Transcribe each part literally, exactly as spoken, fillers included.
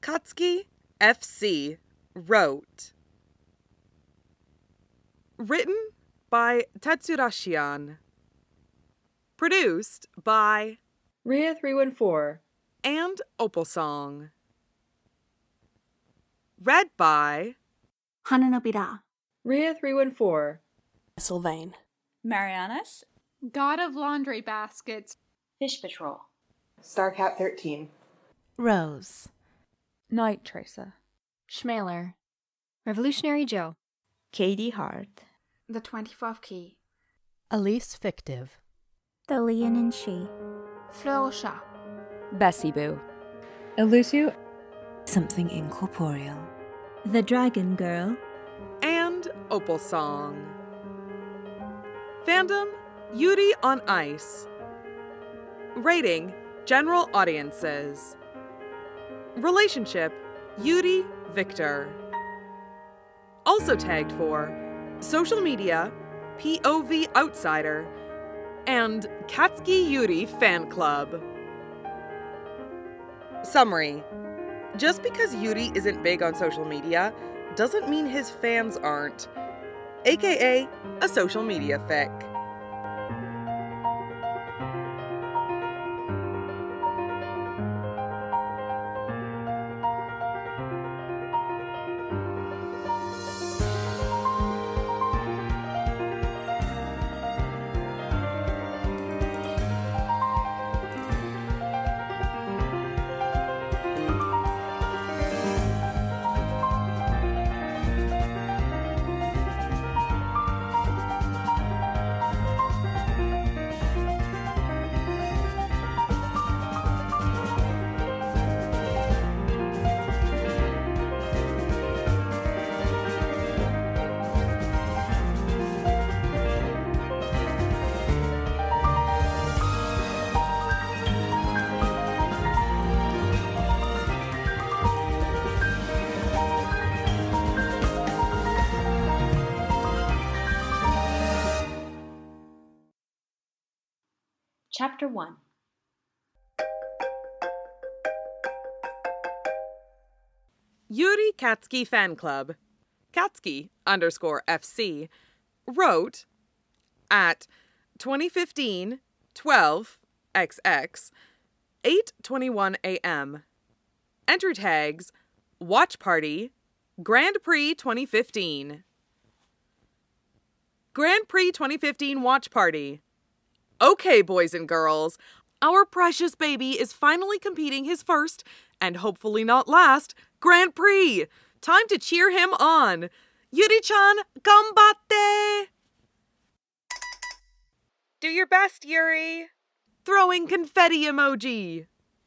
Katsuki F C wrote. Written by Tetsura Shion. Produced by Ria three one four and Opal Song. Read by Hananobira. Ria three one four Sylvain. Marianas. God of Laundry Baskets. Fish Patrol. Starcat thirteen. Rose. Night Tracer. Schmaler. Revolutionary Joe. Katie Hart. The twenty-fourth Key. Elise Fictive. The Lion and She. Fleur Chat. Bessie Boo. Elusive. Something Incorporeal. The Dragon Girl. and Opal Song. Fandom, Yuri on Ice. Rating, General Audiences. Relationship, Yuri Victor. Also tagged for Social Media, P O V Outsider, and Katsuki Yuri Fan Club. Summary. Just because Yuri isn't big on social media doesn't mean his fans aren't. A K A a social media fic. Chapter one. Yuri Katsuki Fan Club, Katsuki underscore F C, wrote at twenty fifteen twelve X X, eight twenty-one a m Entry tags, Watch Party, Grand Prix twenty fifteen. Grand Prix twenty fifteen Watch Party. Okay, boys and girls, our precious baby is finally competing his first, and hopefully not last, Grand Prix. Time to cheer him on. Yuri-chan, ganbatte! Do your best, Yuri. Throwing confetti emoji.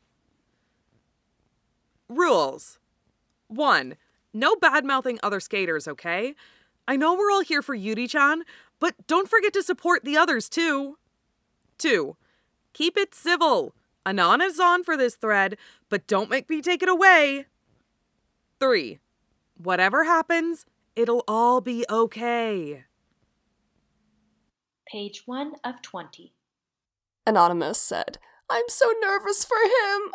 Rules. one. No bad-mouthing other skaters, okay? I know we're all here for Yuri-chan, but don't forget to support the others, too. two. Keep it civil. Anon is on for this thread, but don't make me take it away. three. Whatever happens, it'll all be okay. Page one of twenty. Anonymous said, I'm so nervous for him.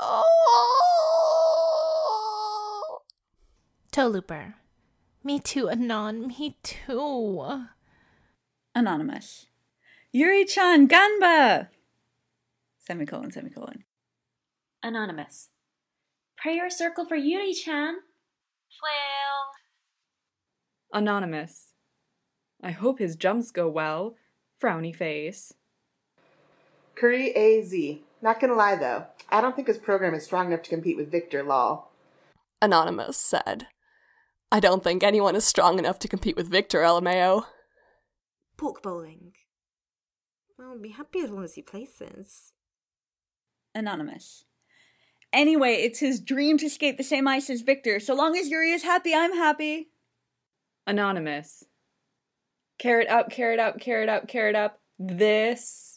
Oh. Toluper. Me too, Anon. Me too. Anonymous. Yuri-chan ganba! Semicolon, semicolon. Anonymous. Prayer circle for Yuri-chan. Flail. Anonymous. I hope his jumps go well. Frowny face. Curry A Z. Not gonna lie though, I don't think his program is strong enough to compete with Victor, lol. Anonymous said, I don't think anyone is strong enough to compete with Victor, L M A O. Pork bowling. I'll be happy as long as he places. Anonymous. Anyway, it's his dream to skate the same ice as Victor. So long as Yuri is happy, I'm happy. Anonymous. Carrot up, carrot up, carrot up, carrot up. This.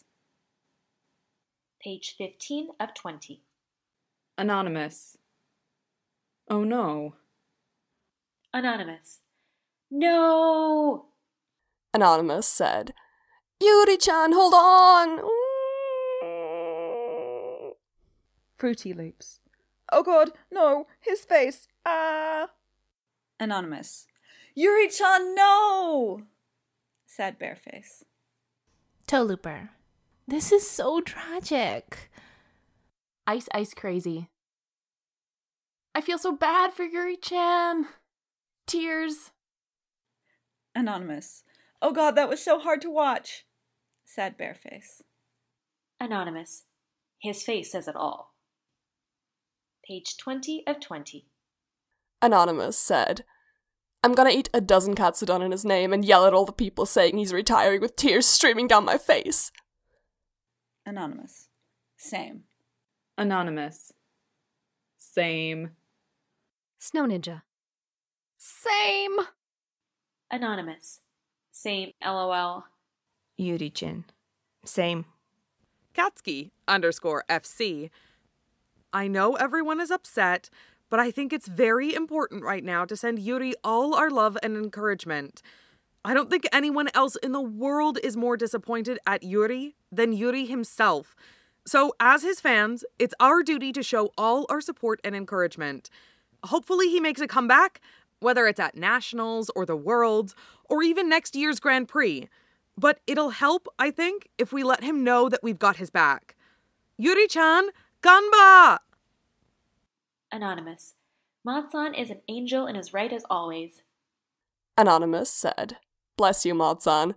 Page fifteen of twenty. Anonymous. Oh no. Anonymous. No! Anonymous said, Yuri-chan, hold on! Fruity Loops. Oh god, no, his face. Ah. Anonymous. Yuri-chan, no! Sad bear face. Toluper. This is so tragic. Ice Ice Crazy. I feel so bad for Yuri-chan. Tears. Anonymous. Oh god, that was so hard to watch. Sad bear face. Anonymous. His face says it all. Page twenty of twenty. Anonymous said, I'm gonna eat a dozen katsudon in his name and yell at all the people saying he's retiring with tears streaming down my face. Anonymous. Same. Anonymous. Same. Snow Ninja. Same. Anonymous. Same, lol. Yuri-chan. Same. Katsuki underscore F C. I know everyone is upset, but I think it's very important right now to send Yuri all our love and encouragement. I don't think anyone else in the world is more disappointed at Yuri than Yuri himself. So, as his fans, it's our duty to show all our support and encouragement. Hopefully he makes a comeback, whether it's at Nationals or the Worlds, or even next year's Grand Prix. But it'll help, I think, if we let him know that we've got his back. Yuri-chan, ganba! Anonymous. Mod-san is an angel and is right as always. Anonymous said, bless you, Mod-san.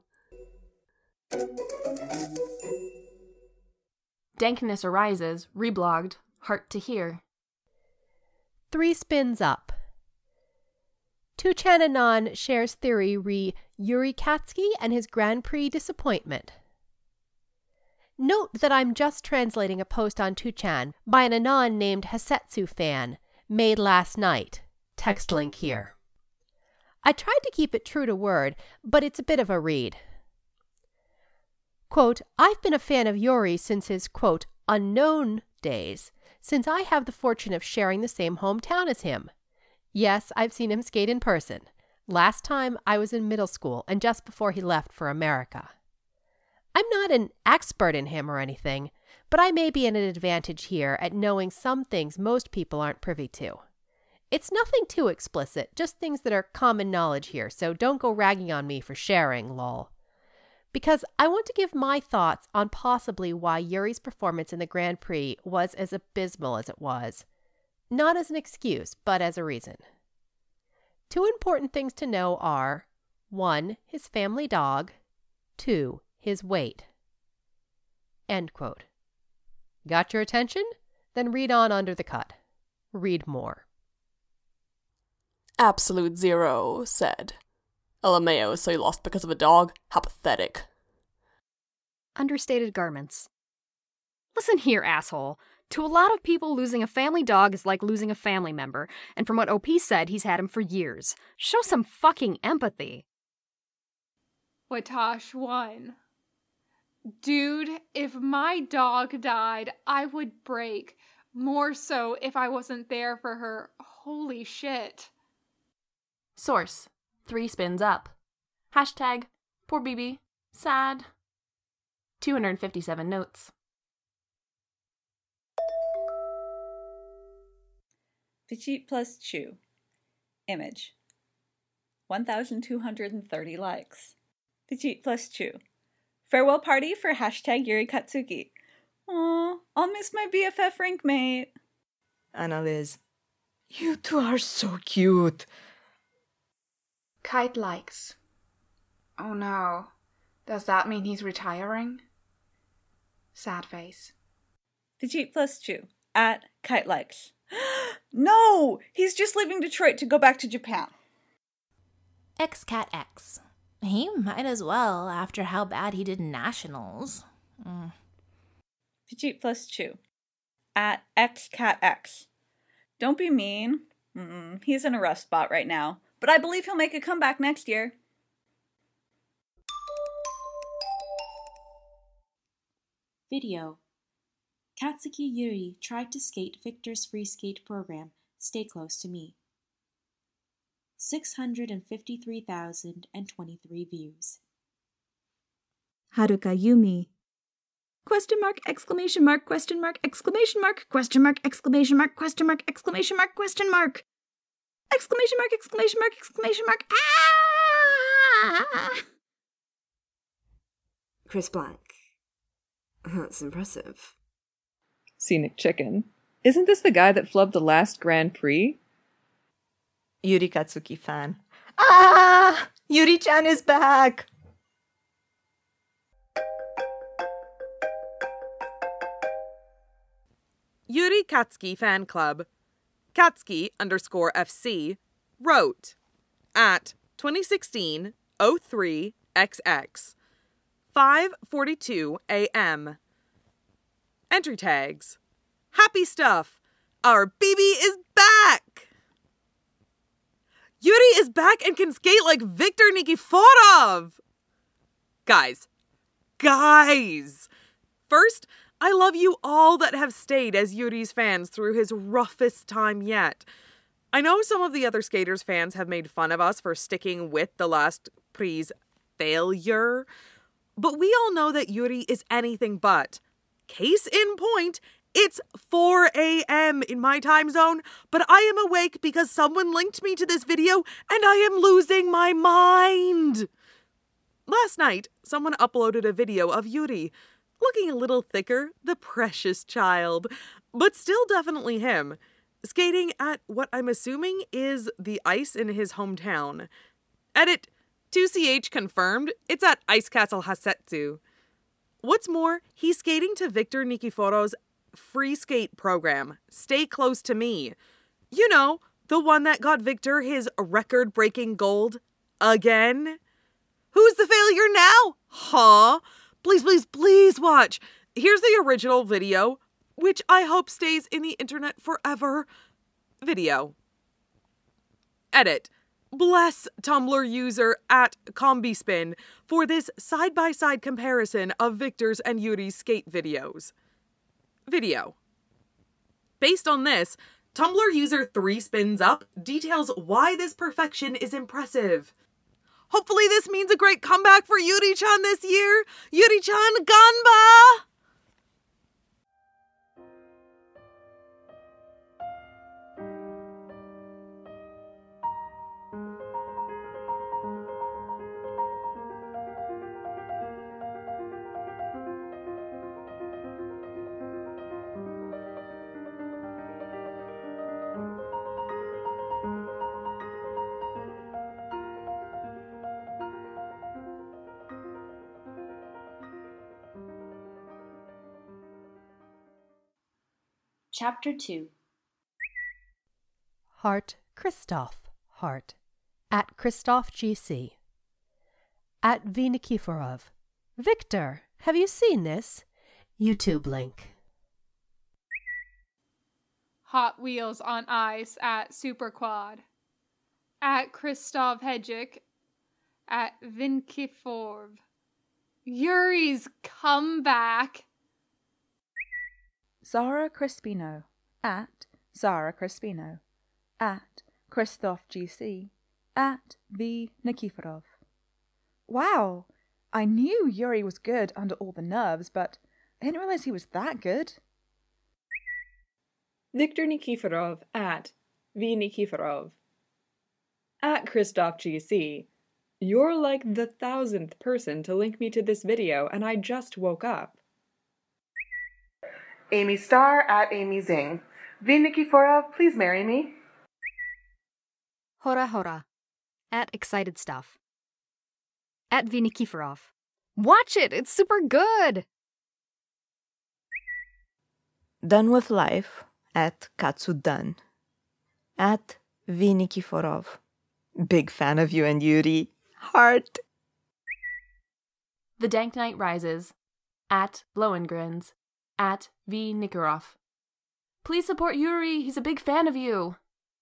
Dankness Arises, reblogged, Heart to Hear. Three spins up. Two-chan Anon shares theory re Yuri Katsuki and his Grand Prix disappointment. Note that I'm just translating a post on two-chan by an Anon named Hasetsu Fan, made last night. Text link here. I tried to keep it true to word, but it's a bit of a read. Quote, I've been a fan of Yuri since his, quote, unknown days, since I have the fortune of sharing the same hometown as him. Yes, I've seen him skate in person. Last time I was in middle school and just before he left for America. I'm not an expert in him or anything, but I may be at an advantage here at knowing some things most people aren't privy to. It's nothing too explicit, just things that are common knowledge here, so don't go ragging on me for sharing, lol. Because I want to give my thoughts on possibly why Yuri's performance in the Grand Prix was as abysmal as it was. Not as an excuse, but as a reason. Two important things to know are, one, his family dog, two, his weight. End quote. Got your attention? Then read on under the cut. Read more. Absolute Zero said, L M A O, so you lost because of a dog? How pathetic. Understated Garments. Listen here, asshole. To a lot of people, losing a family dog is like losing a family member, and from what O P said, he's had him for years. Show some fucking empathy. Watash won. Dude, if my dog died, I would break. More so if I wasn't there for her. Holy shit. Source. Three spins up. Hashtag. Poor B B. Sad. two hundred fifty-seven notes. Vijit plus Chu. Image. one thousand two hundred thirty likes. Vijit plus Chu. Farewell party for hashtag Yuri Katsuki. Aw, I'll miss my B F F rink mate. Annaliz. You two are so cute. Kite likes. Oh no. Does that mean he's retiring? Sad face. Vijit plus Chu. At Kite likes. No! He's just leaving Detroit to go back to Japan. X-Cat-X. He might as well after how bad he did in Nationals. Mm. Vijit plus Chu. At X-Cat-X. Don't be mean. Mm-mm, he's in a rough spot right now, but I believe he'll make a comeback next year. Video. Katsuki Yuri tried to skate Victor's free skate program, Stay Close to Me. six hundred fifty-three thousand twenty-three views. Haruka Yumi. question mark, exclamation mark, question mark, exclamation mark, question mark, exclamation mark, question mark, exclamation mark, question mark. Exclamation mark, exclamation mark, exclamation mark. Ah! Chris Black. That's impressive. Scenic Chicken. Isn't this the guy that flubbed the last Grand Prix? Yuri Katsuki fan. Ah! Yuri-chan is back! Yuri Katsuki Fan Club, Katsuki underscore F C, wrote at twenty sixteen oh three X X, five forty-two a m Entry tags. Happy stuff! Our B B is back! Yuri is back and can skate like Viktor Nikiforov! Guys. Guys! First, I love you all that have stayed as Yuri's fans through his roughest time yet. I know some of the other skaters' fans have made fun of us for sticking with the last Prix failure, but we all know that Yuri is anything but. Case in point, it's four a m in my time zone, but I am awake because someone linked me to this video and I am losing my mind. Last night, someone uploaded a video of Yuri, looking a little thicker, the precious child, but still definitely him, skating at what I'm assuming is the ice in his hometown. Edit, two C H confirmed, it's at Ice Castle Hasetsu. What's more, he's skating to Viktor Nikiforov's free skate program, Stay Close to Me. You know, the one that got Viktor his record-breaking gold again. Who's the failure now? Huh? Please, please, please watch. Here's the original video, which I hope stays in the internet forever. Video. Edit. Bless Tumblr user at CombiSpin for this side-by-side comparison of Viktor's and Yuri's skate videos. Video. Based on this, Tumblr user three spins up details why this perfection is impressive. Hopefully this means a great comeback for Yuri-chan this year. Yuri-chan ganba! Chapter two. Heart Christoph Heart at Christoph G C. At V. Nikiforov. Viktor, have you seen this? YouTube link. Hot Wheels on Ice at Superquad. At Christoph Hedgick. At Vinkiforv. Yuri's comeback. Zara Crispino, at Zara Crispino, at Christoph G C, at V. Nikiforov. Wow, I knew Yuri was good under all the nerves, but I didn't realize he was that good. Viktor Nikiforov at V. Nikiforov. At Christoph G C. You're like the thousandth person to link me to this video, and I just woke up. Amy Starr at Amy Zing. V. Nikiforov, please marry me. Hora Hora. At Excited Stuff. At V. Nikiforov. Watch it! It's super good! Done with Life at Katsudan. At V. Nikiforov. Big fan of you and Yuri. Heart. The Dank Knight Rises. At Blowengrins. At V. Nikiforov. Please support Yuri, he's a big fan of you.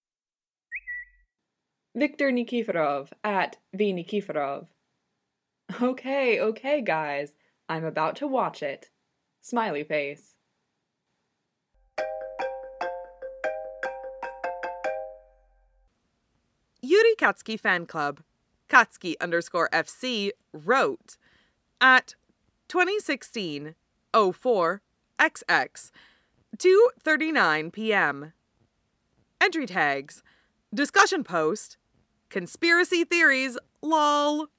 Viktor Nikiforov at V. Nikiforov. Okay, okay, guys. I'm about to watch it. Smiley face. Yuri Katsuki Fan Club, Katsuki underscore F C, wrote at twenty sixteen oh four X X, two thirty-nine p.m. Entry tags: discussion post, conspiracy theories, lol.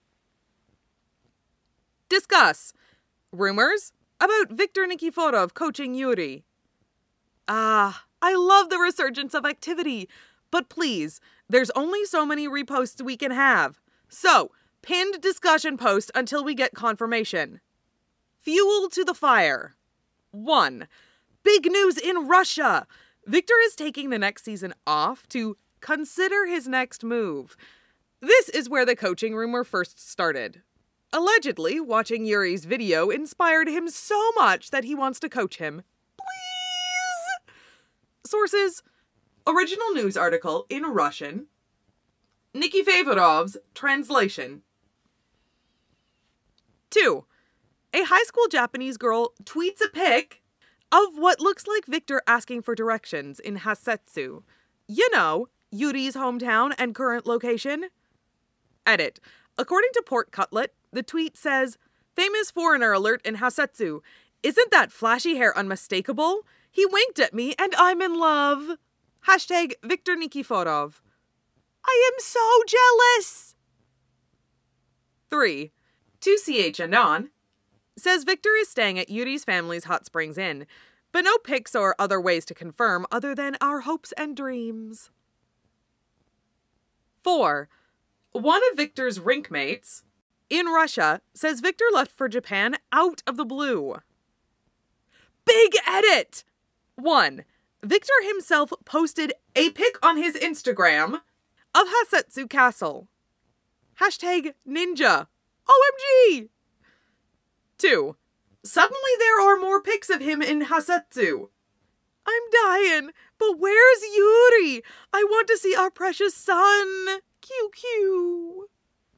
Discuss: rumors about Viktor Nikiforov coaching Yuri. Ah, I love the resurgence of activity, but please, there's only so many reposts we can have. So, pinned discussion post until we get confirmation. Fuel to the fire. one. Big news in Russia! Viktor is taking the next season off to consider his next move. This is where the coaching rumor first started. Allegedly, watching Yuri's video inspired him so much that he wants to coach him. Please! Sources: original news article in Russian. Nikifevorov's translation. two. A high school Japanese girl tweets a pic of what looks like Viktor asking for directions in Hasetsu. You know, Yuri's hometown and current location. Edit. According to Pork Cutlet, the tweet says, "Famous foreigner alert in Hasetsu. Isn't that flashy hair unmistakable? He winked at me and I'm in love. Hashtag Viktor Nikiforov. I am so jealous." three. two C H Anon says Viktor is staying at Yuri's family's Hot Springs Inn, but no pics or other ways to confirm other than our hopes and dreams. four. One of Viktor's rink mates in Russia says Viktor left for Japan out of the blue. Big edit! one. Viktor himself posted a pic on his Instagram of Hasetsu Castle. Hashtag ninja. O M G! two. Suddenly there are more pics of him in Hasetsu. I'm dying, but where's Yuri? I want to see our precious son. Q Q.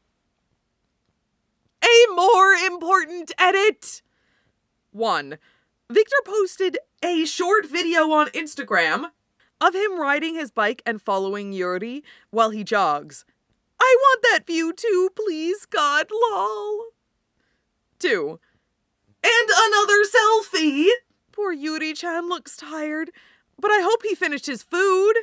A more important edit. one. Viktor posted a short video on Instagram of him riding his bike and following Yuri while he jogs. I want that view too, please, God, lol. two. And another selfie! Poor Yuri-chan looks tired, but I hope he finished his food.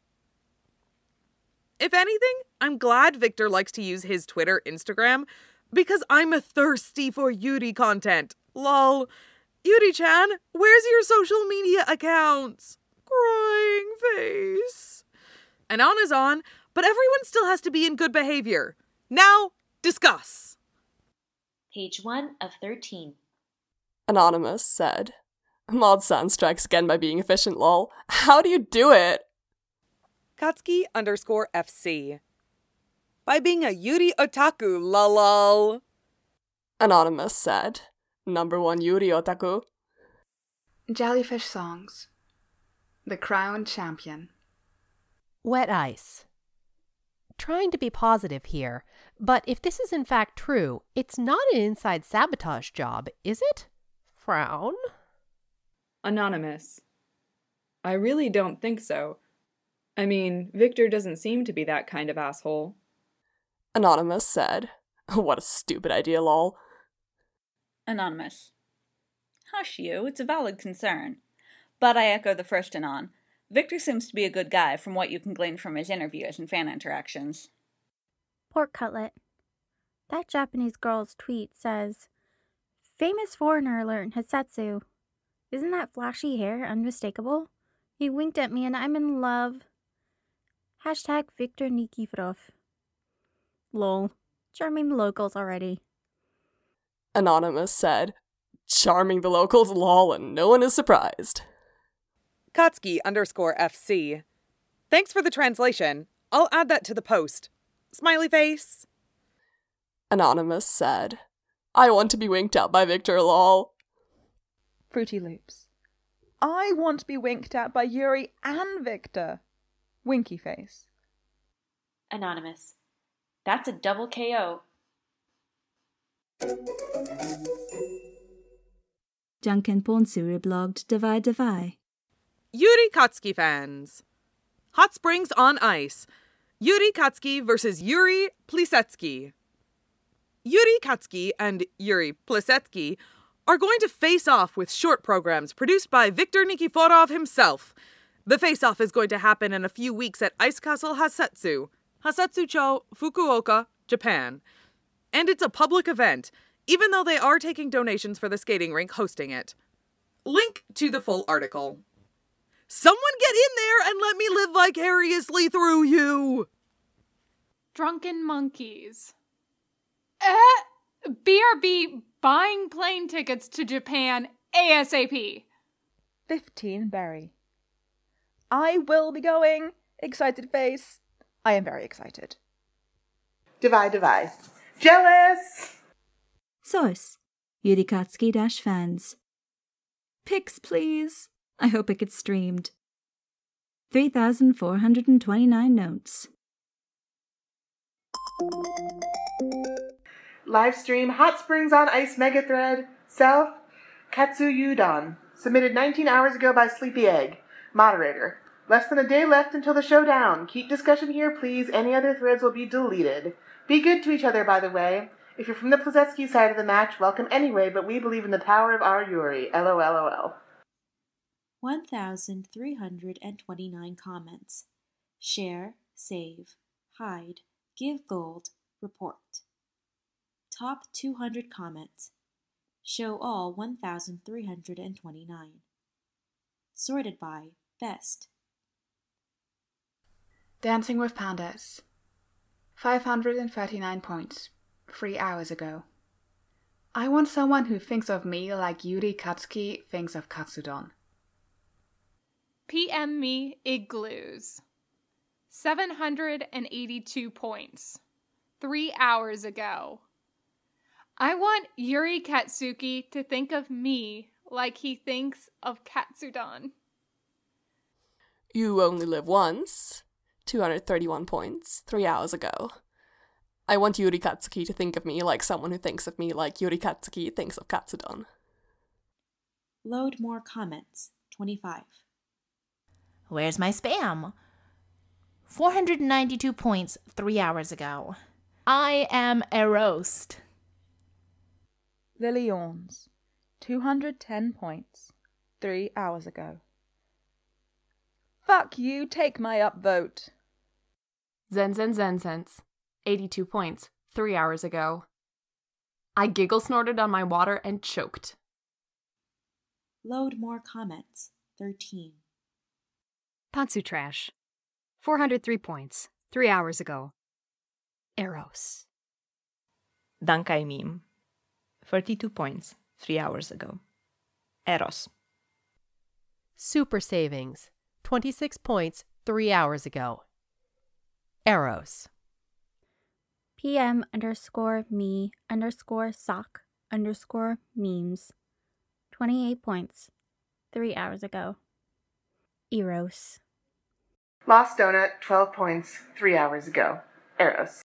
If anything, I'm glad Viktor likes to use his Twitter, Instagram, because I'm thirsty for Yuri content. Lol. Yuri-chan, where's your social media accounts? Crying face. Anon is on, but everyone still has to be in good behavior. Now, discuss. Page one of thirteen. Anonymous said, Mod-san strikes again by being efficient, lol. How do you do it? Katsuki underscore F C. By being a Yuri otaku, lol. Anonymous said, number one Yuri otaku. Jellyfish songs. The crowned champion. Wet ice. Trying to be positive here, but if this is in fact true, it's not an inside sabotage job, is it? Frown. Anonymous. I really don't think so. I mean, Viktor doesn't seem to be that kind of asshole. Anonymous said, what a stupid idea, lol. Anonymous. Hush you, it's a valid concern. But I echo the first Anon. Viktor seems to be a good guy from what you can glean from his interviews and fan interactions. Pork Cutlet. That Japanese girl's tweet says, "Famous foreigner alert in Hasetsu. Isn't that flashy hair unmistakable? He winked at me and I'm in love. Hashtag Viktor Nikiforov. Lol. Charming the locals already." Anonymous said, charming the locals, lol, and no one is surprised. Katsuki underscore F C. Thanks for the translation. I'll add that to the post. Smiley face. Anonymous said, I want to be winked at by Viktor, lol. Fruity Loops. I want to be winked at by Yuri and Viktor. Winky face. Anonymous. That's a double K O. Junkin Ponsu reblogged Davai Davai. Yuri Katsuki fans. Hot Springs on Ice. Yuri Katsuki versus Yuri Plisetsky. Yuri Katsuki and Yuri Plisetsky are going to face off with short programs produced by Viktor Nikiforov himself. The face-off is going to happen in a few weeks at Ice Castle Hasetsu, Hasetsu-cho, Fukuoka, Japan. And it's a public event, even though they are taking donations for the skating rink hosting it. Link to the full article. Someone get in there and let me live vicariously through you! Drunken monkeys. Eh, B R B buying plane tickets to Japan ASAP. fifteen Berry. I will be going. Excited face. I am very excited. Divide, divide. Jealous! Source: Yuri Katsuki dash fans. Pics, please. I hope it gets streamed. three thousand four hundred twenty-nine notes. Live stream Hot Springs on Ice Mega Thread. Self, Katsuyudon. Submitted nineteen hours ago by Sleepy Egg. Moderator. Less than a day left until the showdown. Keep discussion here, please. Any other threads will be deleted. Be good to each other, by the way. If you're from the Plazetsky side of the match, welcome anyway, but we believe in the power of our Yuri. LOLOL. one thousand three hundred twenty-nine comments. Share, save, hide, give gold, report. Top two hundred comments. Show all one thousand three hundred twenty-nine. Sorted by best. Dancing with Pandas. five hundred thirty-nine points. Three hours ago. I want someone who thinks of me like Yuri Katsuki thinks of Katsudon. P M me igloos. seven hundred eighty-two points. Three hours ago. I want Yuri Katsuki to think of me like he thinks of Katsudon. You only live once. two hundred thirty-one points. Three hours ago. I want Yuri Katsuki to think of me like someone who thinks of me like Yuri Katsuki thinks of Katsudon. Load more comments. twenty-five. Where's my spam? four hundred ninety-two points three hours ago. I am a roast. Lily yawns. two hundred ten points. Three hours ago. Fuck you, take my upvote. Zen Zen Zen Sense. eighty-two points. Three hours ago. I giggle snorted on my water and choked. Load more comments. thirteen. Pantsu Trash. four hundred three points. Three hours ago. Eros. Dankai Meme. thirty-two points. Three hours ago. Eros. Super Savings. twenty-six points. Three hours ago. Eros. P M underscore me underscore sock underscore memes. twenty-eight points. Three hours ago. Eros. Lost Donut, twelve points. Three hours ago. Eros.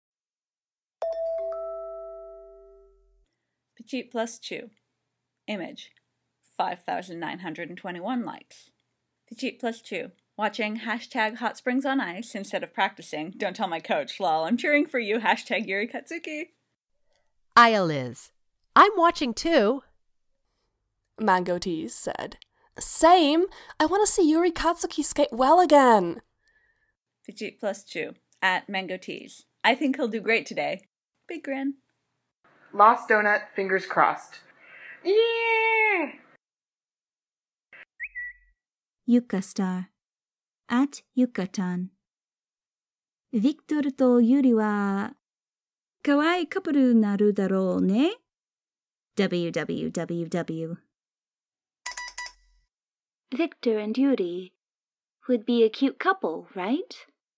Petite plus Chew. Image. five thousand nine hundred twenty-one likes. Petite plus Chew. Watching hashtag Hot Springs on Ice instead of practicing. Don't tell my coach, lol. I'm cheering for you. Hashtag Yuri Katsuki. Aya Liz. I'm watching too. Mango Teas said, Same. I want to see Yuri Katsuki skate well again. Petite plus Chew. At Mango Teas. I think he'll do great today. Big grin. Lost Donut, fingers crossed. Yeah! Yuka Star. At Yukatan. Victor とユリは可愛いカップルになるだろうね。www. Victor and Yuri would be a cute couple, right?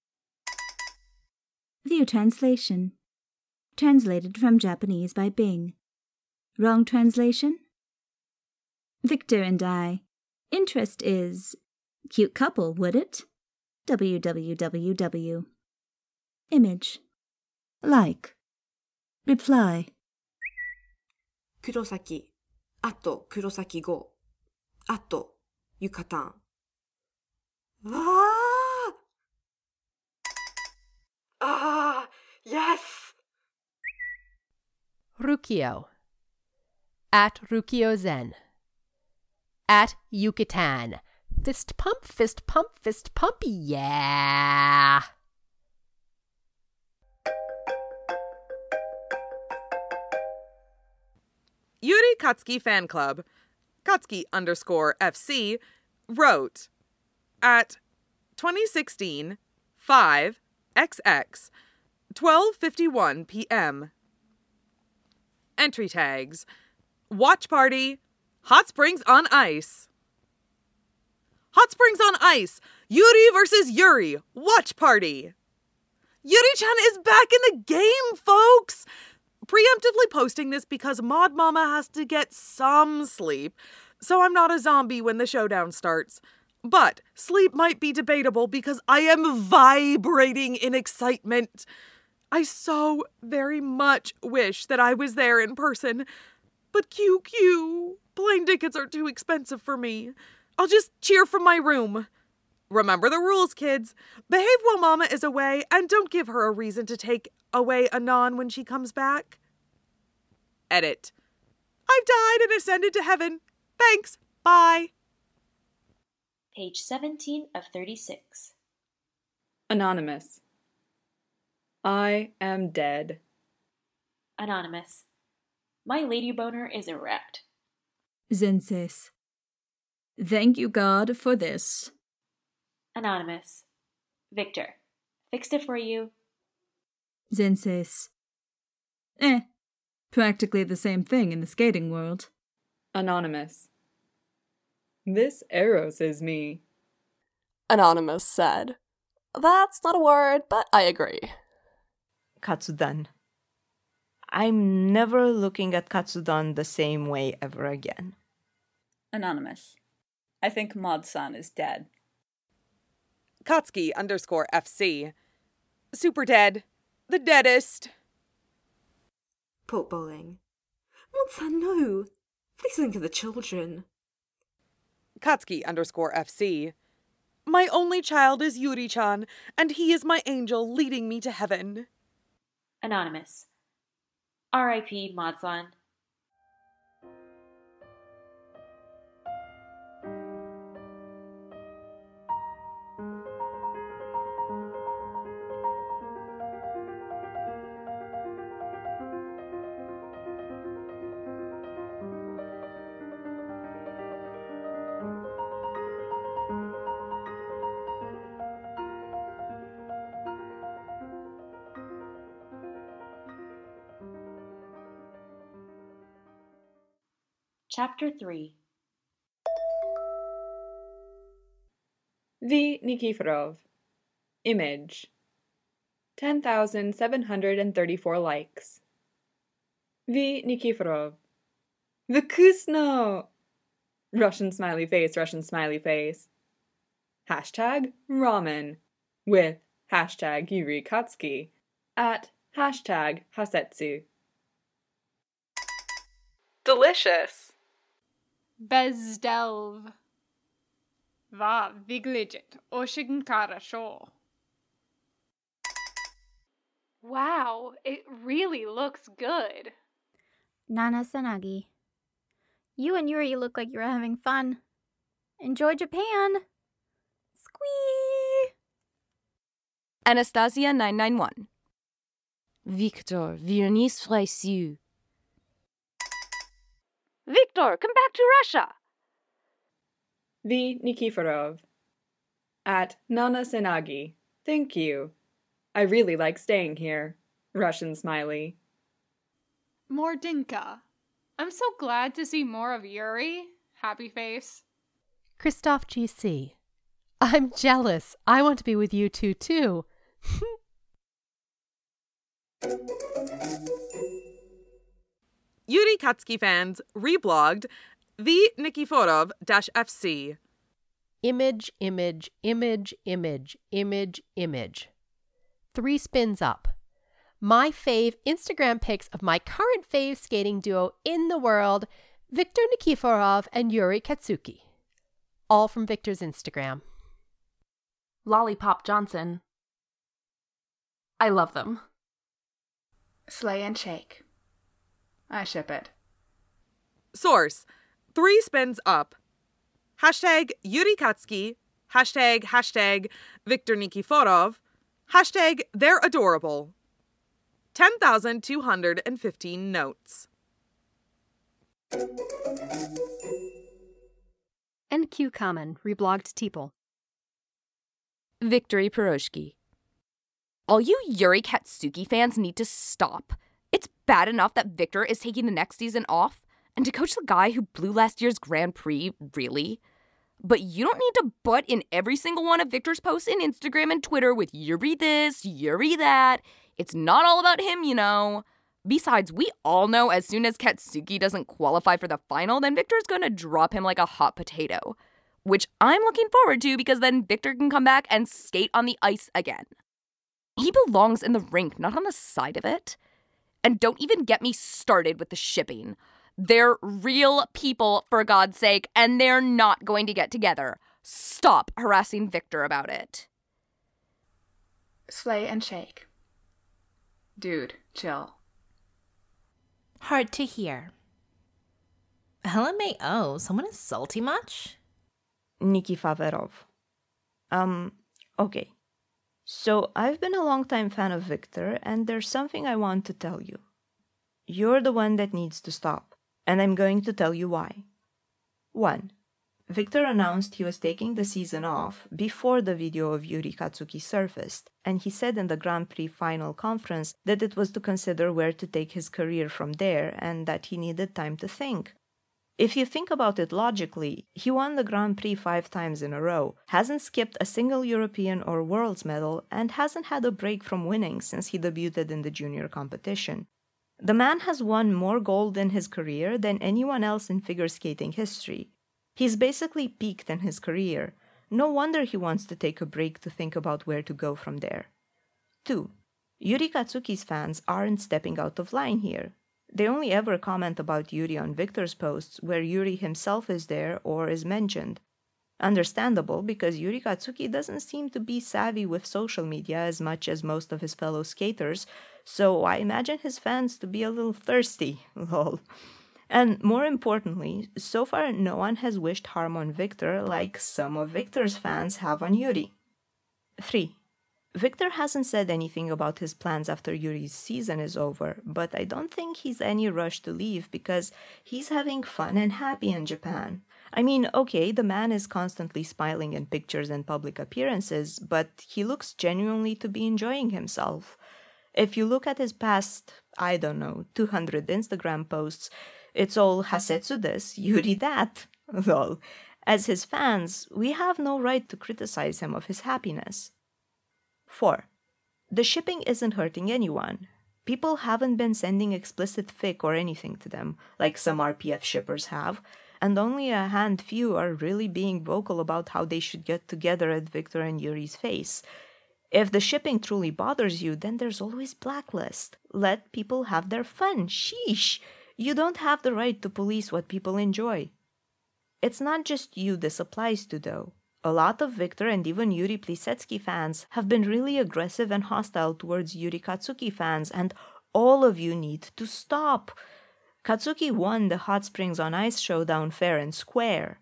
View translation. Translated from Japanese by Bing. Wrong translation? Victor and I. Interest is cute couple, would it? www. Image. Like. Reply. 黒崎、あと黒崎ご、あとユカタン。わああ yes! Rukio. at Rukio Zen. At Yucatan. Fist pump, fist pump, fist pump, yeah! Yuri Katsuki Fan Club, Katsuki underscore F C, wrote at twenty sixteen five X X twelve fifty-one p.m. Entry tags: Watch Party, Hot Springs on Ice. Hot Springs on Ice, Yuri versus Yuri, Watch Party. Yuri-chan is back in the game, folks! Preemptively posting this because Mod Mama has to get some sleep, so I'm not a zombie when the showdown starts. But sleep might be debatable because I am vibrating in excitement. I so very much wish that I was there in person. But Q Q, plane tickets are too expensive for me. I'll just cheer from my room. Remember the rules, kids. Behave while Mama is away and don't give her a reason to take away Anon when she comes back. Edit. I've died and ascended to heaven. Thanks. Bye. Page seventeen of thirty-six. Anonymous. I am dead. Anonymous. My lady boner is erect. Zensis. Thank you, God, for this. Anonymous. Victor. Fixed it for you. Zensis. Eh. Practically the same thing in the skating world. Anonymous. This Eros is me. Anonymous said, That's not a word, but I agree. Katsudan. I'm never looking at Katsudan the same way ever again. Anonymous. I think Mod-san is dead. Katsuki underscore F C. Super dead. The deadest. Port bowling. Mod-san, no. Please think of the children. Katsuki underscore F C. My only child is Yuri-chan, and he is my angel leading me to heaven. Anonymous. R I P Mod-san. Chapter three. V. Nikiforov. Image. ten thousand seven hundred thirty-four likes. V. Nikiforov. Vkusno! Russian smiley face, Russian smiley face. Hashtag ramen. With hashtag Yuri Katsuki. At hashtag Hasetsu. Delicious. Bezdelv. Va vyglejit очень хорошо. Wow, it really looks good. Nana Sanagi. You and Yuri look like you're having fun. Enjoy Japan. Squee! Anastasia nine nine one. Victor, Viennese Fraisu. Victor, come back to Russia! V. Nikiforov. At Nana Senagi. Thank you. I really like staying here. Russian smiley. Mordinka. I'm so glad to see more of Yuri. Happy face. Christoph G C. I'm jealous. I want to be with you two, too. Yuri Katsuki fans reblogged V. Nikiforov-F C. Image, image, image, image, image, image. Three spins up. My fave Instagram pics of my current fave skating duo in the world, Victor Nikiforov and Yuri Katsuki. All from Victor's Instagram. Lollipop Johnson. I love them. Slay and Shake. I ship it. Source, three spins up. Hashtag Yuri Katsuki. Hashtag, hashtag Viktor Nikiforov. Hashtag they're adorable. ten thousand two hundred fifteen notes. N Q Common, reblogged Teeple. Victory Piroshki. All you Yuri Katsuki fans need to stop. It's bad enough that Victor is taking the next season off, and to coach the guy who blew last year's Grand Prix, really? But you don't need to butt in every single one of Victor's posts in Instagram and Twitter with Yuri this, Yuri that. It's not all about him, you know. Besides, we all know as soon as Katsuki doesn't qualify for the final, then Victor's gonna drop him like a hot potato. Which I'm looking forward to because then Victor can come back and skate on the ice again. He belongs in the rink, not on the side of it. And don't even get me started with the shipping. They're real people, for God's sake, and they're not going to get together. Stop harassing Victor about it. Slay and shake. Dude, chill. Hard to hear. L M A O, someone is salty much? Nikiforov. Um, okay. So, I've been a long-time fan of Victor, and there's something I want to tell you. You're the one that needs to stop, and I'm going to tell you why. one. Victor announced he was taking the season off before the video of Yuri Katsuki surfaced, and he said in the Grand Prix final conference that it was to consider where to take his career from there and that he needed time to think. If you think about it logically, he won the Grand Prix five times in a row, hasn't skipped a single European or Worlds medal, and hasn't had a break from winning since he debuted in the junior competition. The man has won more gold in his career than anyone else in figure skating history. He's basically peaked in his career. No wonder he wants to take a break to think about where to go from there. two. Yuri Katsuki's fans aren't stepping out of line here. They only ever comment about Yuri on Victor's posts where Yuri himself is there or is mentioned. Understandable, because Yuri Katsuki doesn't seem to be savvy with social media as much as most of his fellow skaters, so I imagine his fans to be a little thirsty, lol. And more importantly, so far no one has wished harm on Victor like some of Victor's fans have on Yuri. three. Victor hasn't said anything about his plans after Yuri's season is over, but I don't think he's any rush to leave because he's having fun and happy in Japan. I mean, okay, the man is constantly smiling in pictures and public appearances, but he looks genuinely to be enjoying himself. If you look at his past, I don't know, two hundred Instagram posts, it's all Hasetsu this, Yuri that. Lol. As his fans, we have no right to criticize him of his happiness. four. The shipping isn't hurting anyone. People haven't been sending explicit fic or anything to them, like some R P F shippers have, and only a hand few are really being vocal about how they should get together at Victor and Yuri's face. If the shipping truly bothers you, then there's always Blacklist. Let people have their fun. Sheesh! You don't have the right to police what people enjoy. It's not just you this applies to, though. A lot of Victor and even Yuri Plisetsky fans have been really aggressive and hostile towards Yuri Katsuki fans, and all of you need to stop. Katsuki won the Hot Springs on Ice showdown fair and square.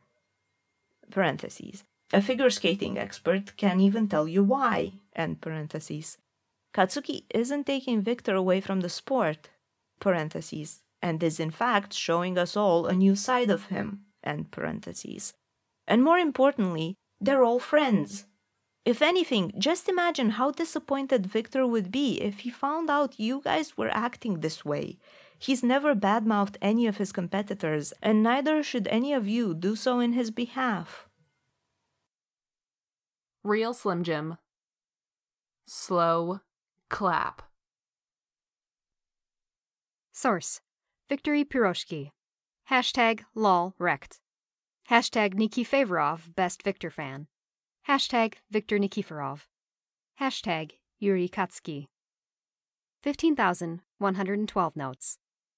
Parentheses. A figure skating expert can even tell you why. End parentheses. Katsuki isn't taking Victor away from the sport. Parentheses. And is in fact showing us all a new side of him. End parentheses. And more importantly, they're all friends. If anything, just imagine how disappointed Victor would be if he found out you guys were acting this way. He's never badmouthed any of his competitors, and neither should any of you do so in his behalf. Real Slim Jim. Slow clap. Source: Victory Piroshki. Hashtag lol wrecked. Hashtag Nikiforov, best Victor fan. Hashtag Victor Nikiforov. Hashtag Yuri Katsuki. fifteen thousand one hundred twelve notes.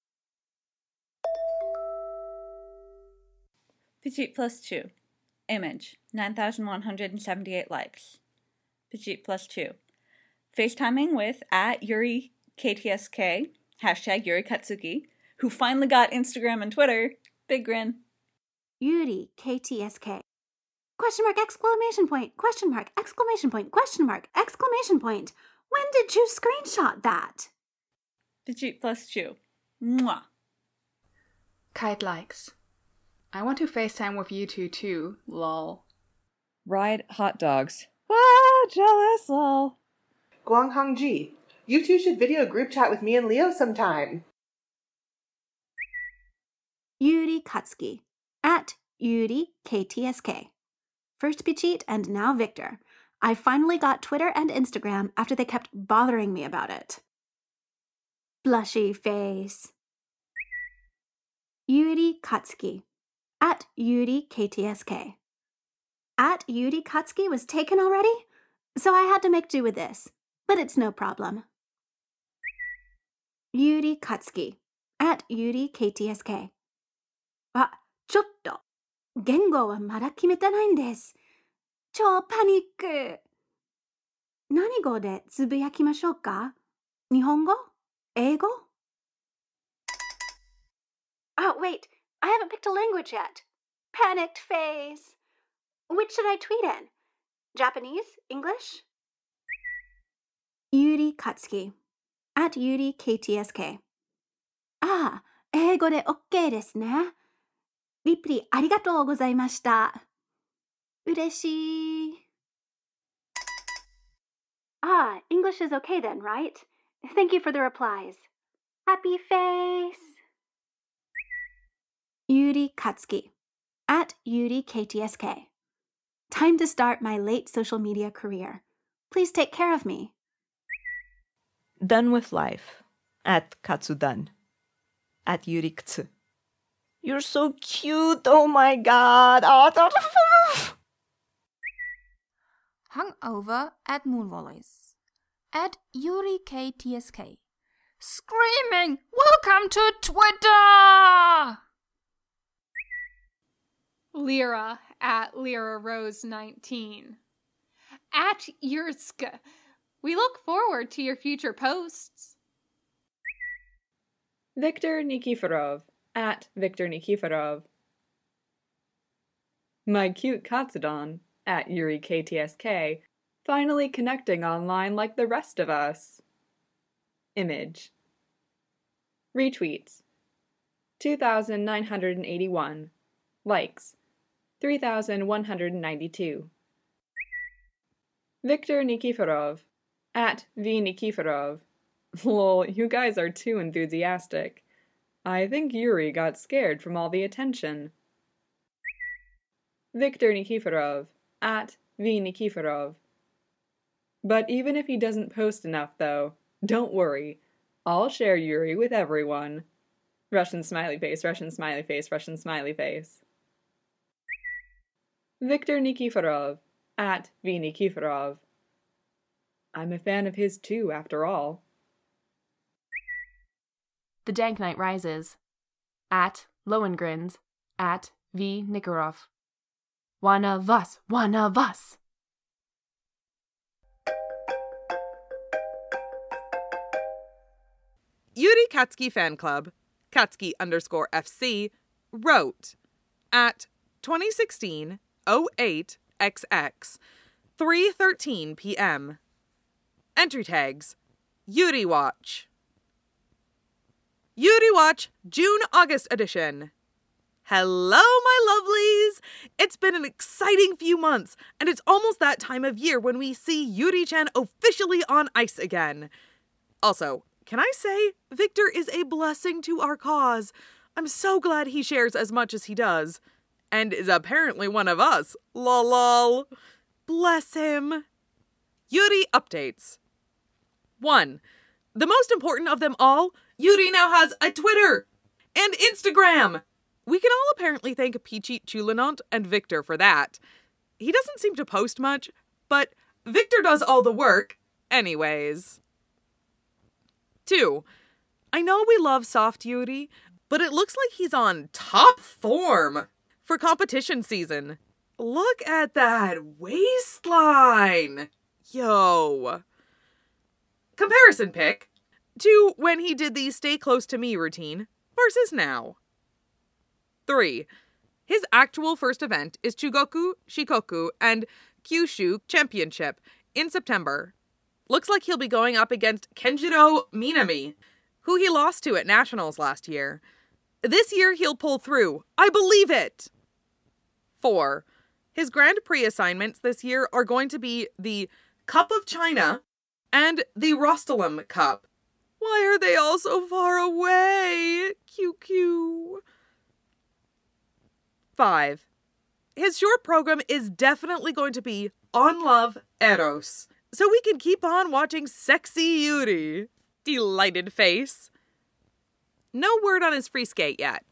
Petit plus two. Image, nine thousand one hundred seventy-eight likes. Petit plus two. FaceTiming with at Yuri K T S K, hashtag Yuri Katsuki, who finally got Instagram and Twitter, Big grin. Yuri, K T S K. Question mark, exclamation point, question mark, exclamation point, question mark, exclamation point. When did you screenshot that? Vijit plus Chew. Mwah. Kite likes. I want to FaceTime with you two too, lol. Ride hot dogs. Ah, jealous, lol. Guanghong Ji. You two should video group chat with me and Leo sometime. Yuri Katsuki. At Yuri K T S K. First Vijit and now Victor. I finally got Twitter and Instagram after they kept bothering me about it. Blushy face. Yuri Katsuki. At Yuri K T S K. At Yuri Katsuki was taken already? So I had to make do with this. But it's no problem. Yuri Katsuki. At Yuri K T S K. あ、ちょっと。言語はまだ決めてないんです。超パニック。何語でつぶやきましょうか？日本語？英語？ Oh, wait. I haven't picked a language yet. Panicked face. Which should I tweet in? Japanese? English? Yuri Katsuki. At Yuri K T S K. ああ、英語で OK ですね。リプリありがとうございました。嬉しい。Ah, English is okay then, right? Thank you for the replies. Happy face. Yuri Katsuki. At Yuri K T S K. Time to start my late social media career. Please take care of me. Done with life. At Katsudan. At Yuri Kutsu. You're so cute, oh my god. Oh, Hungover at Moonvolleys. At Yuri K T S K. Screaming, welcome to Twitter! Lyra at Lyra Rose nineteen. At Yurska. We look forward to your future posts. Viktor Nikiforov. At Viktor Nikiforov. My cute Katsudon. At Yuri K T S K. Finally connecting online like the rest of us. Image. Retweets. two thousand nine hundred eighty-one. Likes. three thousand one hundred ninety-two. Viktor Nikiforov. At V Nikiforov. Lol, you guys are too enthusiastic. I think Yuri got scared from all the attention. Viktor Nikiforov. At V Nikiforov. But even if he doesn't post enough, though, don't worry. I'll share Yuri with everyone. Russian smiley face, Russian smiley face, Russian smiley face. Viktor Nikiforov. At V Nikiforov. I'm a fan of his too, after all. The Dank Knight Rises. At Lowengrins. At V Nikorov. One of us, one of us. Yuri Katsuki Fan Club, Katsuki underscore F C, wrote at twenty sixteen oh eight X X, three thirteen p.m. Entry tags, Yuri Watch. Yuri Watch June-August edition. Hello, my lovelies! It's been an exciting few months, and it's almost that time of year when we see Yuri-chan officially on ice again. Also, can I say, Victor is a blessing to our cause. I'm so glad he shares as much as he does. And is apparently one of us. Lol lol. Bless him. Yuri updates. one. The most important of them all, Yuri now has a Twitter and Instagram. We can all apparently thank Pichit Chulinant and Victor for that. He doesn't seem to post much, but Victor does all the work anyways. two. I know we love soft Yuri, but it looks like he's on top form for competition season. Look at that waistline. Yo. Comparison pic to when he did the Stay Close to Me routine versus now. Three, his actual first event is Chugoku, Shikoku, and Kyushu Championship in September. Looks like he'll be going up against Kenjiro Minami, who he lost to at Nationals last year. This year he'll pull through. I believe it! Four, his Grand Prix assignments this year are going to be the Cup of China and the Rostolem Cup. Why are they all so far away? Q Q. Five, his short program is definitely going to be On Love Eros, so we can keep on watching sexy Yuri. Delighted face. No word on his free skate yet.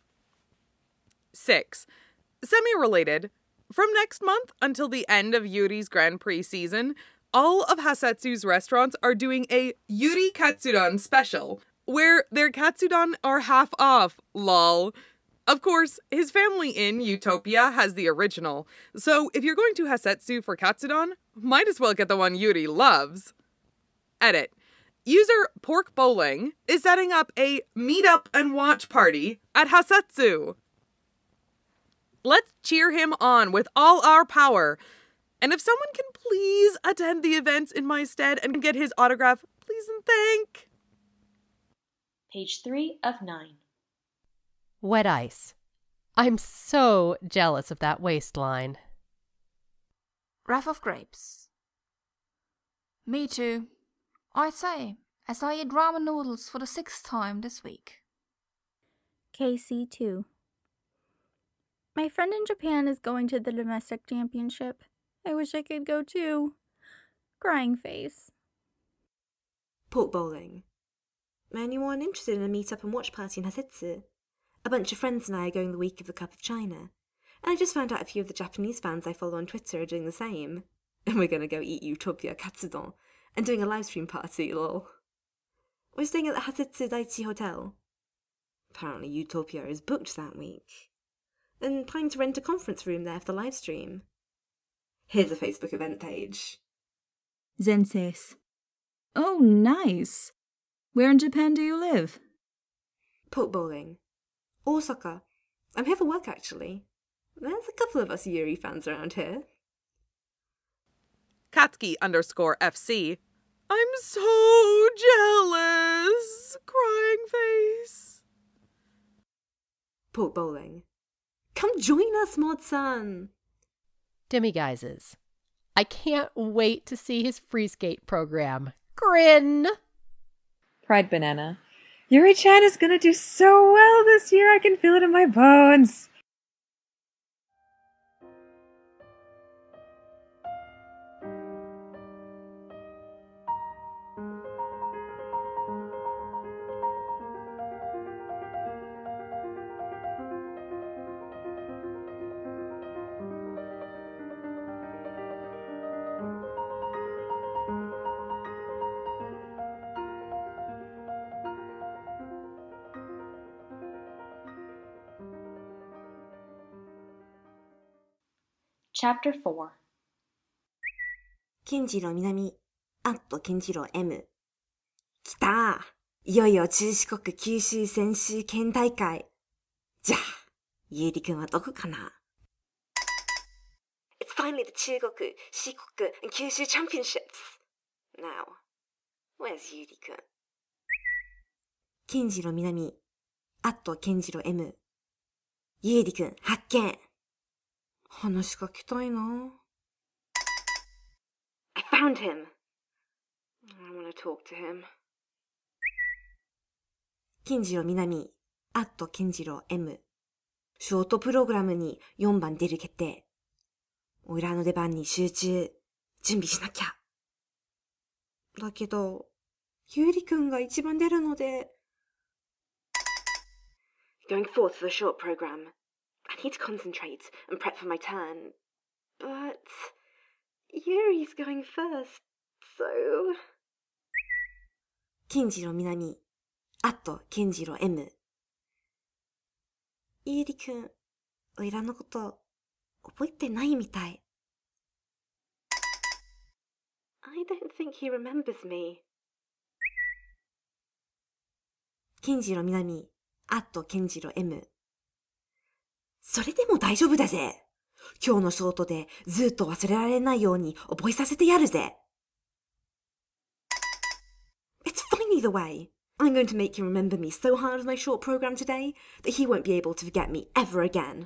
Six, semi-related, from next month until the end of Yuri's Grand Prix season, all of Hasetsu's restaurants are doing a Yuri Katsudon special, where their katsudon are half off, lol. Of course, his family in Utopia has the original, so if you're going to Hasetsu for katsudon, might as well get the one Yuri loves. Edit. User Pork Bowling is setting up a meet-up and watch party at Hasetsu. Let's cheer him on with all our power. And if someone can please attend the events in my stead and get his autograph, please and thank. Page three of nine. Wet ice. I'm so jealous of that waistline. Wrath of grapes. Me too. I say, as I eat ramen noodles for the sixth time this week. K C two. My friend in Japan is going to the domestic championship. I wish I could go too. Crying face. Pork bowling. Anyone interested in a meet-up and watch party in Hasetsu? A bunch of friends and I are going the week of the Cup of China. And I just found out a few of the Japanese fans I follow on Twitter are doing the same. And we're going to go eat Utopia Katsudon and doing a live stream party, lol. We're staying at the Hasetsu Daiichi Hotel. Apparently Utopia is booked that week. And planning to rent a conference room there for the live stream. Here's a Facebook event page. Zen says, "Oh, nice. Where in Japan do you live?" Pork bowling. Osaka. I'm here for work, actually. There's a couple of us Yuri fans around here. Katsuki underscore F C. I'm so jealous. Crying face. Pork bowling. Come join us, Mod-san. Demiguises. I can't wait to see his free skate program. Grin! Pride Banana. Yuri-chan is gonna do so well this year, I can feel it in my bones. Chapter four. ケンジロウ南、アットケンジロウ M。来た！いよいよ中四国九州選手権大会。じゃあ、ゆうりくんはどこかな？ It's finally the 中国、四国 and 九州 championships. Now, where's ゆうりくん？ケンジロウ南、アットケンジロウ M。ゆうりくん発見。話しかけたいな。I found him. I want to talk to him. ケンジロウ南、アットケンジロウ M。ショートプログラムによんばん出る決定。おいらの出番に集中、準備しなきゃ。だけど、ゆうりくんが一番出るので。Going forth for the short program. I need to concentrate and prep for my turn. But Yuri's going first, so... ケンジロウ南、アットケンジロウ M。ゆうりくん、おいらのこと覚えてないみたい。I don't think he remembers me. ケンジロウ南、アットケンジロウ M。 それでも大丈夫だぜ。今日のショートでずっと忘れられないように覚えさせてやるぜ。It's fine either way. I'm going to make him remember me so hard in my short program today that he won't be able to forget me ever again.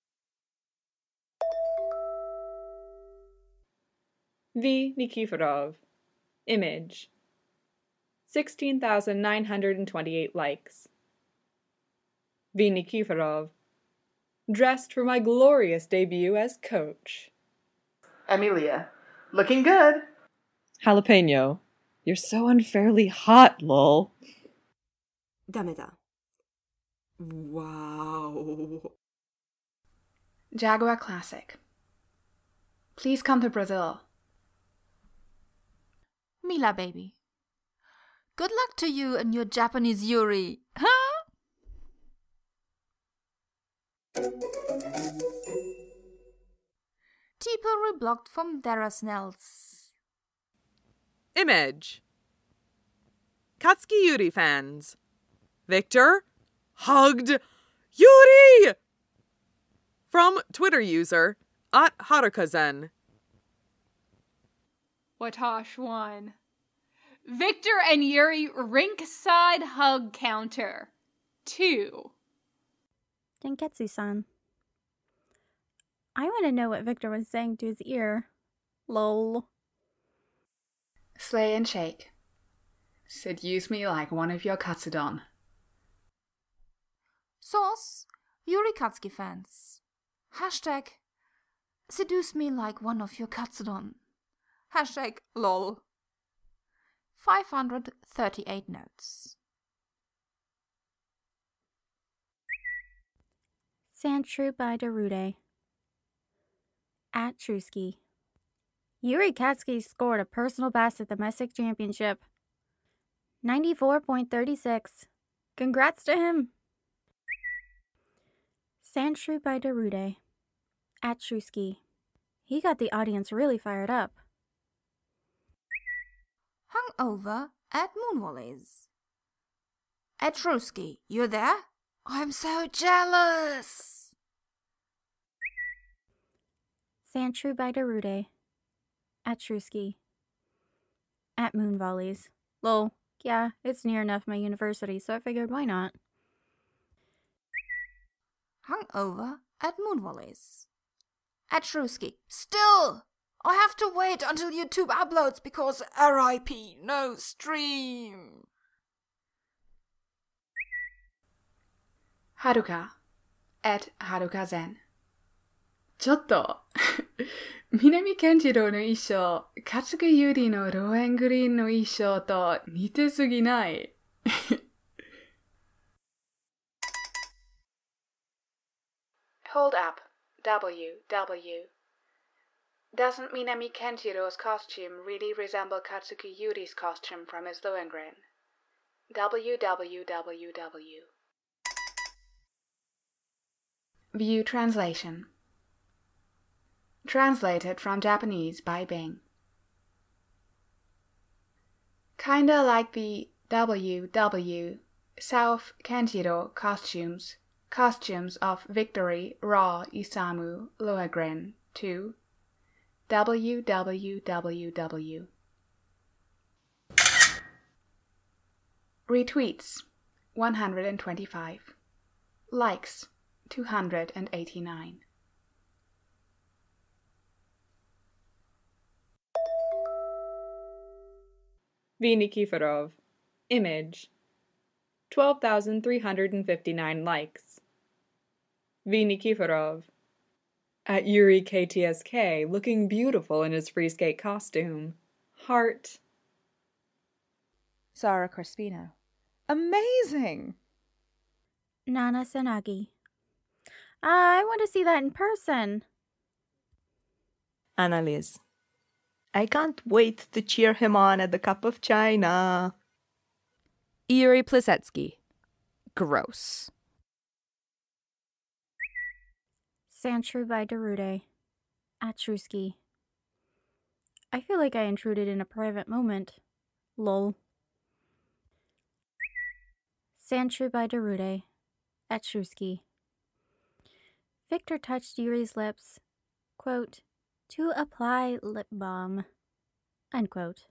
V. Nikiforov. Image. sixteen thousand nine hundred twenty-eight likes. V. Nikiforov. Dressed for my glorious debut as coach. Amelia. Looking good. Jalapeno. You're so unfairly hot, lol. ダメだ。Wow. Jaguar Classic. Please come to Brazil. Mila, baby. Good luck to you and your Japanese Yuri. Huh? People reblocked from Darasnels. Image. Katsuki Yuri fans. Victor hugged Yuri! From Twitter user at Harukazen. Watash won. Victor and Yuri rink-side hug counter. Two. Denketsu-san. I want to know what Victor was saying to his ear. Lol. Slay and shake. Seduce me like one of your katsudon. Source, Yuri Katsuki fans. Hashtag, seduce me like one of your katsudon. Hashtag, lol. five hundred thirty-eight notes. Sandshrew by Darude. At Trusky. Yuri Katsuki scored a personal best at the Messick Championship. ninety-four point three six. Congrats to him! Sandshrew by Darude. At Trusky. He got the audience really fired up. Hungover at Moonwallies. At Trusky, you're there? I'm so jealous! Sandshrew by Darude. At Trusky. At Moon Volleys. Lol. Yeah, it's near enough my university, so I figured why not. Hungover at Moonwallies. At Trusky. Still! I have to wait until YouTube uploads because R I P no stream. Haruka. At Haruka Zen. ちょっと南健次郎の衣装、勝木ゆりのローエングリーンの衣装と似てすぎない。Hold up. W. W. Doesn't Minami Kenjiro's costume really resemble Katsuki Yuri's costume from his Lohengrin? W. W. W. W. View translation. Translated from Japanese by Bing. Kinda like the W W South Kenjiro costumes, costumes of Victory, Raw, Isamu, Lohengrin, two. W W W W. Retweets, one hundred twenty-five. Likes, two hundred eighty-nine. V. Nikiforov. Image. twelve thousand three hundred fifty-nine likes. V. Nikiforov. At Yuri K T S K, looking beautiful in his free skate costume. Heart. Sarah Crespino. Amazing! Nana Sanagi. I want to see that in person. Annalise. I can't wait to cheer him on at the Cup of China. Yuri Plisetsky. Gross. Sandshrew by Darude. At Trusky. I feel like I intruded in a private moment. Lol. Sandshrew by Darude. At Trusky. Victor touched Yuri's lips, quote, to apply lip balm, unquote.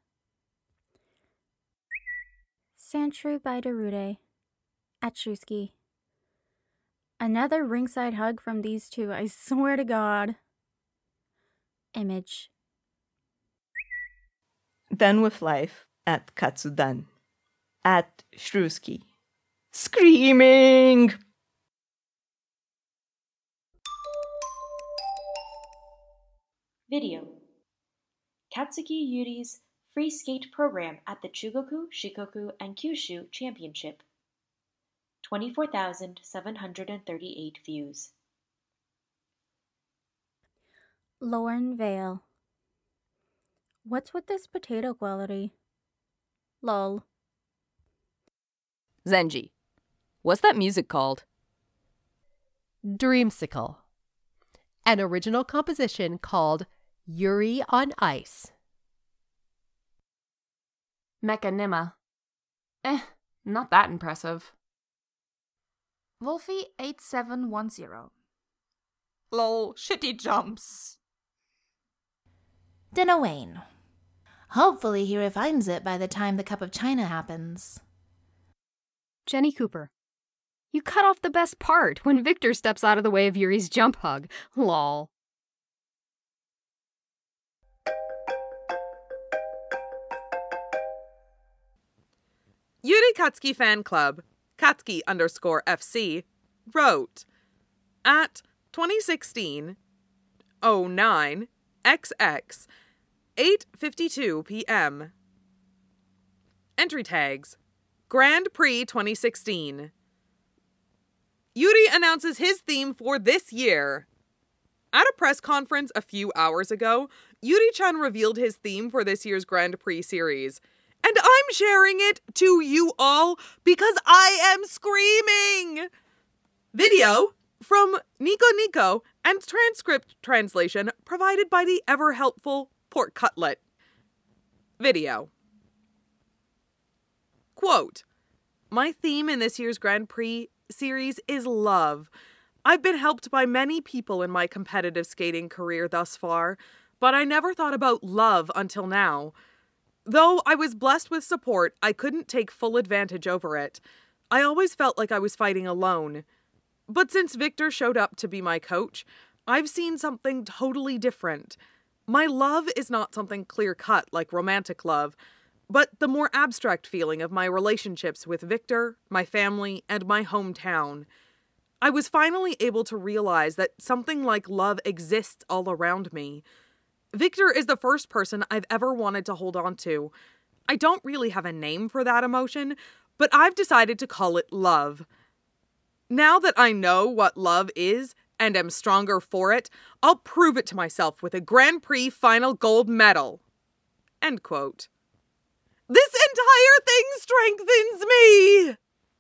Sandshrew by Darude, at Shrewsky. Another ringside hug from these two, I swear to God. Image. Done with life at Katsudan. At Shrewsky. Screaming! Video. Katsuki Yuri's free skate program at the Chugoku, Shikoku, and Kyushu Championship. twenty-four thousand seven hundred thirty-eight views. Lorne Vale. What's with this potato quality? Lol. Zenji. What's that music called? Dreamsicle. An original composition called Yuri on Ice. Mechanima. Eh, not that impressive. Wolfie eight seven one zero. Lol, shitty jumps. Dinnerwayne. Hopefully he refines it by the time the Cup of China happens. Jenny Cooper. You cut off the best part when Victor steps out of the way of Yuri's jump hug. Lol. Yuri Katsuki Fan Club, Katsuki underscore F C, wrote, at twenty sixteen oh nine X X, eight fifty-two p.m. Entry tags, Grand Prix twenty sixteen. Yuri announces his theme for this year. At a press conference a few hours ago, Yuri-chan revealed his theme for this year's Grand Prix series. And I'm sharing it to you all because I am screaming! Video from Nico Nico and transcript translation provided by the ever-helpful Pork Cutlet. Video. Quote, my theme in this year's Grand Prix series is love. I've been helped by many people in my competitive skating career thus far, but I never thought about love until now. Though I was blessed with support, I couldn't take full advantage over it. I always felt like I was fighting alone. But since Victor showed up to be my coach, I've seen something totally different. My love is not something clear-cut like romantic love, but the more abstract feeling of my relationships with Victor, my family, and my hometown. I was finally able to realize that something like love exists all around me. Victor is the first person I've ever wanted to hold on to. I don't really have a name for that emotion, but I've decided to call it love. Now that I know what love is and am stronger for it, I'll prove it to myself with a Grand Prix final gold medal. End quote. This entire thing strengthens me!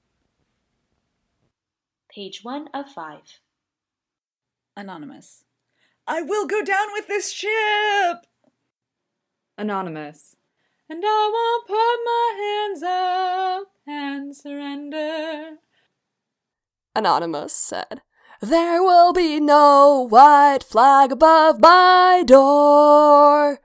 Page one of five. Anonymous. I will go down with this ship! Anonymous. And I won't put my hands up and surrender. Anonymous said, there will be no white flag above my door.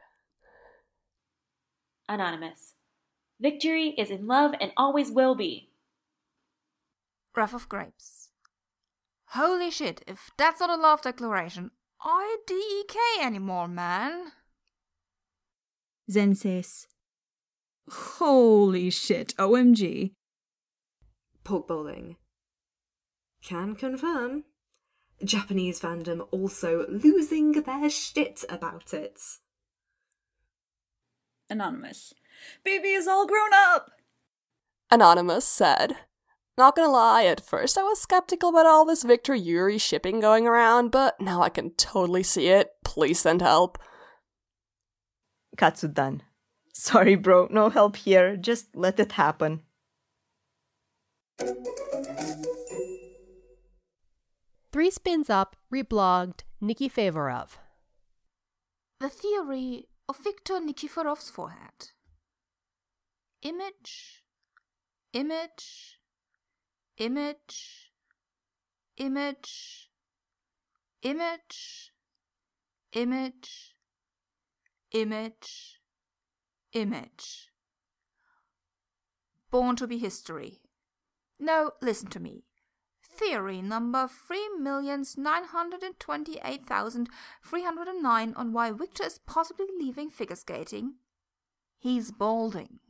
Anonymous. Victory is in love and always will be. Rough of Grapes. Holy shit, if that's not a love declaration, I D E K anymore, man. Zensis. Holy shit, O M G. Pork bowling. Can confirm. Japanese fandom also losing their shit about it. Anonymous. Baby is all grown up! Anonymous said, not gonna lie, at first I was skeptical about all this Victor Yuri shipping going around, but now I can totally see it. Please send help. Katsudan. Sorry bro, no help here, just let it happen. Three Spins Up reblogged Nikki Favorov. The theory of Viktor Nikiforov's forehead. Image, image, image, image, Image, image, image, image. Born to be history. No, listen to me. Theory number three million nine hundred twenty-eight thousand three hundred nine on why Victor is possibly leaving figure skating. He's balding.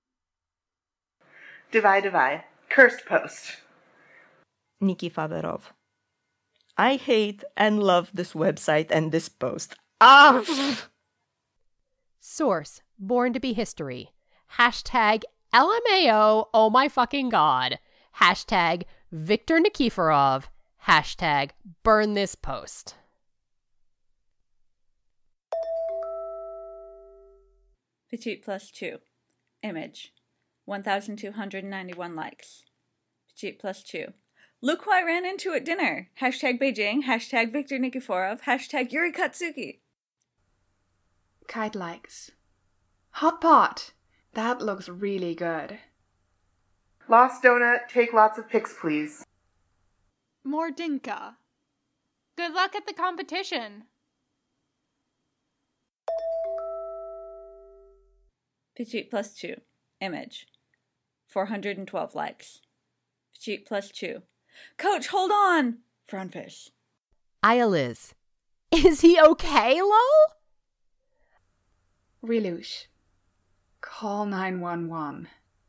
Divide, divide. Cursed post. Nikki Faverov. I hate and love this website and this post. Ah! Source, Born to be History. Hashtag L M A O, oh my fucking god. Hashtag Viktor Nikiforov. Hashtag burn this post. Petite plus two. Image. one thousand two hundred ninety-one likes. Petite plus two. Look who I ran into at dinner. Hashtag Beijing. Hashtag Viktor Nikiforov. Hashtag Yuri Katsuki. Kite likes. Hot pot. That looks really good. Lost Donut, take lots of pics, please. Mordinka. Good luck at the competition. Petite plus two. Image. four hundred twelve likes. Petite plus two. Coach, hold on! Frogfish. Liz. Is he okay, lol? Relouche. Call nine one one.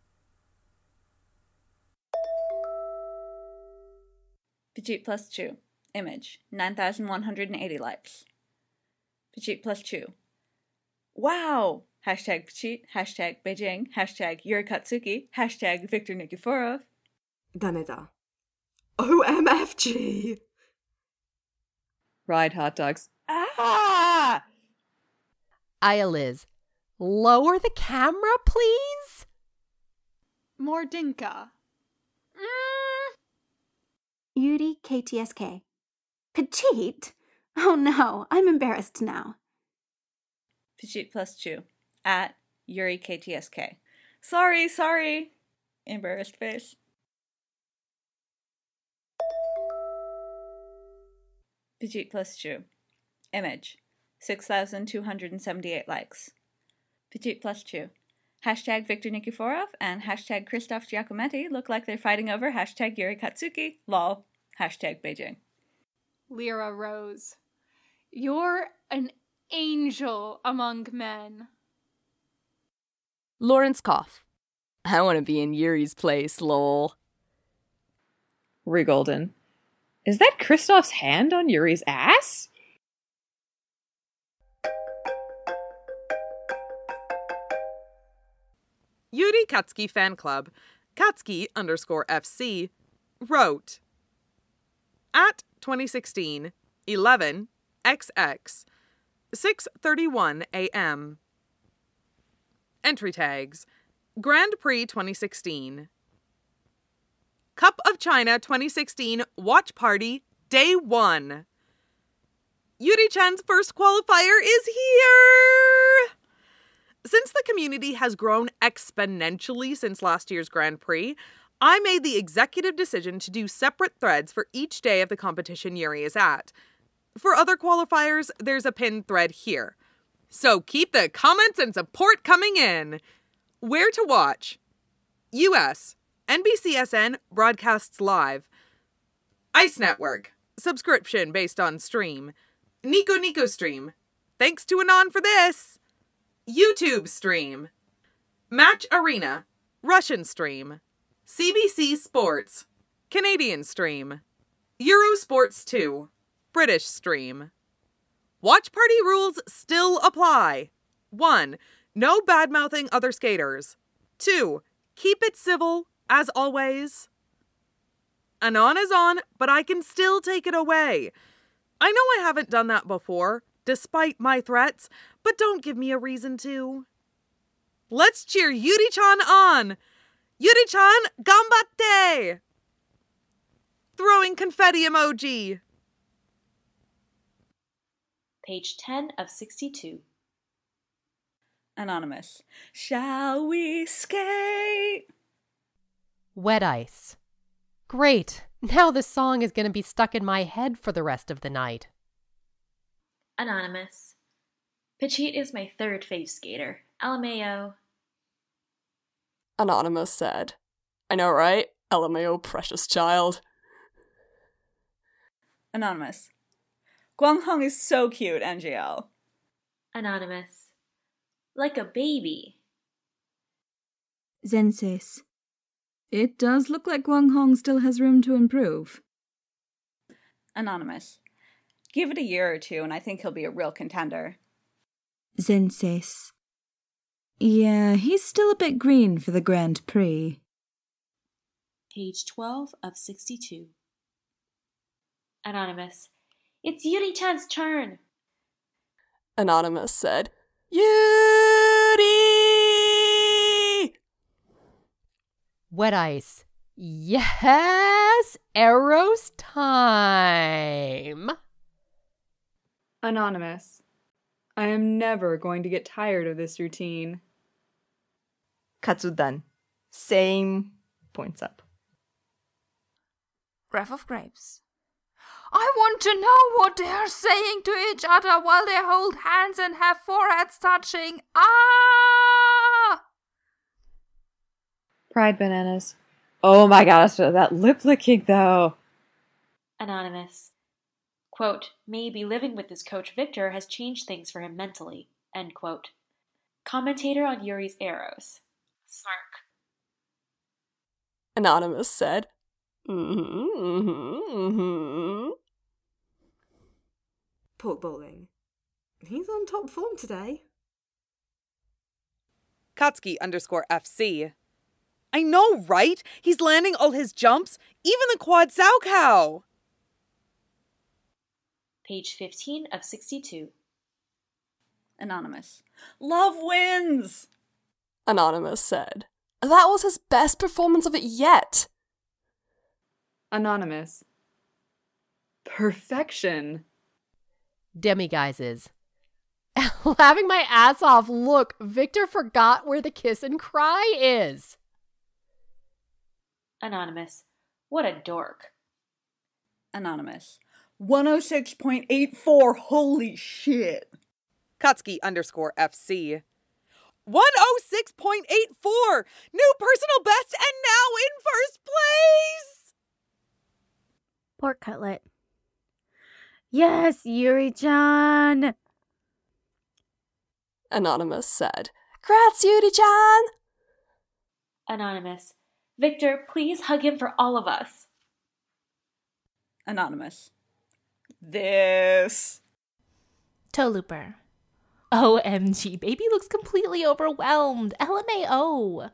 Petite plus two. Image. nine thousand one hundred eighty likes. Petite plus two. Wow! Hashtag Petite, hashtag Beijing, hashtag Yuri Katsuki, hashtag Viktor Nikiforov. Dameda. O M F G! Ride hot dogs. Ah! Liz. Lower the camera, please? Mordinka. Mm. Yuri K T S K. Petite? Oh no, I'm embarrassed now. Petite plus two. At Yuri K T S K. Sorry, sorry. Embarrassed face. Petite plus two. Image. six thousand two hundred seventy-eight likes. Petite plus two. Hashtag Viktor Nikiforov and hashtag Christoph Giacometti look like they're fighting over hashtag Yuri Katsuki. Lol. Hashtag Beijing. Lyra Rose. You're an angel among men. Lawrence Koff. I want to be in Yuri's place, lol. Rigolden. Is that Kristoff's hand on Yuri's ass? Yuri Katsuki Fan Club, Katsuki underscore F C, wrote, at twenty sixteen, eleven, X X, six thirty-one a.m. Entry tags, Grand Prix twenty sixteen. Cup of China twenty sixteen Watch Party, Day one. Yuri-chan's first qualifier is here! Since the community has grown exponentially since last year's Grand Prix, I made the executive decision to do separate threads for each day of the competition Yuri is at. For other qualifiers, there's a pinned thread here. So keep the comments and support coming in. Where to watch? U S N B C S N broadcasts live. Ice Network. Subscription based on stream. Nico Nico stream. Thanks to Anon for this. YouTube stream. Match Arena. Russian stream. C B C Sports. Canadian stream. Eurosports two. British stream. Watch party rules still apply. one. No bad-mouthing other skaters. two. Keep it civil, as always. Anon is on, but I can still take it away. I know I haven't done that before, despite my threats, but don't give me a reason to. Let's cheer Yuri-chan on! Yuri-chan, ganbatte! Throwing confetti emoji. Page ten of sixty-two. Anonymous. Shall we skate? Wet Ice. Great. Now this song is going to be stuck in my head for the rest of the night. Anonymous. Petite is my third fave skater. L M A O. Anonymous said. I know, right? L M A O, precious child. Anonymous. Guanghong is so cute, N G L. Anonymous. Like a baby. Zensis. It does look like Guanghong still has room to improve. Anonymous. Give it a year or two and I think he'll be a real contender. Zensis. Yeah, he's still a bit green for the Grand Prix. Page twelve of sixty-two. Anonymous. It's Yuri-chan's turn. Anonymous said, Yuri! Wet ice. Yes! Eros time! Anonymous. I am never going to get tired of this routine. Katsudan. Same points up. Breath of grapes. I want to know what they are saying to each other while they hold hands and have foreheads touching. Ah! Pride bananas. Oh my gosh, that lip licking though. Anonymous. Quote, maybe living with his coach Victor has changed things for him mentally. End quote. Commentator on Yuri's Arrows. Smirk. Anonymous said, mm-hmm, mm-hmm, mm-hmm. Pork bowling. He's on top form today. Katsuki underscore F C. I know, right? He's landing all his jumps, even the quad Sao Cow. Page fifteen of sixty-two. Anonymous. Love wins! Anonymous said, that was his best performance of it yet. Anonymous. Perfection. Demiguises. Laughing my ass off. Look, Victor forgot where the kiss and cry is. Anonymous. What a dork. Anonymous. one oh six point eight four, holy shit. Katsuki underscore F C. one oh six point eight four! New personal best and now in first place! Pork cutlet. Yes, Yuri-chan! Anonymous said, Grats, Yuri-chan! Anonymous. Victor, please hug him for all of us. Anonymous. This. Toe-looper. O M G, baby looks completely overwhelmed. L M A O.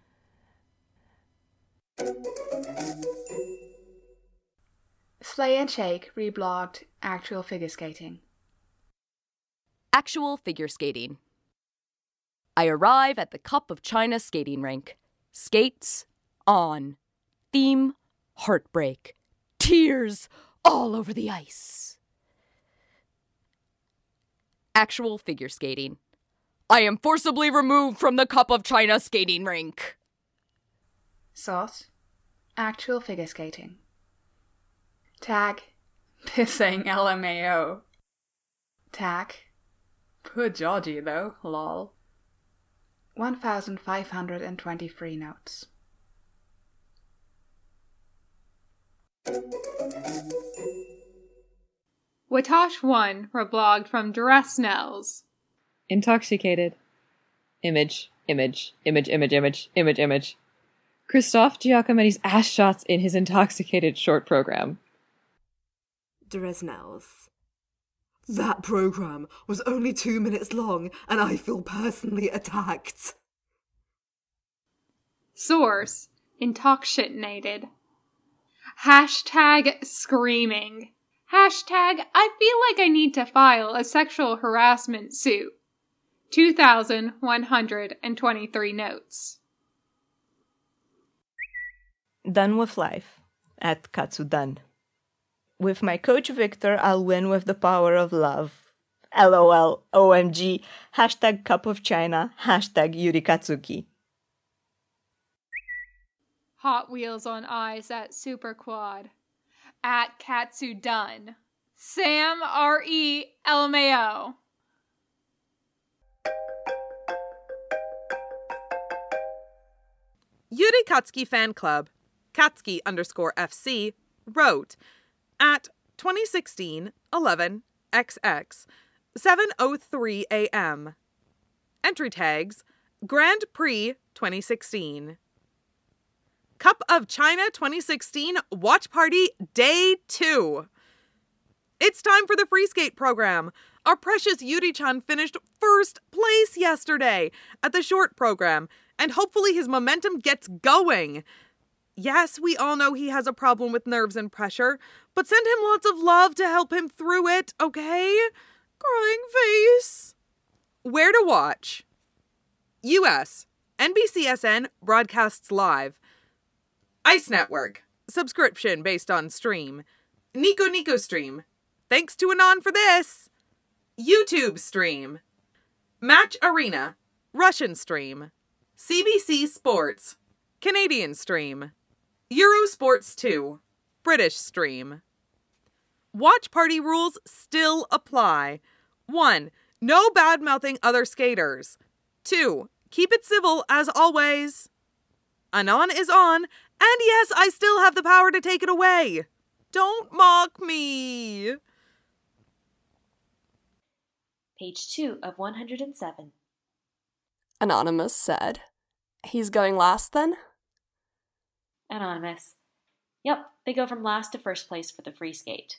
Slay and Shake reblogged Actual Figure Skating. Actual figure skating. I arrive at the Cup of China skating rink. Skates on. Theme, heartbreak. Tears all over the ice. Actual figure skating. I am forcibly removed from the Cup of China skating rink. Source, Actual Figure Skating. Tag, pissing L M A O. Tag, poor Georgie though, lol. one thousand five hundred twenty-three notes. Watosh one reblogged from Duress Nels. Intoxicated. Image, image, image, image, image, image, image. Christophe Giacometti's ass shots in his Intoxicated short program. Dresnels. That program was only two minutes long, and I feel personally attacked. Source, Intoxinated. Hashtag screaming. Hashtag I feel like I need to file a sexual harassment suit. two thousand one hundred twenty-three notes. Done with life. At Katsudan. With my coach Victor, I'll win with the power of love. LOL, O M G, hashtag Cup of China, hashtag Yuri Katsuki. Hot Wheels on Ice at Super Quad. At Katsu Done. Sam R E L M A O. Yuri Katsuki Fan Club, Katsuki underscore F C, wrote at twenty sixteen eleven X X, seven oh three a m Entry tags, Grand Prix twenty sixteen. Cup of China twenty sixteen Watch Party Day two. It's time for the free skate program. Our precious Yuri-chan finished first place yesterday at the short program, and hopefully his momentum gets going. Yes, we all know he has a problem with nerves and pressure, but send him lots of love to help him through it, okay? Crying face. Where to watch? U S N B C S N broadcasts live. Ice Network, subscription based on stream. Nico Nico stream. Thanks to Anon for this. YouTube stream. Match Arena, Russian stream. C B C Sports, Canadian stream. Eurosports two, British stream. Watch party rules still apply. one. No bad-mouthing other skaters. two. Keep it civil as always. Anon is on, and yes, I still have the power to take it away. Don't mock me. Page two of one hundred seven. Anonymous said, he's going last then? Anonymous. Yep, they go from last to first place for the free skate.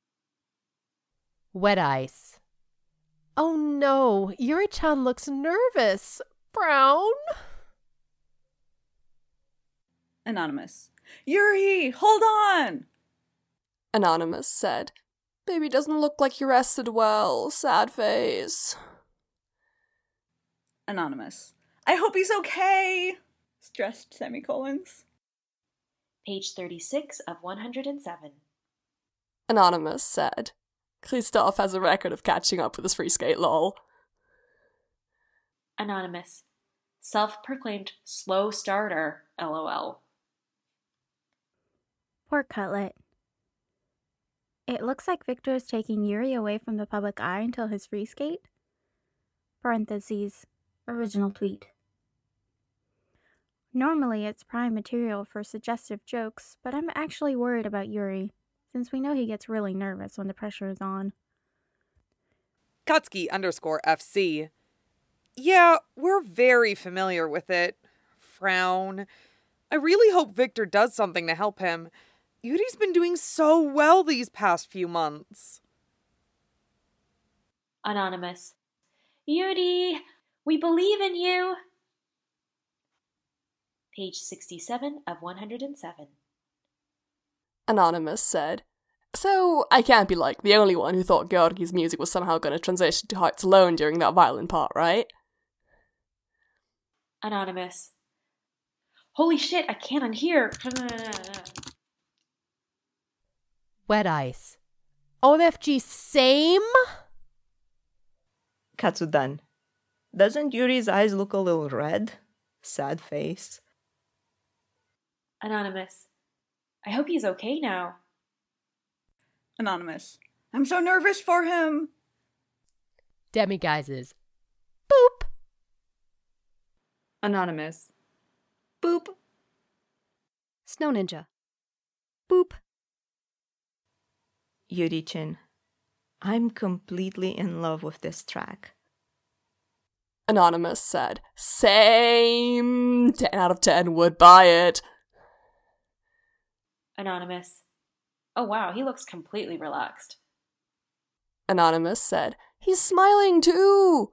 Wet Ice. Oh no, Yuri-chan looks nervous. Brown? Anonymous. Yuri, hold on! Anonymous said, baby doesn't look like he rested well. Sad face. Anonymous. I hope he's okay! Stressed semicolons. Page thirty-six of one hundred seven. Anonymous said, Christoph has a record of catching up with his free skate lol. Anonymous. Self-proclaimed slow starter, lol. Pork cutlet. It looks like Victor is taking Yuri away from the public eye until his free skate. Parentheses. Original tweet. Normally it's prime material for suggestive jokes, but I'm actually worried about Yuri, since we know he gets really nervous when the pressure is on. Katsuki underscore F C. Yeah, we're very familiar with it. Frown. I really hope Victor does something to help him. Yuri's been doing so well these past few months. Anonymous. Yuri, we believe in you! Page sixty-seven of one hundred seven. Anonymous said, so I can't be like the only one who thought Georgi's music was somehow going to transition to Hearts Alone during that violin part, right? Anonymous. Holy shit, I can't unhear. Wet Ice. O M F G same? Katsudan. Doesn't Yuri's eyes look a little red? Sad face. Anonymous. I hope he's okay now. Anonymous. I'm so nervous for him. Demiguises. Boop. Anonymous. Boop. Snow Ninja. Boop. Yuri-chan. I'm completely in love with this track. Anonymous said, same. ten out of ten would buy it. Anonymous. Oh wow, he looks completely relaxed. Anonymous said, he's smiling too.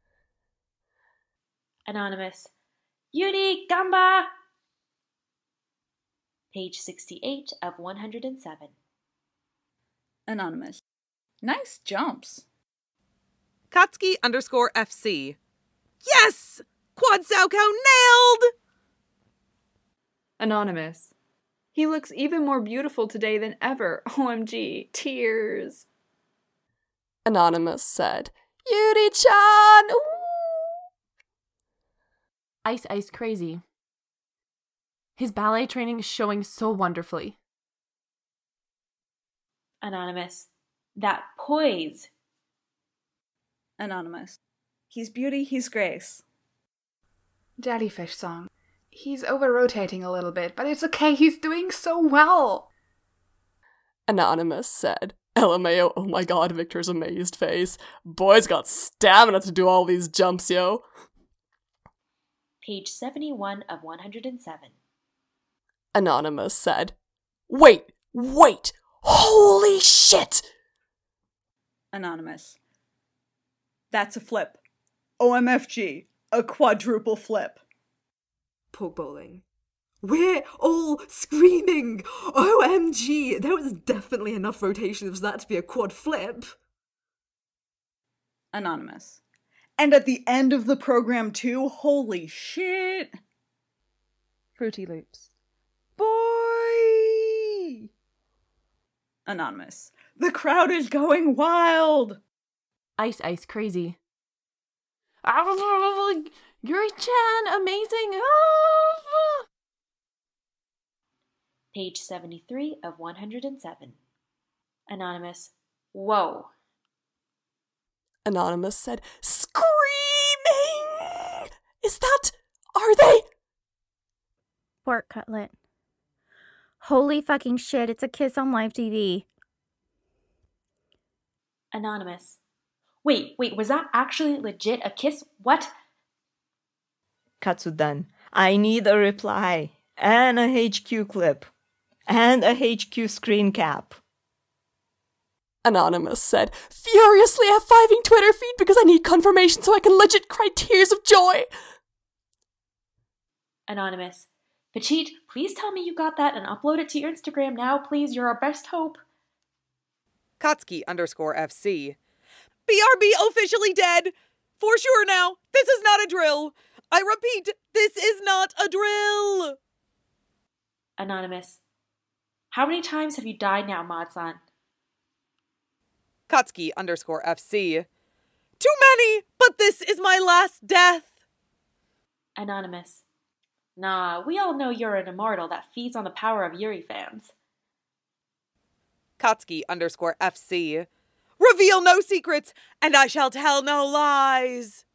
Anonymous. Yuri, gamba! Page sixty-eight of one hundred seven. Anonymous. Nice jumps. Katsuki underscore F C. Yes! Quad Sauco nailed! Anonymous. He looks even more beautiful today than ever. O M G. Tears. Anonymous said, Yuri-chan! Ooh! Ice Ice Crazy. His ballet training is showing so wonderfully. Anonymous. That poise. Anonymous. He's beauty, he's grace. Jellyfish song. He's over-rotating a little bit, but it's okay, he's doing so well. Anonymous said, L M A O, oh my god, Victor's amazed face. Boy's got stamina to do all these jumps, yo. Page seventy-one of one hundred seven. Anonymous said, Wait, wait, holy shit! Anonymous. That's a flip. O M F G, a quadruple flip. Pork bowling. We're all screaming! O M G! There was definitely enough rotation for that to be a quad flip. Anonymous. And at the end of the program too, holy shit! Fruity Loops. Boy! Anonymous. The crowd is going wild! Ice Ice Crazy. Yuri-chan, amazing! Ah! Page seventy-three of one hundred seven. Anonymous. Whoa. Anonymous said, Screaming! Is that... Are they... Pork cutlet. Holy fucking shit, it's a kiss on live T V. Anonymous. Wait, wait, was that actually legit a kiss? What? Katsudan, I need a reply. And a H Q clip. And a H Q screen cap. Anonymous said, Furiously F five-ing Twitter feed because I need confirmation so I can legit cry tears of joy. Anonymous. Petite, please tell me you got that and upload it to your Instagram now, please. You're our best hope. Kotsky underscore F C. B R B officially dead! For sure now, this is not a drill! I repeat, this is not a drill! Anonymous. How many times have you died now, Mod-san? Kotsky underscore F C. Too many, but this is my last death! Anonymous. Nah, we all know you're an immortal that feeds on the power of Yuri fans. Kotsky underscore F C. Reveal no secrets, and I shall tell no lies!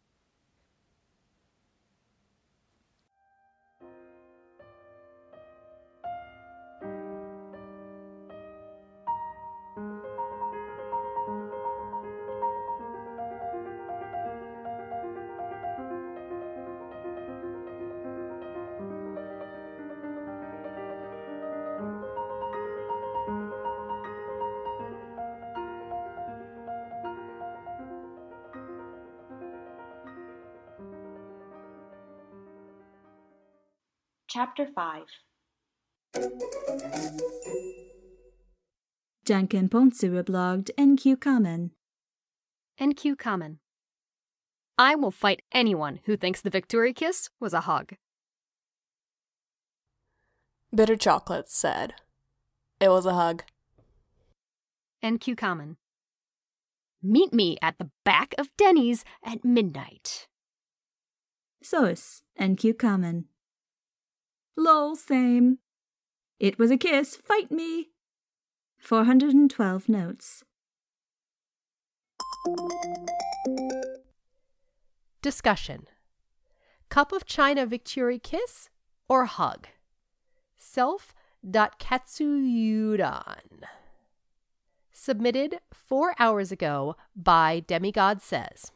Chapter five. Janken Ponsura blogged N Q Kamen. N Q Kamen. I will fight anyone who thinks the victory kiss was a hug. Bitter Chocolate said, It was a hug. N Q Kamen. Meet me at the back of Denny's at midnight. Source, N Q Kamen. Lol, same. It was a kiss, fight me. four hundred twelve notes. Discussion. Cup of China Victory kiss or hug? Self.Katsuyudan. Submitted four hours ago by Demigod Says.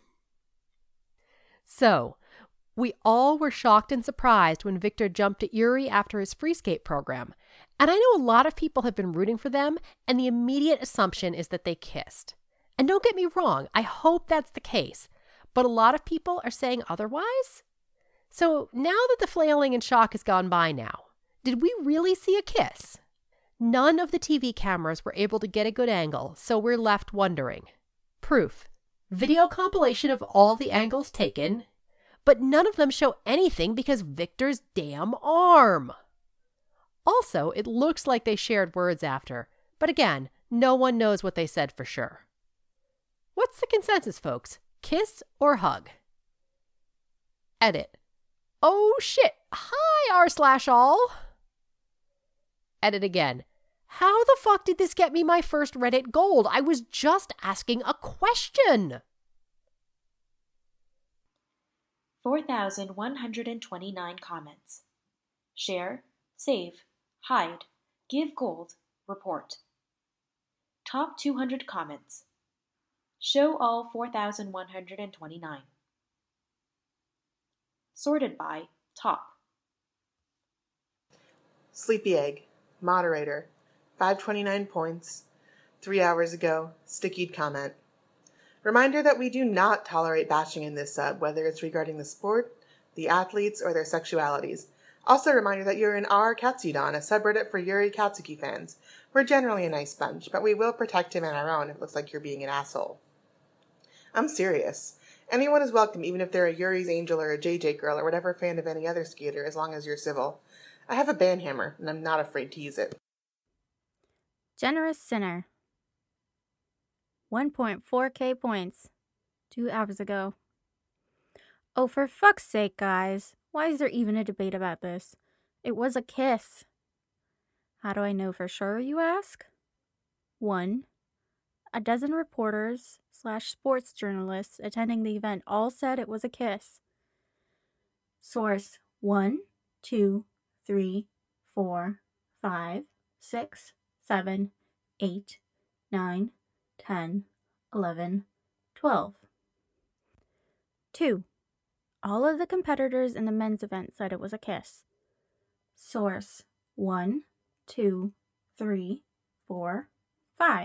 So, we all were shocked and surprised when Victor jumped at Yuri after his free skate program. And I know a lot of people have been rooting for them, and the immediate assumption is that they kissed. And don't get me wrong, I hope that's the case. But a lot of people are saying otherwise? So now that the flailing and shock has gone by now, did we really see a kiss? None of the T V cameras were able to get a good angle, so we're left wondering. Proof. Video compilation of all the angles taken, but none of them show anything because Victor's damn arm. Also, it looks like they shared words after, but again, no one knows what they said for sure. What's the consensus, folks? Kiss or hug? Edit. Oh shit. Hi, r slash all. Edit again. How the fuck did this get me my first Reddit gold? I was just asking a question. four thousand one hundred twenty-nine comments. Share, save, hide, give gold, report. Top two hundred comments. Show all four thousand one hundred twenty-nine. Sorted by top. Sleepy Egg, moderator, five hundred twenty-nine points, three hours ago, stickied comment. Reminder that we do not tolerate bashing in this sub, whether it's regarding the sport, the athletes, or their sexualities. Also a reminder that you're in r Katsudon, a subreddit for Yuri Katsuki fans. We're generally a nice bunch, but we will protect him and our own if it looks like you're being an asshole. I'm serious. Anyone is welcome, even if they're a Yuri's Angel or a J J girl or whatever fan of any other skater, as long as you're civil. I have a banhammer, and I'm not afraid to use it. Generous Sinner. one point four K points. Two hours ago. Oh, for fuck's sake, guys. Why is there even a debate about this? It was a kiss. How do I know for sure, you ask? One. A dozen reporters slash sports journalists attending the event all said it was a kiss. Source one, two, three, four, five, six, seven, eight, nine, ten, eleven, twelve. Two. All of the competitors in the men's event said it was a kiss. Source one, two, three, four, five.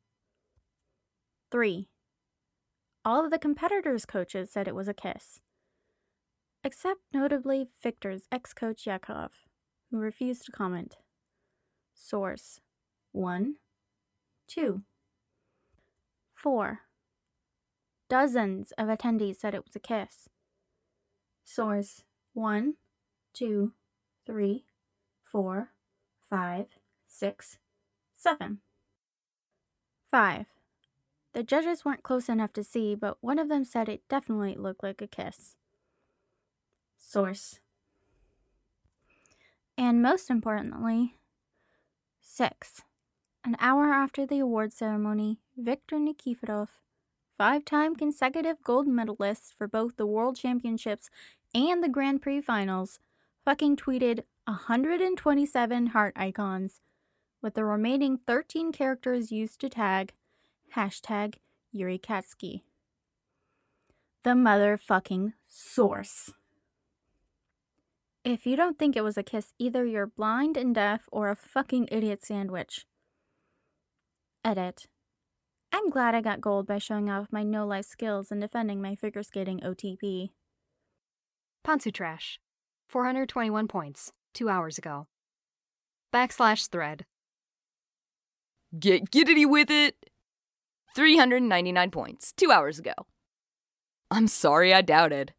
Three. All of the competitors' coaches said it was a kiss. Except notably Victor's ex-coach Yakov, who refused to comment. Source one, two. Four. Dozens of attendees said it was a kiss. Source one, two, three, four, five, six, seven. Five. The judges weren't close enough to see, but one of them said it definitely looked like a kiss. Source. And most importantly, six. An hour after the award ceremony, Viktor Nikiforov, five-time consecutive gold medalist for both the World Championships and the Grand Prix finals, fucking tweeted one hundred twenty-seven heart icons, with the remaining thirteen characters used to tag hashtag Yuri Katsuki. The motherfucking source. If you don't think it was a kiss, either you're blind and deaf or a fucking idiot sandwich. Edit. I'm glad I got gold by showing off my no-life skills and defending my figure skating O T P. Pantsu Trash. four hundred twenty-one points. Two hours ago. Backslash thread. Get giddity with it! three hundred ninety-nine points. Two hours ago. I'm sorry I doubted.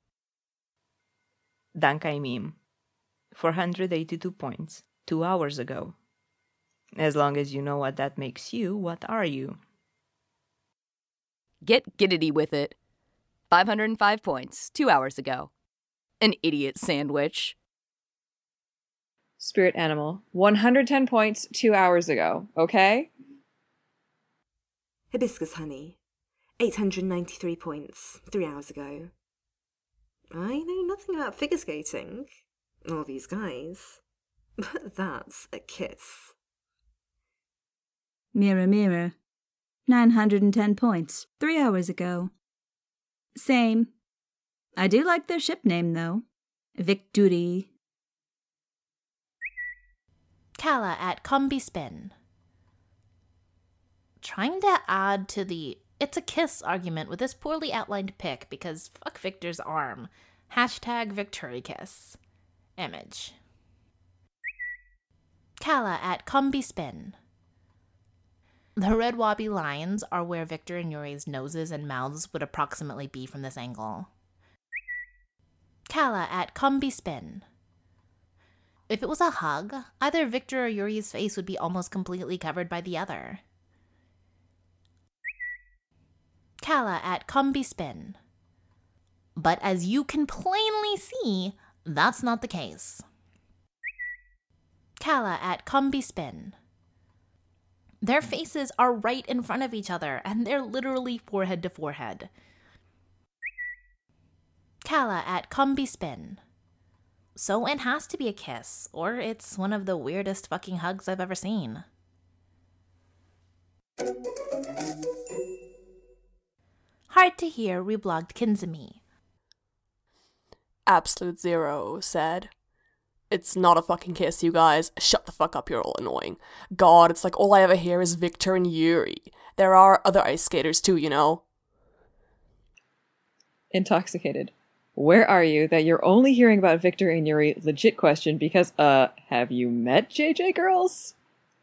Dankai meme. four hundred eighty-two points. Two hours ago. As long as you know what that makes you, what are you? Get giddity with it. five hundred five points. Two hours ago. An idiot sandwich. Spirit Animal. one hundred ten points two hours ago. Okay? Hibiscus Honey. eight hundred ninety-three points three hours ago. I know nothing about figure skating. All these guys. But that's a kiss. Mirror Mirror. nine hundred ten points three hours ago. Same. I do like their ship name, though. Victory. Kala at Combi Spin. Trying to add to the it's a kiss argument with this poorly outlined pic because fuck Victor's arm. Hashtag Victory Kiss. Image. Kala at Combi Spin. The red wobbly lines are where Victor and Yuri's noses and mouths would approximately be from this angle. Kala at Combi Spin. If it was a hug, either Victor or Yuri's face would be almost completely covered by the other. Kala at Combi Spin. But as you can plainly see, that's not the case. Kala at Combi Spin. Their faces are right in front of each other, and they're literally forehead to forehead. Kala at Combi Spin. So it has to be a kiss, or it's one of the weirdest fucking hugs I've ever seen. Hard to hear reblogged Kinzami. Absolute Zero said, "It's not a fucking kiss, you guys. Shut the fuck up, you're all annoying. God, it's like all I ever hear is Victor and Yuri. There are other ice skaters too, you know." Intoxicated. Where are you that you're only hearing about Victor and Yuri? Legit question, because, uh, have you met J J girls?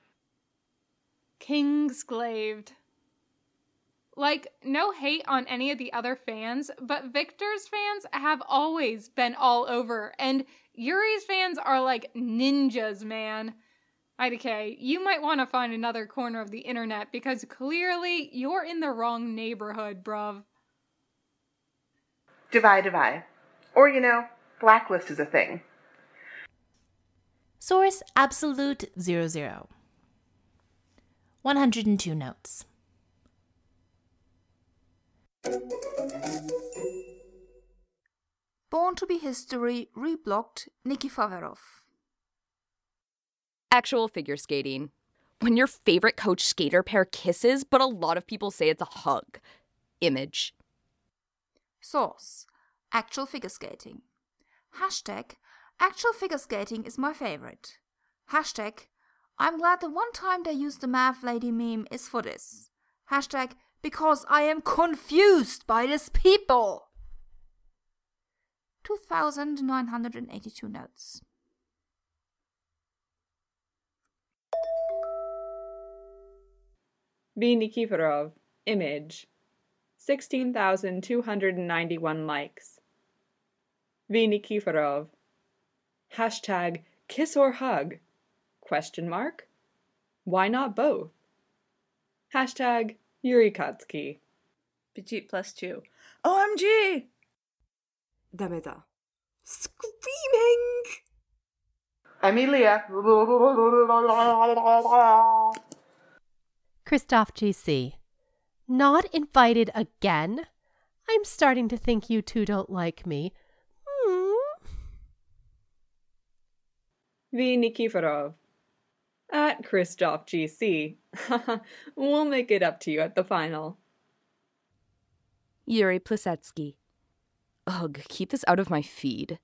Kingsglaved. Like, no hate on any of the other fans, but Victor's fans have always been all over, and Yuri's fans are like ninjas, man. I D K, you might want to find another corner of the internet, because clearly you're in the wrong neighborhood, bruv. Divide, divide. Or, you know, blacklist is a thing. Source Absolute Zero Zero. one hundred two notes. Born to be History reblocked Nikki Faverov. Actual figure skating. When your favorite coach skater pair kisses, but a lot of people say it's a hug. Image. Source Actual Figure Skating. Hashtag Actual Figure Skating is my favorite. Hashtag I'm glad the one time they used the Math Lady meme is for this. Hashtag because I am confused by these people. two thousand nine hundred eighty-two notes. V. Nikiforov. Image. sixteen thousand two hundred ninety-one likes. V. Nikiforov. Hashtag kiss or hug? Question mark? Why not both? Hashtag Yuri Katsuki. Petite plus two. O M G! Dameda. Screaming! Emilia. Christoph G C. Not invited again? I'm starting to think you two don't like me. Hmm. V. Nikiforov. At Christoph G C. We'll make it up to you at the final. Yuri Plisetsky. Ugh, keep this out of my feed.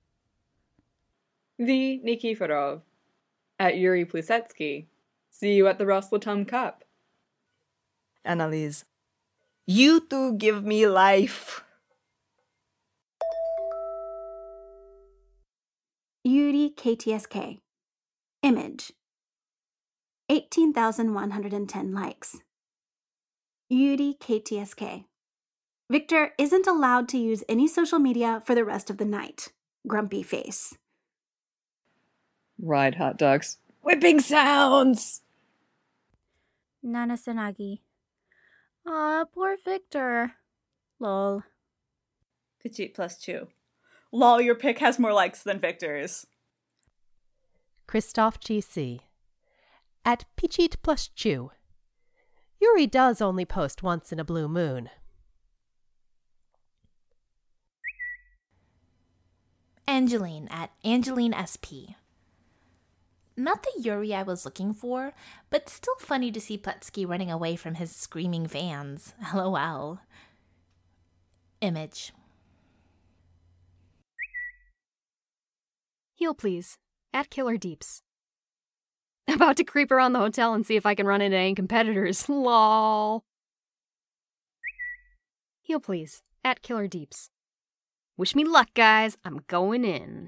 V. Nikiforov. At Yuri Plisetsky. See you at the Rosletum Cup. Annalise. You two give me life. Yuri K T S K. Image. eighteen thousand one hundred ten likes. Yuri K T S K. Victor isn't allowed to use any social media for the rest of the night. Grumpy face. Ride hot dogs. Whipping sounds! Nana Sanagi. Aw, poor Victor. Lol. Petite plus two. Lol, your pic has more likes than Victor's. Christoph G C. At Pichit plus Chew. Yuri does only post once in a blue moon. Angeline at Angeline S P. Not the Yuri I was looking for, but still funny to see Pletsky running away from his screaming fans. LOL. Image. Heal, please. At Killer Deeps. About to creep around the hotel and see if I can run into any competitors. Lol. Heal, please. At Killer Deeps. Wish me luck, guys. I'm going in.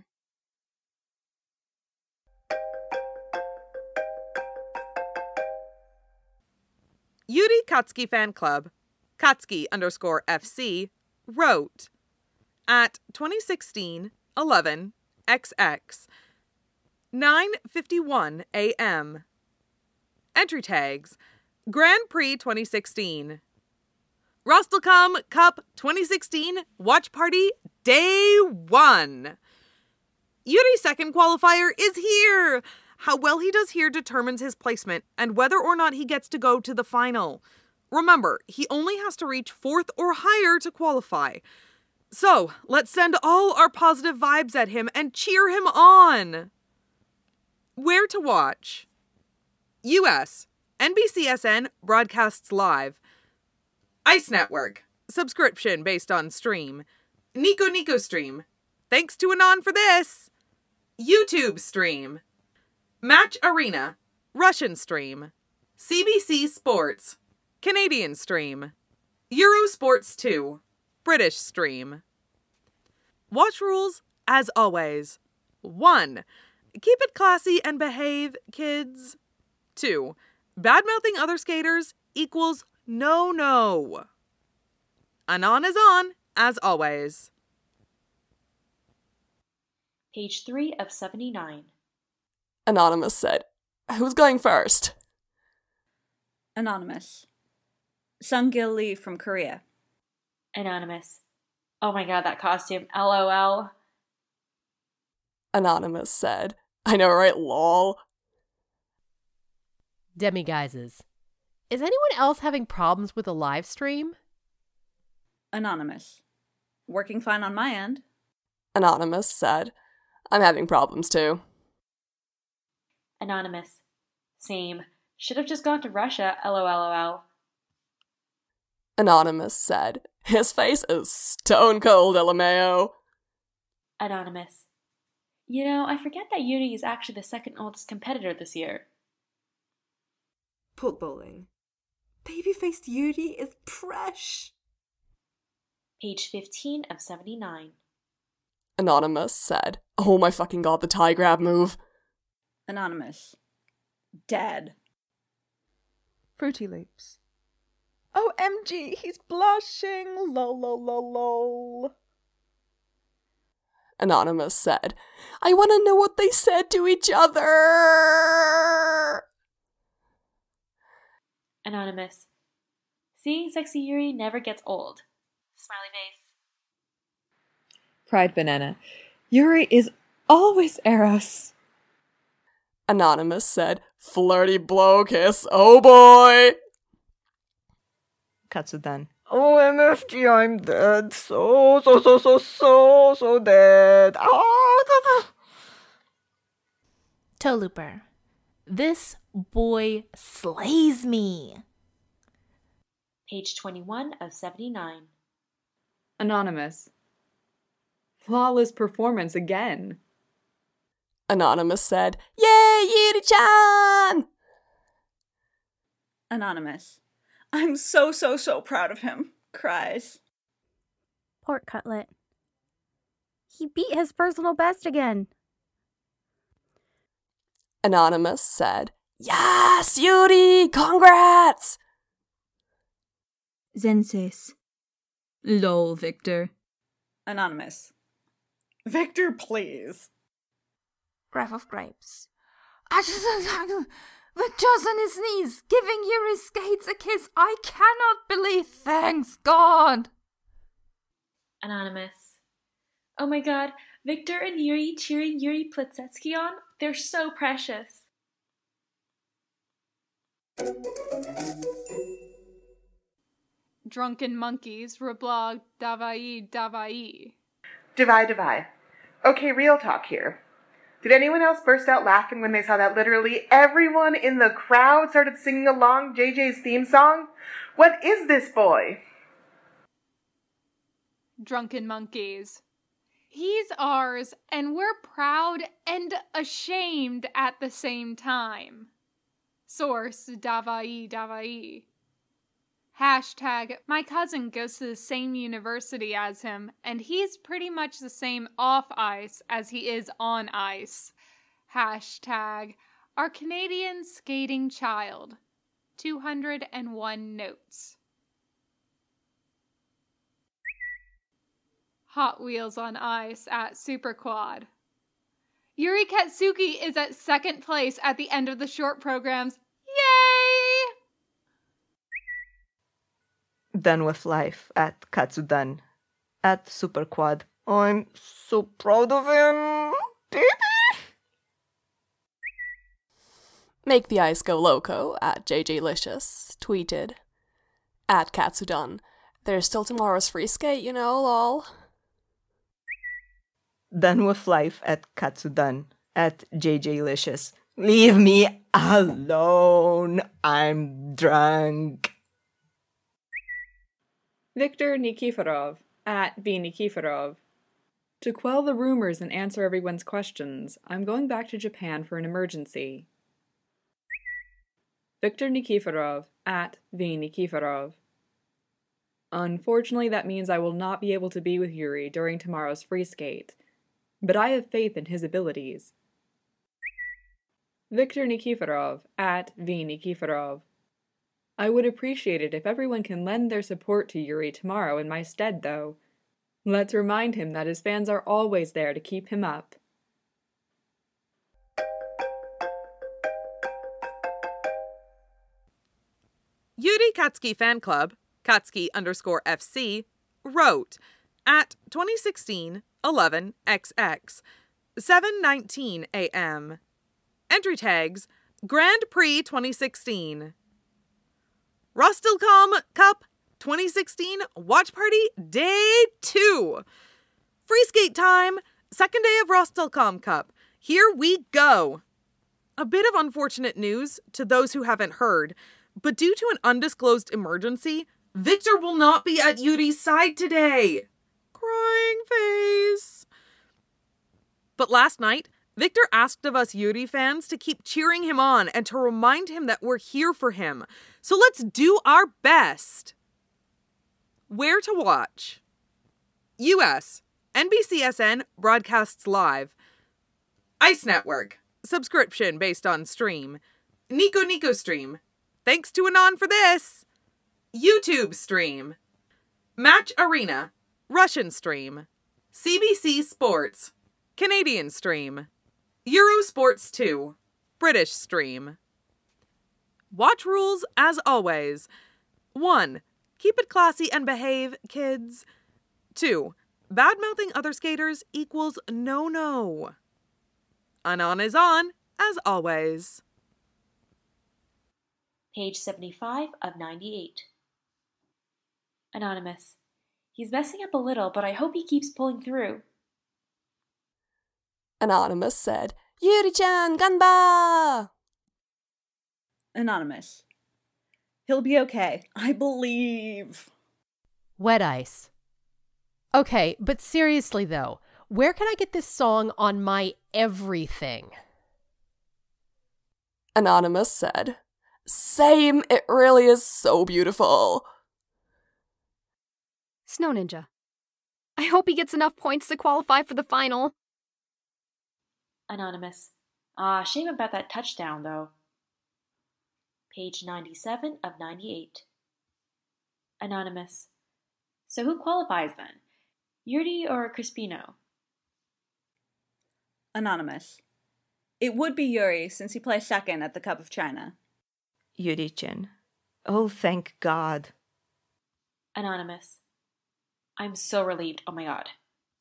Yuri Katsuki Fan Club, Katsuki underscore F C, wrote, at twenty sixteen eleven X X, nine fifty-one a m Entry tags, Grand Prix twenty sixteen, Rostelcom Cup twenty sixteen Watch Party Day one. Yuri's second qualifier is here! How well he does here determines his placement and whether or not he gets to go to the final. Remember, he only has to reach fourth or higher to qualify. So, let's send all our positive vibes at him and cheer him on! Where to watch? U S N B C S N broadcasts live. Ice Network, subscription based on stream. Nico Nico stream. Thanks to Anon for this. YouTube stream. Match Arena, Russian stream. C B C Sports, Canadian stream. Eurosports two, British stream. Watch rules, as always. one. Keep it classy and behave, kids. two. Bad-mouthing other skaters equals no-no. Anon is on, as always. Page three of seventy-nine. Anonymous said, "Who's going first?" Anonymous. Sung-gil Lee from Korea. Anonymous. Oh my god, that costume. LOL. Anonymous said, "I know, right, lol." Demiguises. Is anyone else having problems with the live stream? Anonymous. Working fine on my end. Anonymous said, "I'm having problems too." Anonymous. Same. Should have just gone to Russia, LOLOL. Anonymous said, "His face is stone cold, L M A O." Anonymous. You know, I forget that Yuri is actually the second oldest competitor this year. Pork bowling. Baby-faced Yuri is fresh. Page fifteen of seventy-nine. Anonymous said, "Oh my fucking god, the tie grab move." Anonymous. Dead. Fruity Loops. O M G, he's blushing. Lol, lol, lol, lol. Anonymous said, "I want to know what they said to each other." Anonymous. Seeing sexy Yuri never gets old. Smiley face. Pride Banana. Yuri is always Eros. Anonymous said, "Flirty blow kiss, oh boy." Katsudan. O M F G, I'm dead. So, so, so, so, so, so dead. Oh, Toluper. This boy slays me. Page twenty-one of seventy-nine. Anonymous. Flawless performance again. Anonymous said, "Yay, Yuri-chan!" Anonymous. I'm so, so, so proud of him. Cries. Pork cutlet. He beat his personal best again. Anonymous said, "Yes, Yuri, congrats!" Zenses. Lol, Victor. Anonymous. Victor, please. Breath of Grapes. Victor's on his knees, giving Yuri Skates a kiss. I cannot believe. Thanks God. Anonymous. Oh my god, Victor and Yuri cheering Yuri Plitsetsky on? They're so precious. Drunken Monkeys, reblog Davai Davai. Divide, divide. Okay, real talk here. Did anyone else burst out laughing when they saw that literally everyone in the crowd started singing along J J's theme song? What is this boy? Drunken Monkeys. He's ours, and we're proud and ashamed at the same time. Source, Davai Davai. Hashtag, my cousin goes to the same university as him, and he's pretty much the same off ice as he is on ice. Hashtag, our Canadian skating child. two hundred one notes. Hot Wheels on Ice at Superquad. Yuri Katsuki is at second place at the end of the short programs. Yay! Done with life at Katsudan. At Superquad. I'm so proud of him. Baby! Make the Ice Go Loco at JJLicious tweeted at Katsudon. There's still tomorrow's free skate, you know, lol. Done with life at Katsudon at JJLicious. Leave me alone. I'm drunk. Viktor Nikiforov at V Nikiforov. To quell the rumors and answer everyone's questions, I'm going back to Japan for an emergency. Viktor Nikiforov at V Nikiforov. Unfortunately, that means I will not be able to be with Yuri during tomorrow's free skate, but I have faith in his abilities. Viktor Nikiforov at V Nikiforov. I would appreciate it if everyone can lend their support to Yuri tomorrow in my stead, though. Let's remind him that his fans are always there to keep him up. Yuri Katsuki Fan Club, Katsuki underscore F C, wrote at twenty sixteen eleven X X, seven nineteen a m Entry tags, Grand Prix twenty sixteen. Rostelcom Cup twenty sixteen Watch Party Day two. Free skate time, second day of Rostelcom Cup. Here we go. A bit of unfortunate news to those who haven't heard, but due to an undisclosed emergency, Victor will not be at Yuri's side today. Crying face. But last night, Victor asked of us Yuri fans to keep cheering him on and to remind him that we're here for him. So let's do our best. Where to watch? U S N B C S N broadcasts live. Ice Network, subscription based on stream. Nico Nico stream. Thanks to Anon for this. YouTube stream. Match Arena, Russian stream. C B C Sports, Canadian stream. Eurosports two, British stream. Watch rules as always. one. Keep it classy and behave, kids. two. Bad-mouthing other skaters equals no-no. Anon is on, as always. Page seventy-five of ninety-eight. Anonymous. He's messing up a little, but I hope he keeps pulling through. Anonymous said, Yuri-chan, ganba! Anonymous. He'll be okay. I believe. Wet Ice. Okay, but seriously though, where can I get this song on my everything? Anonymous said, Same, it really is so beautiful. Snow Ninja. I hope he gets enough points to qualify for the final. Anonymous. Ah, shame about that touchdown, though. Page ninety-seven of ninety-eight. Anonymous. So who qualifies then? Yuri or Crispino? Anonymous. It would be Yuri since he placed second at the Cup of China. Yuri-chan. Oh, thank God. Anonymous. I'm so relieved. Oh my God.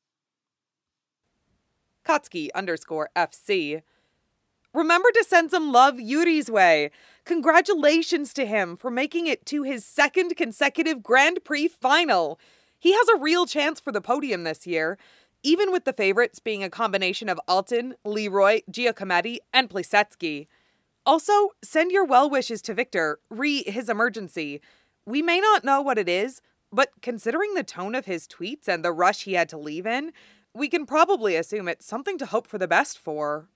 Katsuki underscore F C. Remember to send some love Yuri's way. Congratulations to him for making it to his second consecutive Grand Prix final. He has a real chance for the podium this year, even with the favorites being a combination of Alton, Leroy, Giacometti, and Plisetsky. Also, send your well wishes to Victor, re his emergency. We may not know what it is, but considering the tone of his tweets and the rush he had to leave in, we can probably assume it's something to hope for the best for.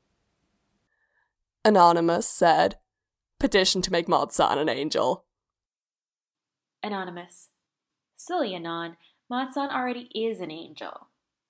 Anonymous said, Petition to make Mod-san an angel. Anonymous. Silly Anon, Mod-san already is an angel.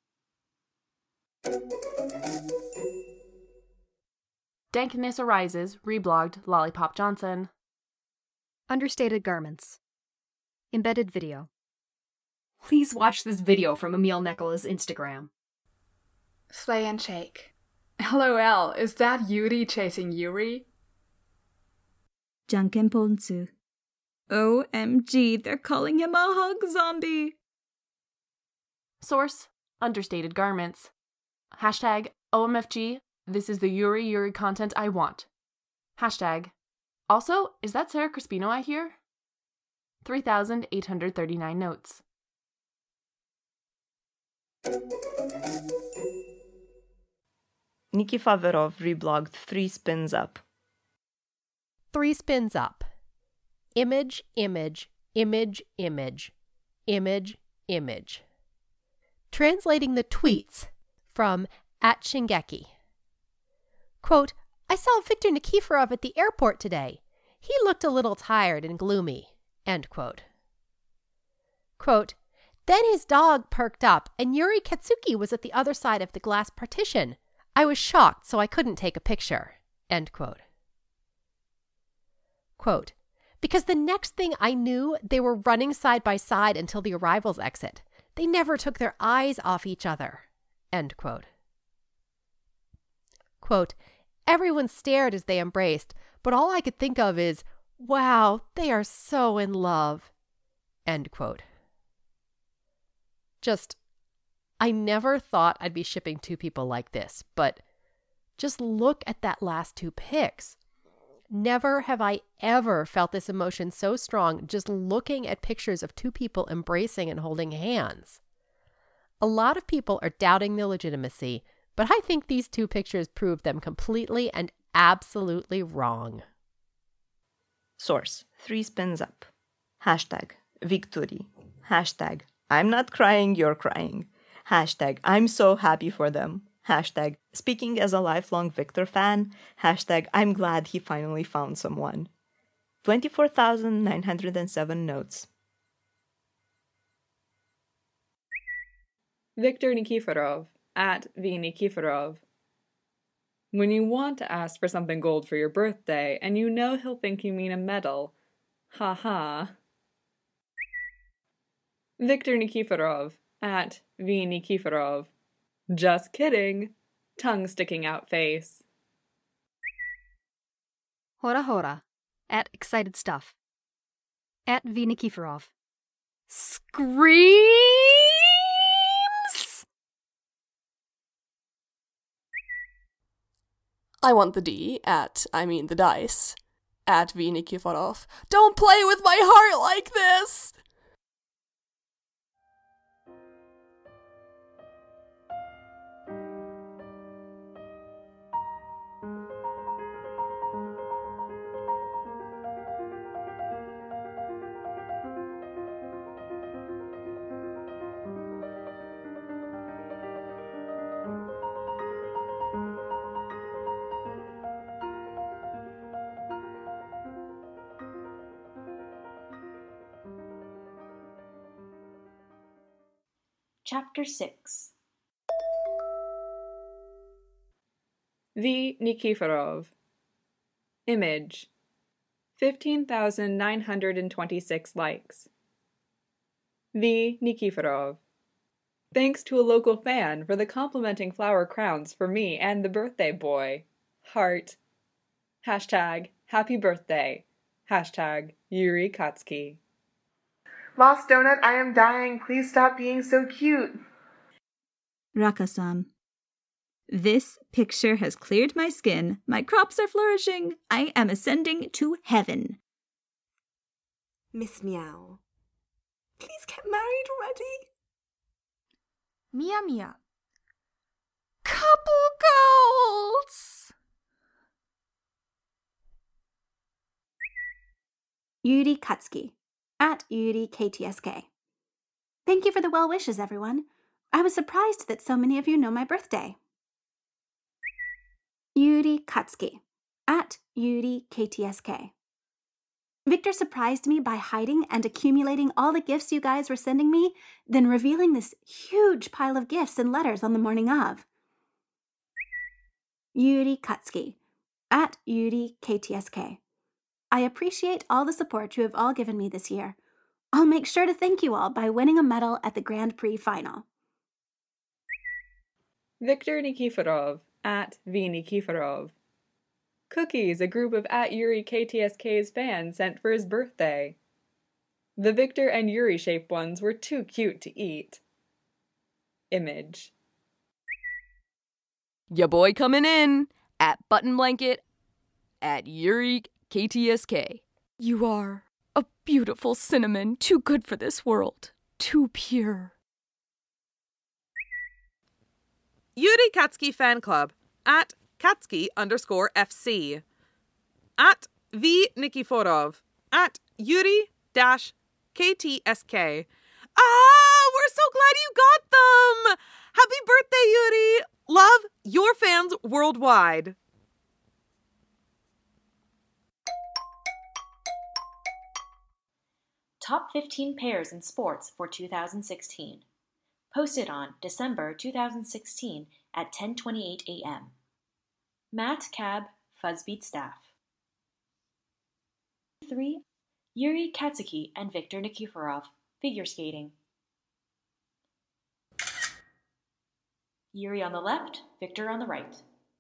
Dankness Arises, reblogged Lollipop Johnson. Understated Garments. Embedded video. Please watch this video from Emil Nekola's Instagram. Slay and shake. LOL, is that Yuri chasing Yuri? Junken Ponsu. O M G, they're calling him a hug zombie. Source, Understated Garments. Hashtag O M F G, this is the Yuri Yuri content I want. Hashtag. Also, is that Sarah Crispino I hear? three thousand eight hundred thirty-nine notes. Nikki Faverov reblogged Three Spins Up. Three spins up. Image, image, image, image, image, image. Translating the tweets from at Shingeki. Quote, I saw Viktor Nikiforov at the airport today. He looked a little tired and gloomy. End quote. Quote, then his dog perked up and Yuri Katsuki was at the other side of the glass partition. I was shocked, so I couldn't take a picture. End quote. Quote, because the next thing I knew, they were running side by side until the arrivals exit. They never took their eyes off each other. End quote. Quote, everyone stared as they embraced, but all I could think of is, wow, they are so in love. End quote. Just, I never thought I'd be shipping two people like this, but just look at that last two pics. Never have I ever felt this emotion so strong just looking at pictures of two people embracing and holding hands. A lot of people are doubting the legitimacy, but I think these two pictures prove them completely and absolutely wrong. Source, Three Spins Up. Hashtag, Victory. Hashtag, I'm not crying, you're crying. Hashtag, I'm so happy for them. Hashtag, speaking as a lifelong Viktor fan. Hashtag, I'm glad he finally found someone. twenty-four thousand nine hundred seven notes. Viktor Nikiforov, at V Nikiforov. When you want to ask for something gold for your birthday, and you know he'll think you mean a medal. Ha ha. Viktor Nikiforov, at V Nikiforov. Just kidding. Tongue sticking out face. Hora hora. At Excited Stuff. At V Nikiforov. Screams! I want the D at, I mean the dice, at V Nikiforov. Don't play with my heart like this! Chapter six. V Nikiforov. Image. fifteen thousand nine hundred twenty-six likes. V Nikiforov. Thanks to a local fan for the complimenting flower crowns for me and the birthday boy. Heart. Hashtag happy birthday. Hashtag Yuri Katsuki. Lost Donut, I am dying. Please stop being so cute. Raka-san. This picture has cleared my skin. My crops are flourishing. I am ascending to heaven. Miss Meow. Please get married already. Mia Mia. Couple goals! Yuri Katsuki. At Yuri K T S K. Thank you for the well wishes, everyone. I was surprised that so many of you know my birthday. Yuri Katsuki. At Yuri K T S K. Viktor surprised me by hiding and accumulating all the gifts you guys were sending me, then revealing this huge pile of gifts and letters on the morning of. Yuri Katsuki. At Yuri K T S K. I appreciate all the support you have all given me this year. I'll make sure to thank you all by winning a medal at the Grand Prix final. Viktor Nikiforov, at V Nikiforov. Cookies a group of at Yuri K T S K's fans sent for his birthday. The Viktor and Yuri shaped ones were too cute to eat. Image. Ya boy coming in, at Button Blanket. at Yuri K T S K. You are a beautiful cinnamon, too good for this world, too pure. Yuri Katsuki Fan Club at Katsuki underscore F C. At V Nikiforov. At Yuri dash K T S K. Ah, we're so glad you got them! Happy birthday, Yuri! Love, your fans worldwide. Top fifteen pairs in sports for two thousand sixteen. Posted on December two thousand sixteen at ten twenty-eight a.m. Matt Cab, Fuzzbeat staff. three. Yuri Katsuki and Viktor Nikiforov, figure skating. Yuri on the left, Viktor on the right.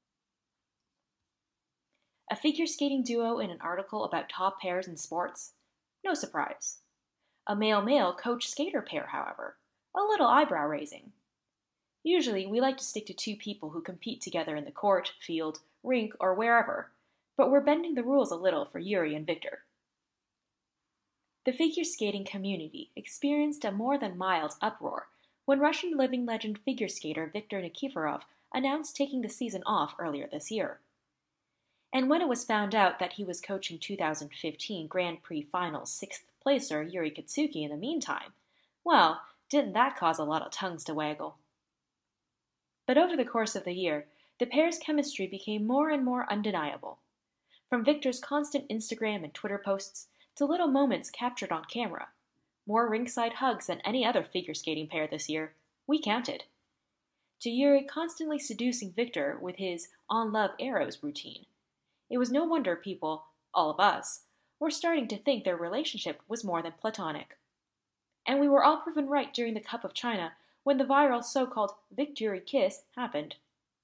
A figure skating duo in an article about top pairs in sports? No surprise. A male-male coach-skater pair, however. A little eyebrow-raising. Usually, we like to stick to two people who compete together in the court, field, rink, or wherever, but we're bending the rules a little for Yuri and Viktor. The figure skating community experienced a more than mild uproar when Russian living legend figure skater Viktor Nikiforov announced taking the season off earlier this year. And when it was found out that he was coaching two thousand fifteen Grand Prix Finals sixth placer Yuri Katsuki in the meantime, well, didn't that cause a lot of tongues to waggle? But over the course of the year, the pair's chemistry became more and more undeniable. From Viktor's constant Instagram and Twitter posts to little moments captured on camera, more ringside hugs than any other figure skating pair this year, we counted. To Yuri constantly seducing Viktor with his on love arrows routine, it was no wonder people, all of us, were starting to think their relationship was more than platonic. And we were all proven right during the Cup of China when the viral so-called Victory kiss happened.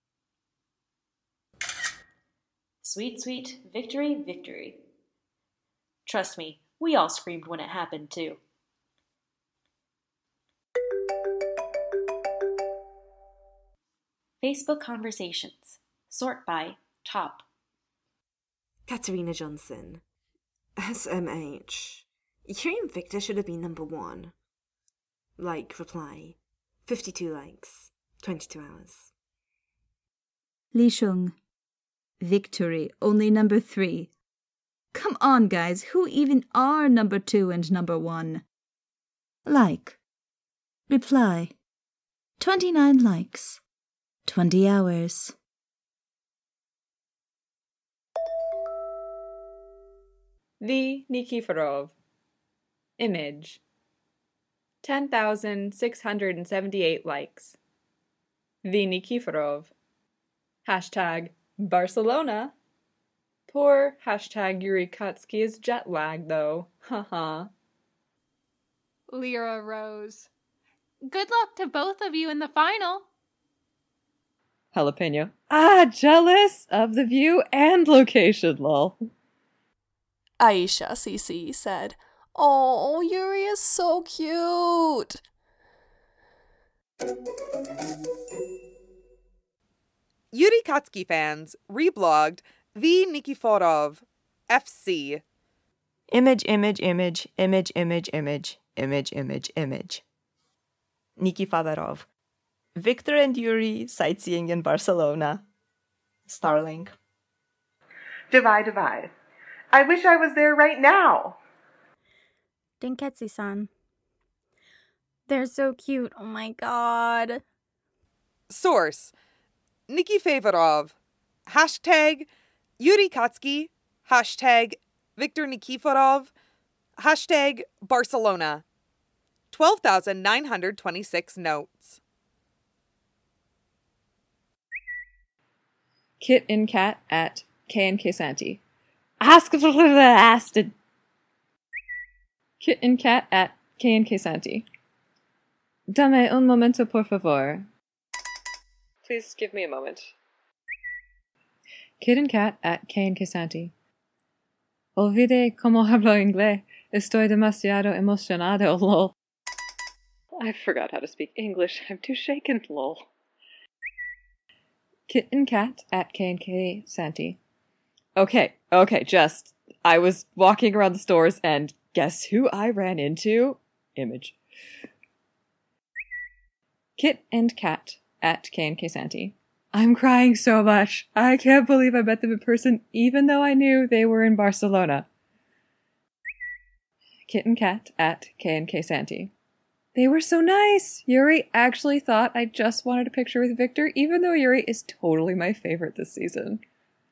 Sweet, sweet victory, victory. Trust me, we all screamed when it happened, too. Facebook Conversations. Sort by top. Katerina Johnson. S M H. Yuri and Viktor should have been number one. Like reply. fifty-two likes. twenty-two hours. Li Shung. Victory, only number three. Come on, guys, who even are number two and number one? Like. Reply. twenty-nine likes. twenty hours. V Nikiforov. Image. ten thousand six hundred seventy-eight likes. V Nikiforov. Hashtag Barcelona. Poor hashtag Yuri Katsuki is jet lagged, though. Haha. Lyra Rose. Good luck to both of you in the final. Jalapeno. Ah, jealous of the view and location, lol. Aisha C C said, "Oh, Yuri is so cute." Yuri Katsuki fans reblogged V Nikiforov F C. Image, image, image, image, image, image, image, image, image. Nikiforov. Viktor and Yuri sightseeing in Barcelona. Starlink. Divide, divide. I wish I was there right now. Dinketsu-san. They're so cute. Oh my god. Source. Nikiforov. Hashtag Yuri Katsuki. Hashtag Viktor Nikiforov. Hashtag Barcelona. twelve thousand nine hundred twenty-six notes. Kit and Cat at K and K Santi. Ask for the asked. Kit and Cat at K and K Santi. Dame un momento, por favor. Please give me a moment. Kit and Cat at K and K Santi. Olvide como hablo inglés. Estoy demasiado emocionado, lol. I forgot how to speak English. I'm too shaken, lol. Kit and Cat at K and K Santi. Okay, okay, just, I was walking around the stores and guess who I ran into? Image. Kit and Kat at K and K Santy. I'm crying so much. I can't believe I met them in person, even though I knew they were in Barcelona. Kit and Kat at K and K Santy. They were so nice. Yuri actually thought I just wanted a picture with Victor, even though Yuri is totally my favorite this season.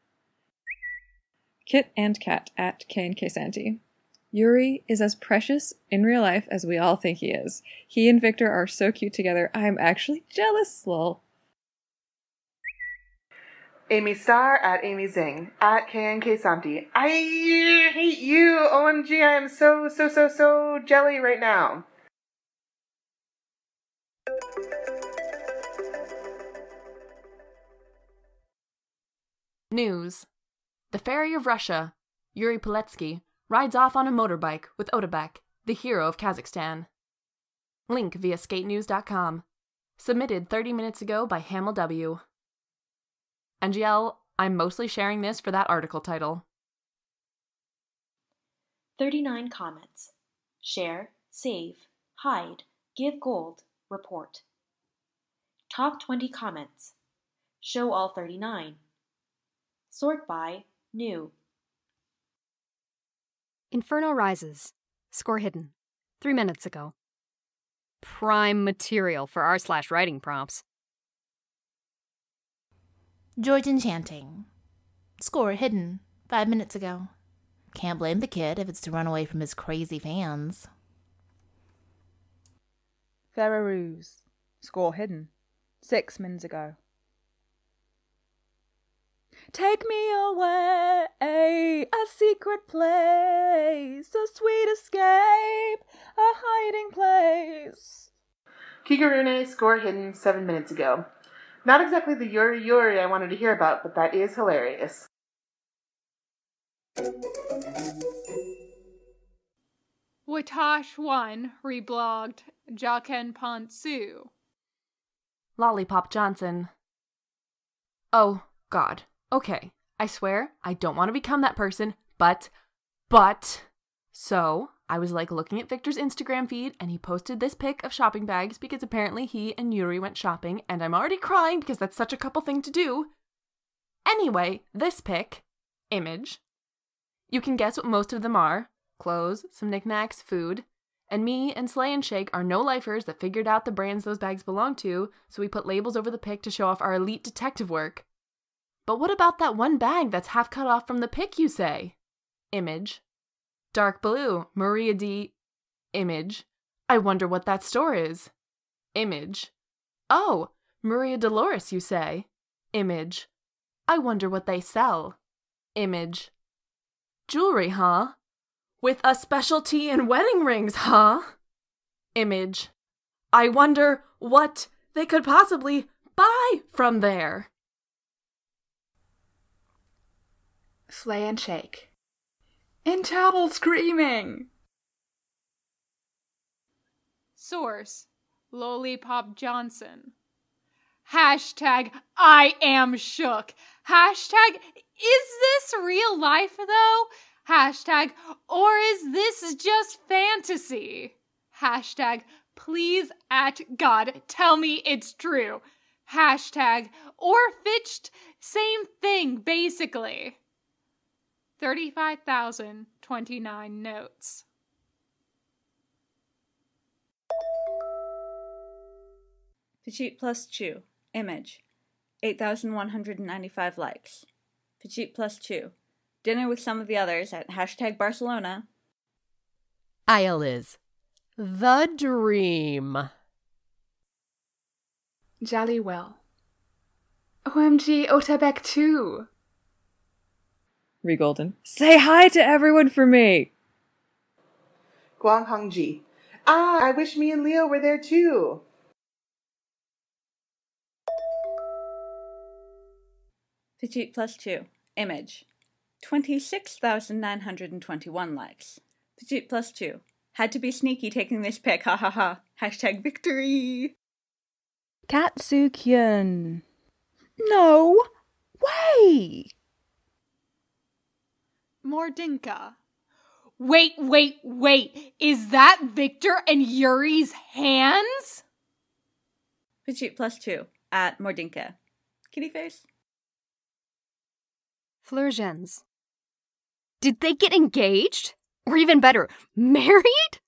Kit and Kat at K and K Santy. Yuri is as precious in real life as we all think he is. He and Victor are so cute together. I'm actually jealous, lol. Amy Star at Amy Zing at K N K Santi. I hate you. O M G, I am so, so, so, so jelly right now. News. The Fairy of Russia, Yuri Poletsky, rides off on a motorbike with Otabek, the hero of Kazakhstan. Link via skate news dot com. Submitted thirty minutes ago by Hamel W. N G L, I'm mostly sharing this for that article title. thirty-nine comments. Share, save, hide, give gold, report. Top twenty comments. Show all thirty-nine. Sort by new. Inferno rises. Score hidden. Three minutes ago. Prime material for r slash writing prompts. George Enchanting. Score hidden. Five minutes ago. Can't blame the kid if it's to run away from his crazy fans. Ferraroos. Score hidden. Six minutes ago. Take me away, a secret place, a sweet escape, a hiding place. Kigarune, score hidden seven minutes ago. Not exactly the Yuri Yuri I wanted to hear about, but that is hilarious. Watash one reblogged Jaken Pantsu. Lollipop Johnson. Oh, God. Okay, I swear, I don't want to become that person, but, but, so, I was like looking at Victor's Instagram feed, and he posted this pic of shopping bags because apparently he and Yuri went shopping, and I'm already crying because that's such a couple thing to do. Anyway, this pic, image, you can guess what most of them are. Clothes, some knickknacks, food, and me and Slay and Shake are no-lifers that figured out the brands those bags belong to, so we put labels over the pic to show off our elite detective work. But what about that one bag that's half cut off from the pic, you say? Image. Dark blue, Maria D. Image. I wonder what that store is. Image. Oh, Maria Dolores, you say? Image. I wonder what they sell. Image. Jewelry, huh? With a specialty in wedding rings, huh? Image. I wonder what they could possibly buy from there. Slay and Shake. Intel screaming! Source, Lollipop Johnson. Hashtag, I am shook. Hashtag, is this real life though? Hashtag, or is this just fantasy? Hashtag, please at God, tell me it's true. Hashtag, or fitched, same thing basically. thirty-five thousand twenty-nine notes. Petite plus Chew. Image. eight thousand one hundred ninety-five likes. Petite plus Chew. Dinner with some of the others at hashtag Barcelona. Isle is the dream. Jolly well. O M G, Otabek too. Regolden. Say hi to everyone for me! Guang Hongji. Ah, I wish me and Leo were there too. Petite plus Chew. Image. twenty-six thousand nine hundred twenty-one likes. Petite plus Chew. Had to be sneaky taking this pic, ha ha ha. Hashtag victory! Katsukyun. No way! Mordinka. Wait, wait, wait. Is that Victor and Yuri's hands? Petite plus two at Mordinka. Kitty face. Flurgens. Did they get engaged? Or even better, married?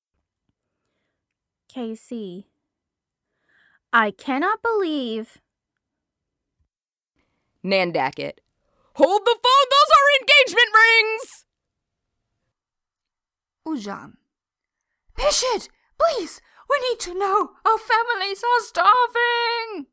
K C. I cannot believe. Nandacket. Hold the phone, those are engagement rings! Ujan. Pishit, please, we need to know. Our families are starving.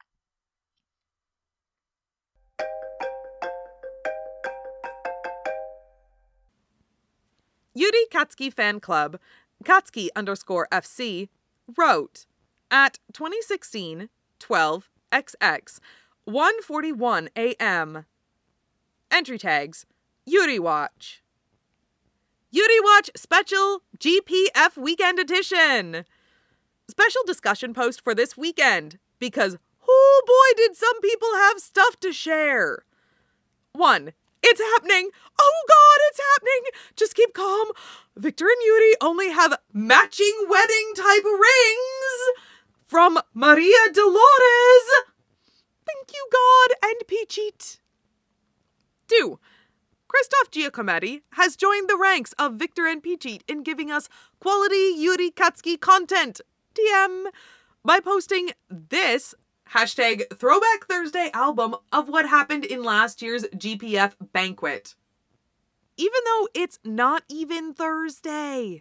Yuri Katsuki Fan Club, Katsuki underscore F C, wrote at twenty sixteen twelve X X one forty-one A M. Entry tags: Yuri Watch. Yuri Watch Special G P F Weekend Edition. Special discussion post for this weekend because, oh boy, did some people have stuff to share. One. It's happening! Oh god, it's happening! Just keep calm. Victor and Yuri only have matching wedding type rings from Maria Dolores. Thank you, God and Peachit. Two. Christoph Giacometti has joined the ranks of Victor and Peachit in giving us quality Yuri Katsuki content, T M, by posting this hashtag Throwback Thursday album of what happened in last year's G P F banquet. Even though it's not even Thursday.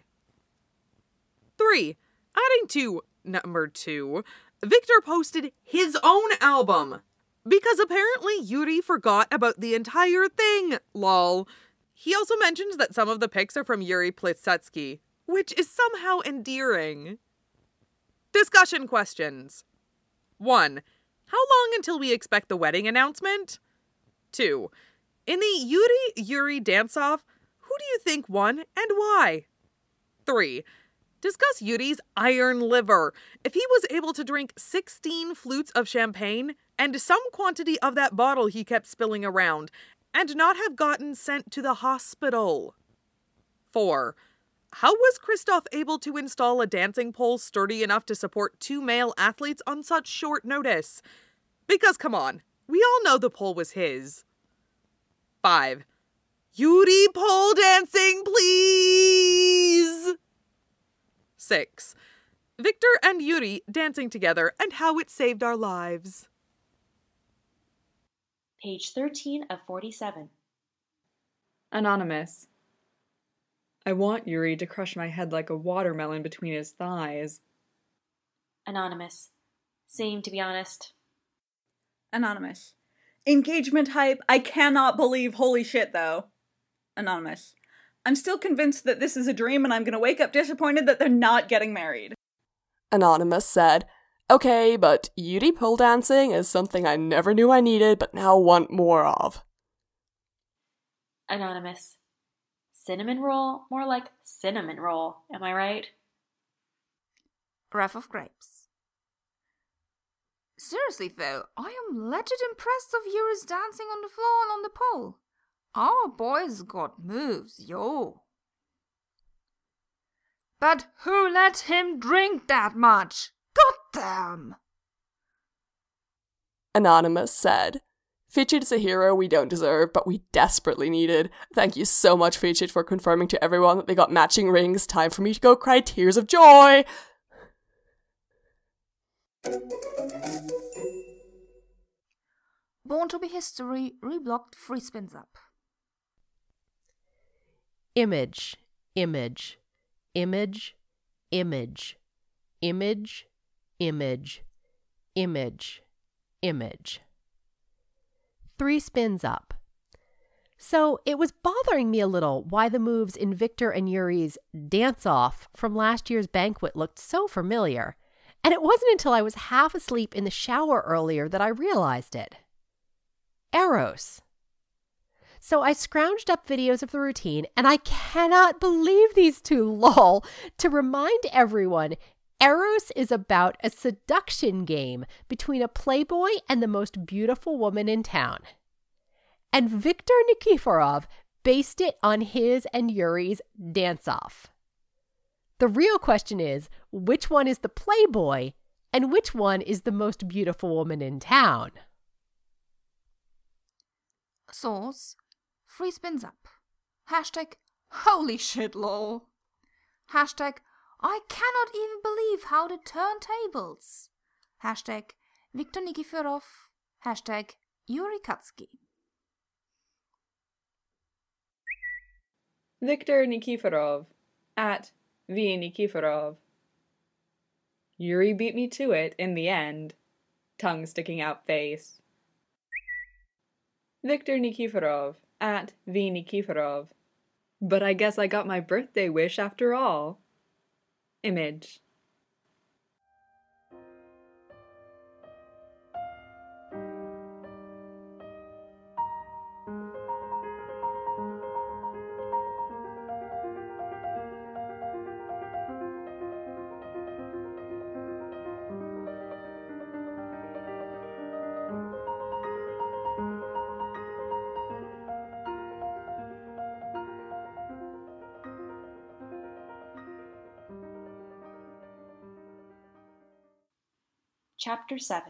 Three. Adding to number two, Victor posted his own album. Because apparently Yuri forgot about the entire thing, lol. He also mentions that some of the pics are from Yuri Plitsetsky, which is somehow endearing. Discussion questions. One. How long until we expect the wedding announcement? Two. In the Yuri-Yuri dance-off, who do you think won and why? Three. Discuss Yuri's iron liver. If he was able to drink sixteen flutes of champagne and some quantity of that bottle he kept spilling around and not have gotten sent to the hospital. Four. How was Christoph able to install a dancing pole sturdy enough to support two male athletes on such short notice? Because, come on, we all know the pole was his. Five. Yuri pole dancing, please! Six. Victor and Yuri dancing together and how it saved our lives. Page thirteen of forty-seven. Anonymous. I want Yuri to crush my head like a watermelon between his thighs. Anonymous. Same, to be honest. Anonymous. Engagement hype. I cannot believe. Holy shit, though. Anonymous. I'm still convinced that this is a dream and I'm gonna wake up disappointed that they're not getting married. Anonymous said, okay, but Yuri pole dancing is something I never knew I needed but now want more of. Anonymous. Cinnamon roll? More like cinnamon roll, am I right? Breath of grapes. Seriously though, I am legit impressed of Yuri's dancing on the floor and on the pole. Our boy's got moves, yo. But who let him drink that much? Goddamn! Anonymous said, Fidget is a hero we don't deserve, but we desperately needed. Thank you so much, Fidget, for confirming to everyone that they got matching rings. Time for me to go cry tears of joy! Born to be History, reblocked, free spins up. Image, image, image, image, image, image, image, image. Three spins up. So it was bothering me a little why the moves in Victor and Yuri's dance-off from last year's banquet looked so familiar, and it wasn't until I was half asleep in the shower earlier that I realized it. Eros. So I scrounged up videos of the routine, and I cannot believe these two, lol. To remind everyone, Eros is about a seduction game between a playboy and the most beautiful woman in town. And Victor Nikiforov based it on his and Yuri's dance-off. The real question is, which one is the playboy and which one is the most beautiful woman in town? Source, free spins up. Hashtag, holy shit lol. Hashtag, I cannot even believe how to turn tables. Hashtag, Viktor Nikiforov. Hashtag, Yuri Katsuki. Viktor Nikiforov, at V Nikiforov. Yuri beat me to it in the end. Tongue sticking out face. Viktor Nikiforov, at V Nikiforov. But I guess I got my birthday wish after all. Image. Chapter seven.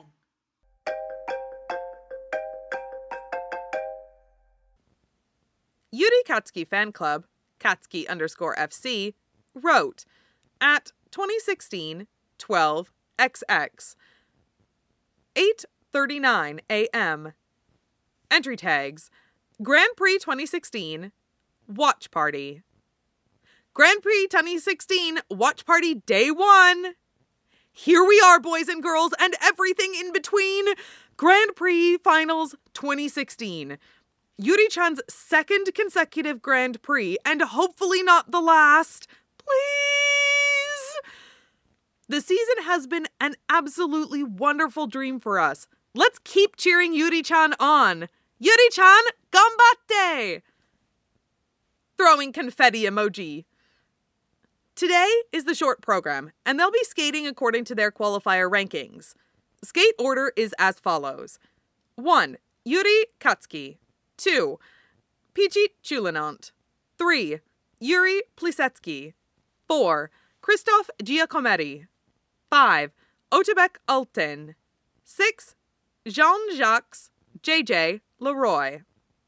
Yuri Katsuki Fan Club, Katsuki underscore F C, wrote at twenty sixteen twelve X X eight thirty-nine a m Entry tags: Grand Prix twenty sixteen, Watch Party. Grand Prix twenty sixteen, Watch Party Day one. Here we are, boys and girls, and everything in between. Grand Prix Finals twenty sixteen. Yuri-chan's second consecutive Grand Prix, and hopefully not the last. Please! The season has been an absolutely wonderful dream for us. Let's keep cheering Yuri-chan on. Yuri-chan, ganbatte! Throwing confetti emoji. Today is the short program, and they'll be skating according to their qualifier rankings. Skate order is as follows. one. Yuri Katsuki. two. Pichi Chulinant. three. Yuri Plisetsky. four. Christoph Giacometti. five. Otebek Alten. six. Jean-Jacques J J Leroy.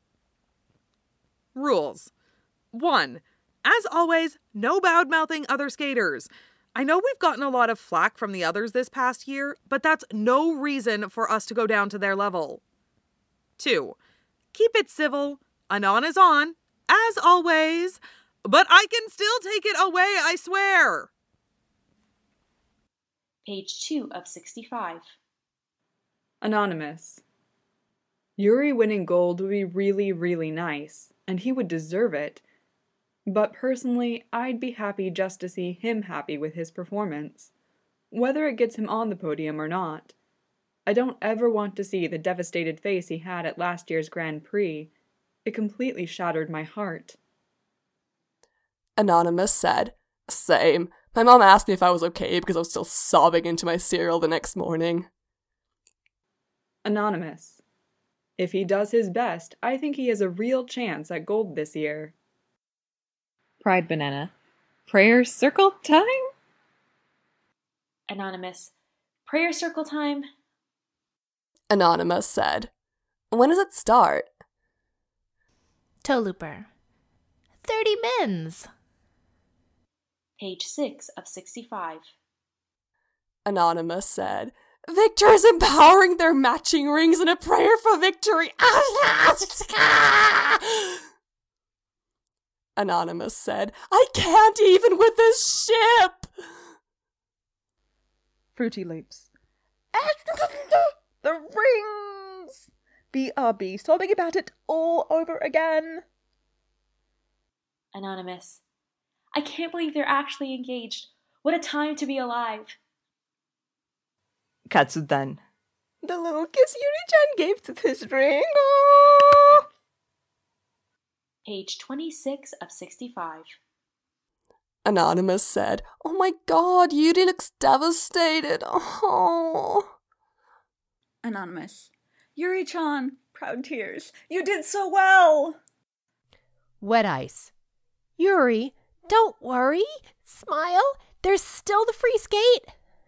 Rules. one. As always, no bad-mouthing other skaters. I know we've gotten a lot of flack from the others this past year, but that's no reason for us to go down to their level. two. Keep it civil. Anon is on, as always, but I can still take it away, I swear. Page two of sixty-five. Anonymous. Yuri winning gold would be really, really nice, and he would deserve it. But personally, I'd be happy just to see him happy with his performance, whether it gets him on the podium or not. I don't ever want to see the devastated face he had at last year's Grand Prix. It completely shattered my heart. Anonymous said, "Same. My mom asked me if I was okay because I was still sobbing into my cereal the next morning." Anonymous. If he does his best, I think he has a real chance at gold this year. Pride Banana. Prayer circle time? Anonymous. Prayer circle time? Anonymous said, "When does it start?" Toluper. thirty mins. Page six of sixty-five. Anonymous said, "Victor is empowering their matching rings in a prayer for victory." Anonymous said, "I can't even with this ship." Fruity Loops. The rings! B R B, sobbing about it all over again. Anonymous. I can't believe they're actually engaged. What a time to be alive. Katsudan. The little kiss Yuri-chan gave to this ring. Oh! Page twenty-six of sixty-five. Anonymous said, "Oh my god, Yuri looks devastated. Oh." Anonymous. Yuri-chan, proud tears. You did so well. Wet ice. Yuri, don't worry. Smile. There's still the free skate.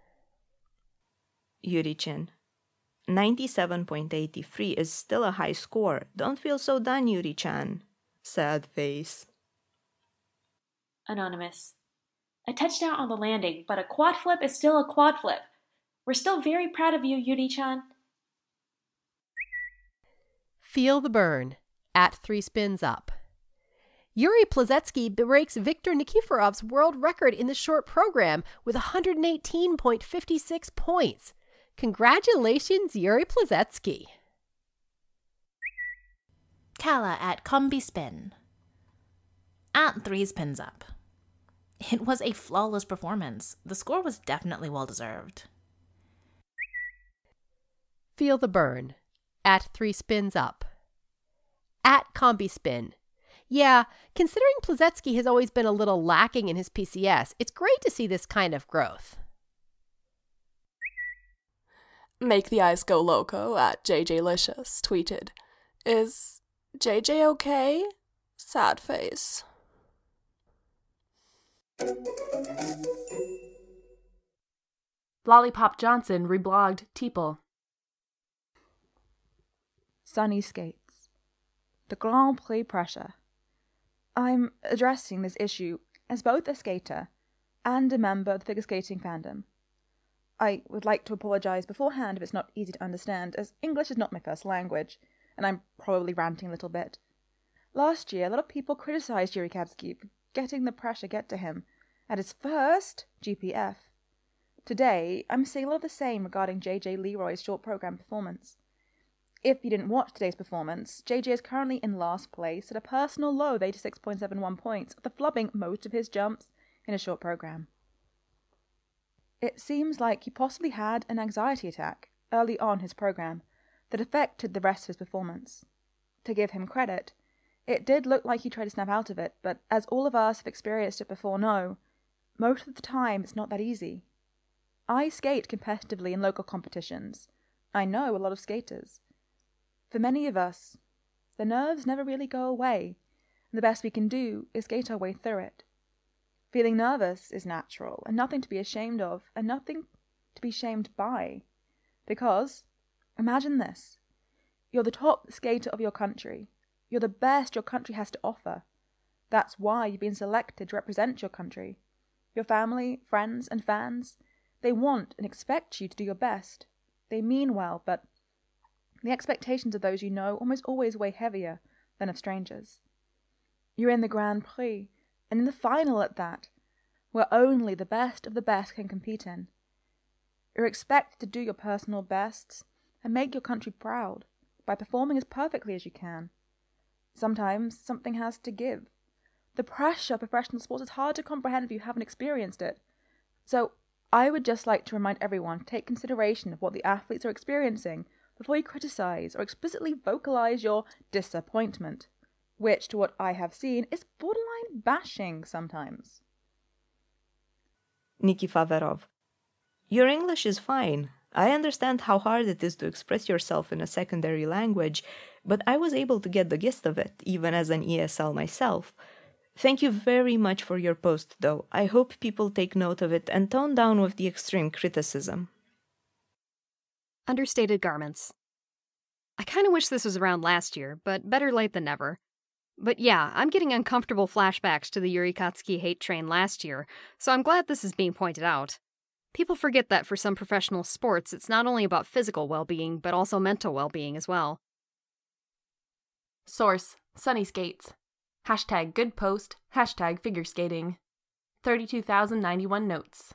Yuri-chan. ninety-seven point eight three is still a high score. Don't feel so done, Yuri-chan. Sad face. Anonymous. I touched out on the landing, but a quad flip is still a quad flip. We're still very proud of you, Yuri-chan. Feel the burn. At three spins up. Yuri Plazetsky breaks Viktor Nikiforov's world record in the short program with one hundred eighteen point five six points. Congratulations, Yuri Plazetsky. Kala at Combi Spin. At three spins up. It was a flawless performance. The score was definitely well-deserved. Feel the burn. At three spins up. At Combi Spin. Yeah, considering Plazetsky has always been a little lacking in his P C S, it's great to see this kind of growth. Make the Eyes Go Loco at JJLicious tweeted, "Is J J okay? Sad face." Lollipop Johnson reblogged Teeple. Sunny skates. The Grand Prix pressure. I'm addressing this issue as both a skater and a member of the figure skating fandom. I would like to apologise beforehand if it's not easy to understand, as English is not my first language, and I'm probably ranting a little bit. Last year, a lot of people criticised Yuri Kabsky for getting the pressure get to him at his first G P F. Today, I'm seeing a lot of the same regarding J J Leroy's short program performance. If you didn't watch today's performance, J J is currently in last place at a personal low of eighty-six point seven one points after flubbing most of his jumps in a short program. It seems like he possibly had an anxiety attack early on his program that affected the rest of his performance. To give him credit, it did look like he tried to snap out of it, but as all of us have experienced it before know, most of the time it's not that easy. I skate competitively in local competitions. I know a lot of skaters. For many of us, the nerves never really go away, and the best we can do is skate our way through it. Feeling nervous is natural, and nothing to be ashamed of, and nothing to be shamed by. Because, imagine this, you're the top skater of your country. You're the best your country has to offer. That's why you've been selected to represent your country. Your family, friends, and fans, they want and expect you to do your best. They mean well, but the expectations of those you know almost always weigh heavier than of strangers. You're in the Grand Prix, and in the final at that, where only the best of the best can compete in. You're expected to do your personal bests and make your country proud by performing as perfectly as you can. Sometimes something has to give. The pressure of professional sports is hard to comprehend if you haven't experienced it. So I would just like to remind everyone to take consideration of what the athletes are experiencing before you criticize or explicitly vocalize your disappointment, which, to what I have seen, is borderline bashing sometimes. Nikiforov. Your English is fine. I understand how hard it is to express yourself in a secondary language, but I was able to get the gist of it, even as an E S L myself. Thank you very much for your post, though. I hope people take note of it and tone down with the extreme criticism. Understated garments. I kind of wish this was around last year, but better late than never. But yeah, I'm getting uncomfortable flashbacks to the Yuri Katsuki hate train last year, so I'm glad this is being pointed out. People forget that for some professional sports, it's not only about physical well-being, but also mental well-being as well. Source, Sunny Skates. Hashtag good post, hashtag figure skating. thirty-two thousand ninety-one notes.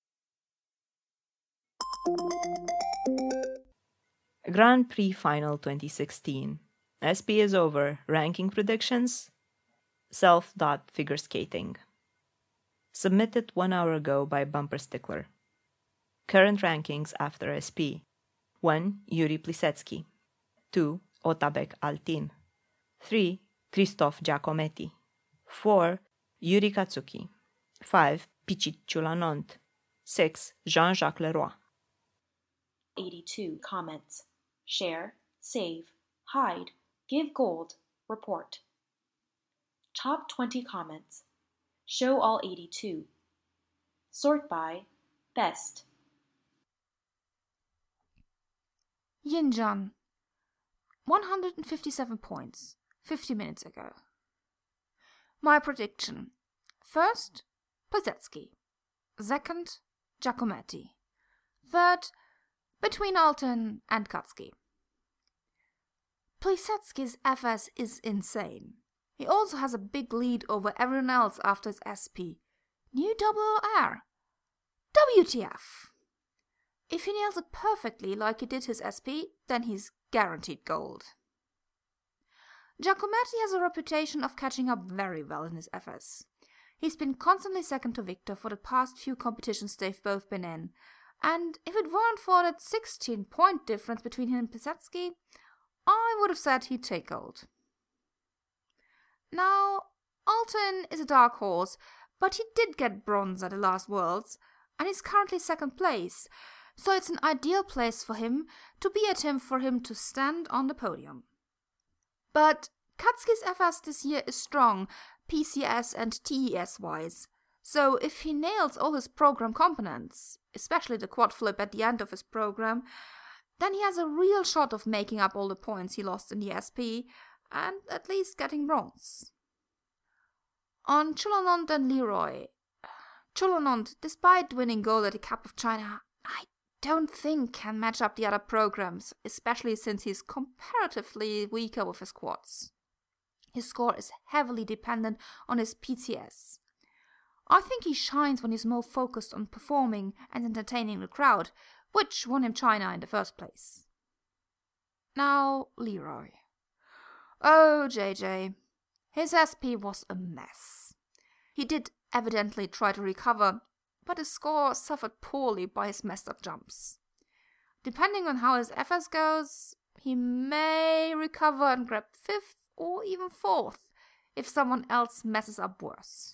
Grand Prix Final twenty sixteen. S P is over. Ranking predictions? Self.figureskating. Submitted one hour ago by Bumper Stickler. Current rankings after S P. one. Yuri Plisetsky. two. Otabek Altin. three. Christophe Giacometti. four. Yuri Katsuki. five. Pichit Chulanont. six. Jean-Jacques Leroy. eighty-two comments. Share, save, hide, give gold, report. Top twenty comments. Show all eighty-two. Sort by best. Yinjan, one hundred fifty-seven points, fifty minutes ago. My prediction. First, Plisetsky. Second, Giacometti. Third, between Alton and Katsuki. Plisetsky's F S is insane. He also has a big lead over everyone else after his S P. New double O R. W T F. If he nails it perfectly like he did his S P, then he's guaranteed gold. Giacometti has a reputation of catching up very well in his F S. He's been constantly second to Victor for the past few competitions they've both been in, and if it weren't for that sixteen point difference between him and Plisetsky, I would have said he'd take gold. Now, Alton is a dark horse, but he did get bronze at the last Worlds, and he's currently second place, so it's an ideal place for him to be at him for him to stand on the podium. But Katsuki's F S this year is strong, P C S and T E S wise, so if he nails all his program components, especially the quad flip at the end of his program, then he has a real shot of making up all the points he lost in the S P, and at least getting bronze. On Chulanont and Leroy. Chulanont, despite winning gold at the Cup of China, I don't think can match up the other programs, especially since he's comparatively weaker with his quads. His score is heavily dependent on his P C S. I think he shines when he's more focused on performing and entertaining the crowd, which won him China in the first place. Now, Leroy. Oh, J J. His S P was a mess. He did evidently try to recover, but his score suffered poorly by his messed up jumps. Depending on how his F S goes, he may recover and grab fifth or even fourth if someone else messes up worse.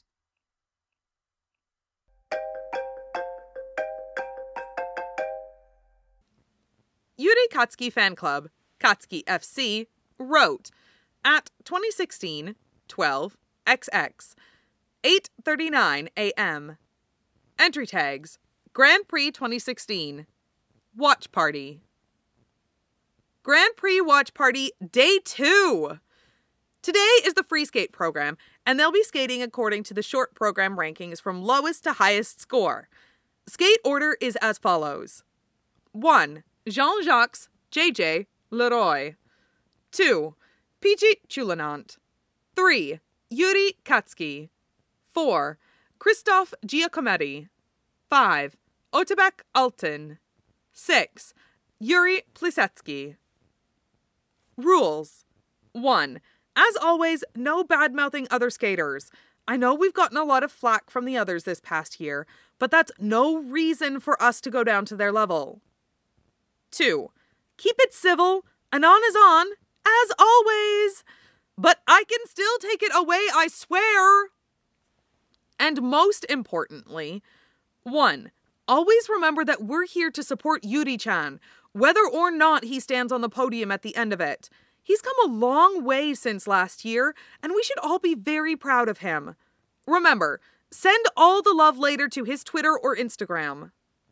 Yuri Katsuki Fan Club, Katsuki F C, wrote at twenty sixteen twelve X X, eight thirty-nine a m Entry tags: Grand Prix twenty sixteen, Watch Party. Grand Prix Watch Party Day two! Today is the free skate program, and they'll be skating according to the short program rankings from lowest to highest score. Skate order is as follows. one. Jean-Jacques J J Leroy. two. P.G. Chulanont. three. Yuri Katsuki. four. Christophe Giacometti. five. Otebek Alton. six. Yuri Plisetsky. Rules. one. As always, no bad-mouthing other skaters. I know we've gotten a lot of flack from the others this past year, but that's no reason for us to go down to their level. two. Keep it civil, and on is on, as always. But I can still take it away, I swear. And most importantly, one. Always remember that we're here to support Yuri-chan, whether or not he stands on the podium at the end of it. He's come a long way since last year, and we should all be very proud of him. Remember, send all the love later to his Twitter or Instagram.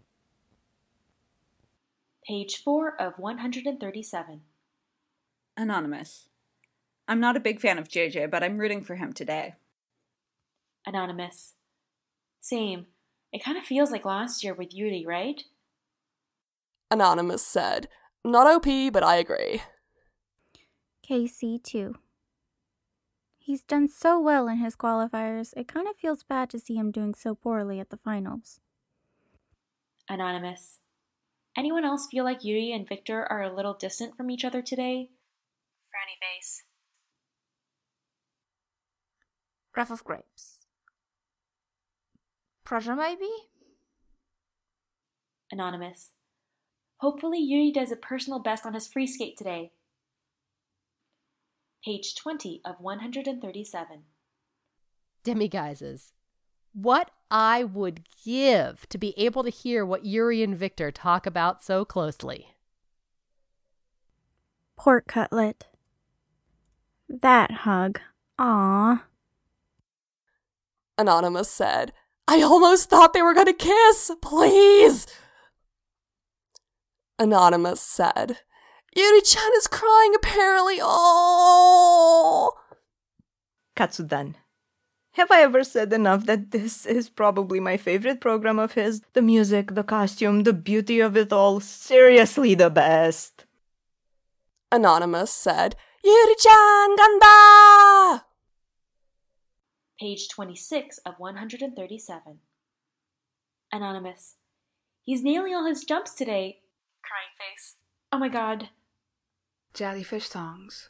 Page four of one hundred thirty-seven. Anonymous. I'm not a big fan of J J, but I'm rooting for him today. Anonymous. Same. It kind of feels like last year with Yuri, right? Anonymous said, not O P, but I agree. K C two. He's done so well in his qualifiers, it kind of feels bad to see him doing so poorly at the finals. Anonymous. Anyone else feel like Yuri and Victor are a little distant from each other today? Frowny face. Wrath of Grapes. Pressure, maybe? Anonymous. Hopefully Yuri does a personal best on his free skate today. Page twenty of one hundred thirty-seven. Demiguises. What I would give to be able to hear what Yuri and Victor talk about so closely. Pork cutlet. That hug. Aww. Anonymous said, I almost thought they were gonna kiss! Please! Anonymous said, Yuri-chan is crying apparently. Oh! Katsudan. Have I ever said enough that this is probably my favorite program of his? The music, the costume, the beauty of it all. Seriously the best. Anonymous said, Yuri-chan ganda! Page twenty-six of one hundred thirty-seven. Anonymous. He's nailing all his jumps today. Crying face. Oh my god. Jellyfish songs.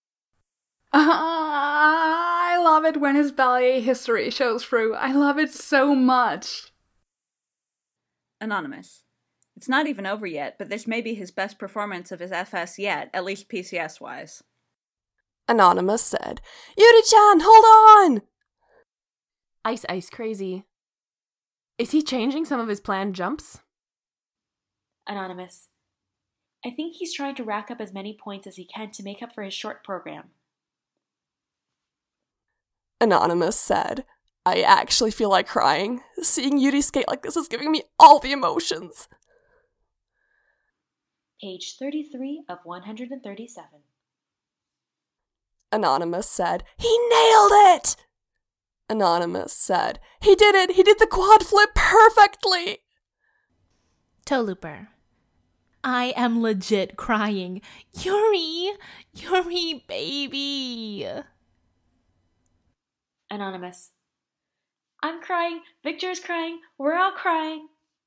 I love it when his ballet history shows through. I love it so much. Anonymous. It's not even over yet, but this may be his best performance of his F S yet, at least P C S-wise. Anonymous said, Yuri-chan, hold on! Ice Ice Crazy. Is he changing some of his planned jumps? Anonymous. I think he's trying to rack up as many points as he can to make up for his short program. Anonymous said, I actually feel like crying. Seeing Yuri skate like this is giving me all the emotions. Page thirty-three of one hundred thirty-seven. Anonymous said, he nailed it! Anonymous said, he did it! He did the quad flip perfectly! Toluper. I am legit crying. Yuri! Yuri, baby! Anonymous. I'm crying. Victor's crying. We're all crying.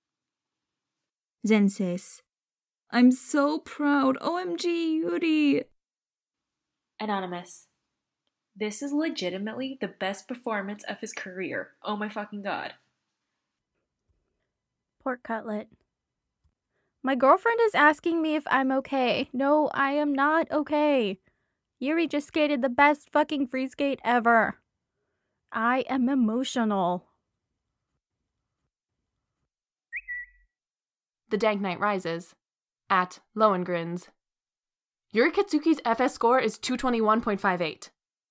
Zensis. I'm so proud. O M G, Yuri. Anonymous. This is legitimately the best performance of his career. Oh my fucking god. Pork cutlet. My girlfriend is asking me if I'm okay. No, I am not okay. Yuri just skated the best fucking free skate ever. I am emotional. The Dank Knight Rises. At Lowengrins. Yuri Katsuki's F S score is two twenty-one point five eight.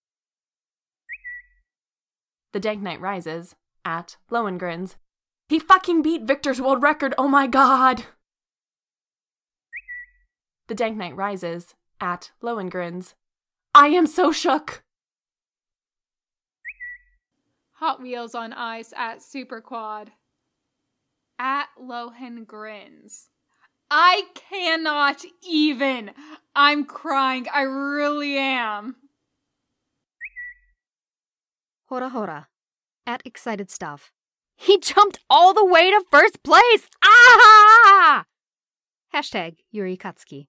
The Dank Knight Rises. At Lowengrins. He fucking beat Victor's world record, oh my god! The Dank Knight Rises. At Lowengrins. I am so shook! Hot Wheels on Ice at Superquad. At Lohan Grins. I cannot even. I'm crying. I really am. Hora Hora. At Excited Stuff. He jumped all the way to first place! Ah! Hashtag Yuri Katsuki.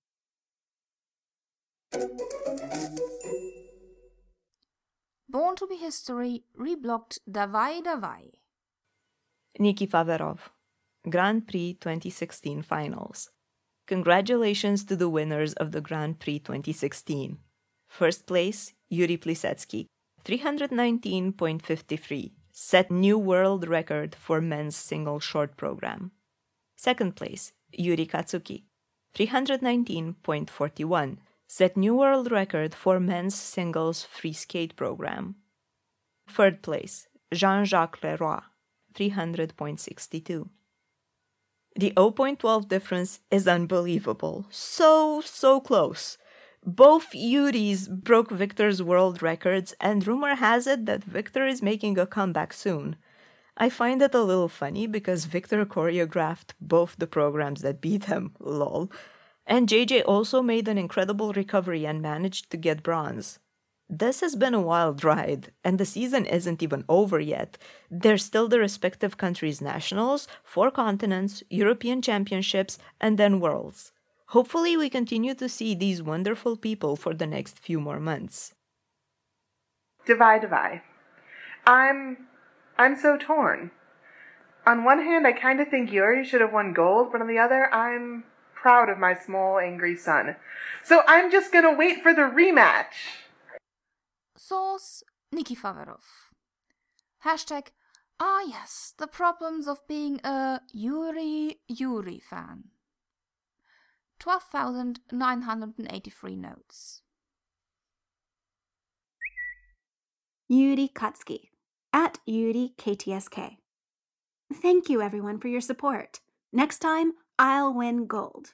Born to be History reblocked Davai Davai. Nikki Faverov. Grand Prix twenty sixteen Finals. Congratulations to the winners of the Grand Prix twenty sixteen. First place, Yuri Plisetsky, three nineteen point five three, set new world record for men's single short program. Second place, Yuri Katsuki, three nineteen point four one, set new world record for men's singles free skate program. Third place, Jean-Jacques Leroy, three hundred point six two. The zero point one two difference is unbelievable. So, so close. Both Yuris broke Victor's world records, and rumor has it that Victor is making a comeback soon. I find it a little funny because Victor choreographed both the programs that beat him, lol. And J J also made an incredible recovery and managed to get bronze. This has been a wild ride, and the season isn't even over yet. There's still the respective countries' nationals, four continents, European championships, and then worlds. Hopefully we continue to see these wonderful people for the next few more months. Divide, divide. I'm... I'm so torn. On one hand, I kind of think Yuri should have won gold, but on the other, I'm proud of my small, angry son. So I'm just gonna wait for the rematch. Source, Nikki Faverov. Hashtag, ah yes, the problems of being a Yuri Yuri fan. twelve thousand nine hundred eighty-three notes. Yuri Katsuki. at Yuri K T S K. Thank you, everyone, for your support. Next time, I'll win gold.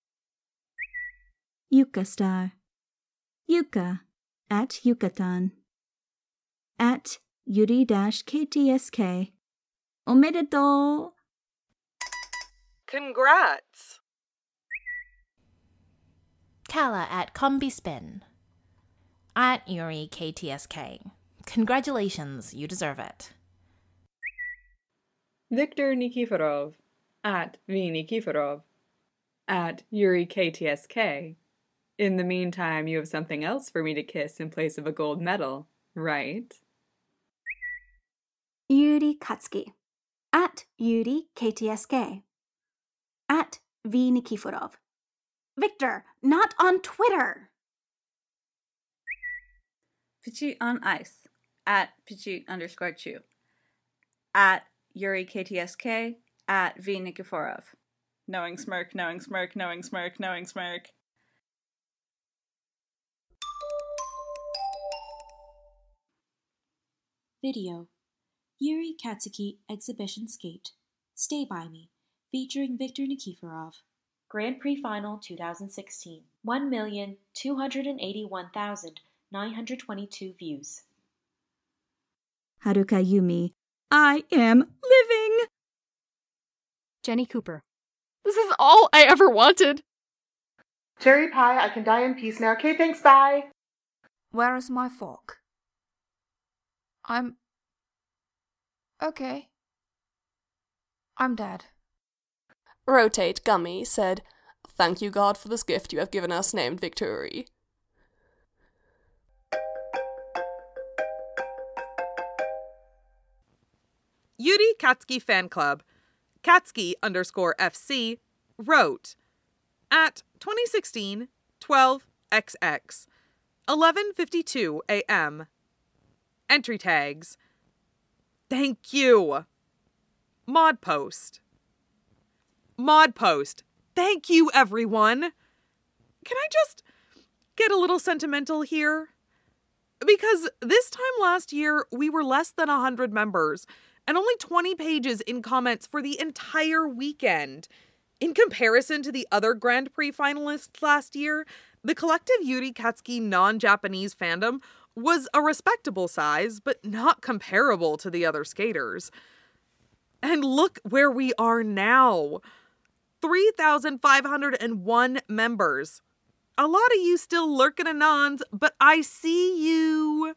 Yuka Star. Yuka at Yucatan. At Yuri-K T S K. Omedetou. Congrats! Kala at Combi Spin. At Yuri K T S K. Congratulations, you deserve it. Viktor Nikiforov at V Nikiforov. At Yuri K T S K. In the meantime, you have something else for me to kiss in place of a gold medal, right? Yuri Katsuki. At Yuri K T S K. At V Nikiforov. Victor, not on Twitter! Pichut on Ice. At Pichut underscore Chew. At Yuri K T S K. At V Nikiforov. Knowing smirk, knowing smirk, knowing smirk, knowing smirk. Video. Yuri Katsuki Exhibition Skate. Stay By Me, featuring Viktor Nikiforov. Grand Prix Final twenty sixteen. one million two hundred eighty-one thousand nine hundred twenty-two views. Haruka Yumi. I am living! Jenny Cooper. This is all I ever wanted. Cherry pie, I can die in peace now. Okay, thanks, bye. Where is my fork? I'm... Okay. I'm dead. Rotate Gummy said, "Thank you, God, for this gift you have given us named Victory." Yuri Katsuki Fan Club, Katsuki underscore F C, wrote, at twenty sixteen twelve X X, eleven fifty-two a m Entry tags. Thank you. Mod post. Mod post. Thank you, everyone. Can I just get a little sentimental here? Because this time last year, we were less than one hundred members and only twenty pages in comments for the entire weekend. In comparison to the other Grand Prix finalists last year, the collective Yuri Katsuki non-Japanese fandom was a respectable size, but not comparable to the other skaters. And look where we are now. three thousand five hundred one members. A lot of you still lurking anons, but I see you.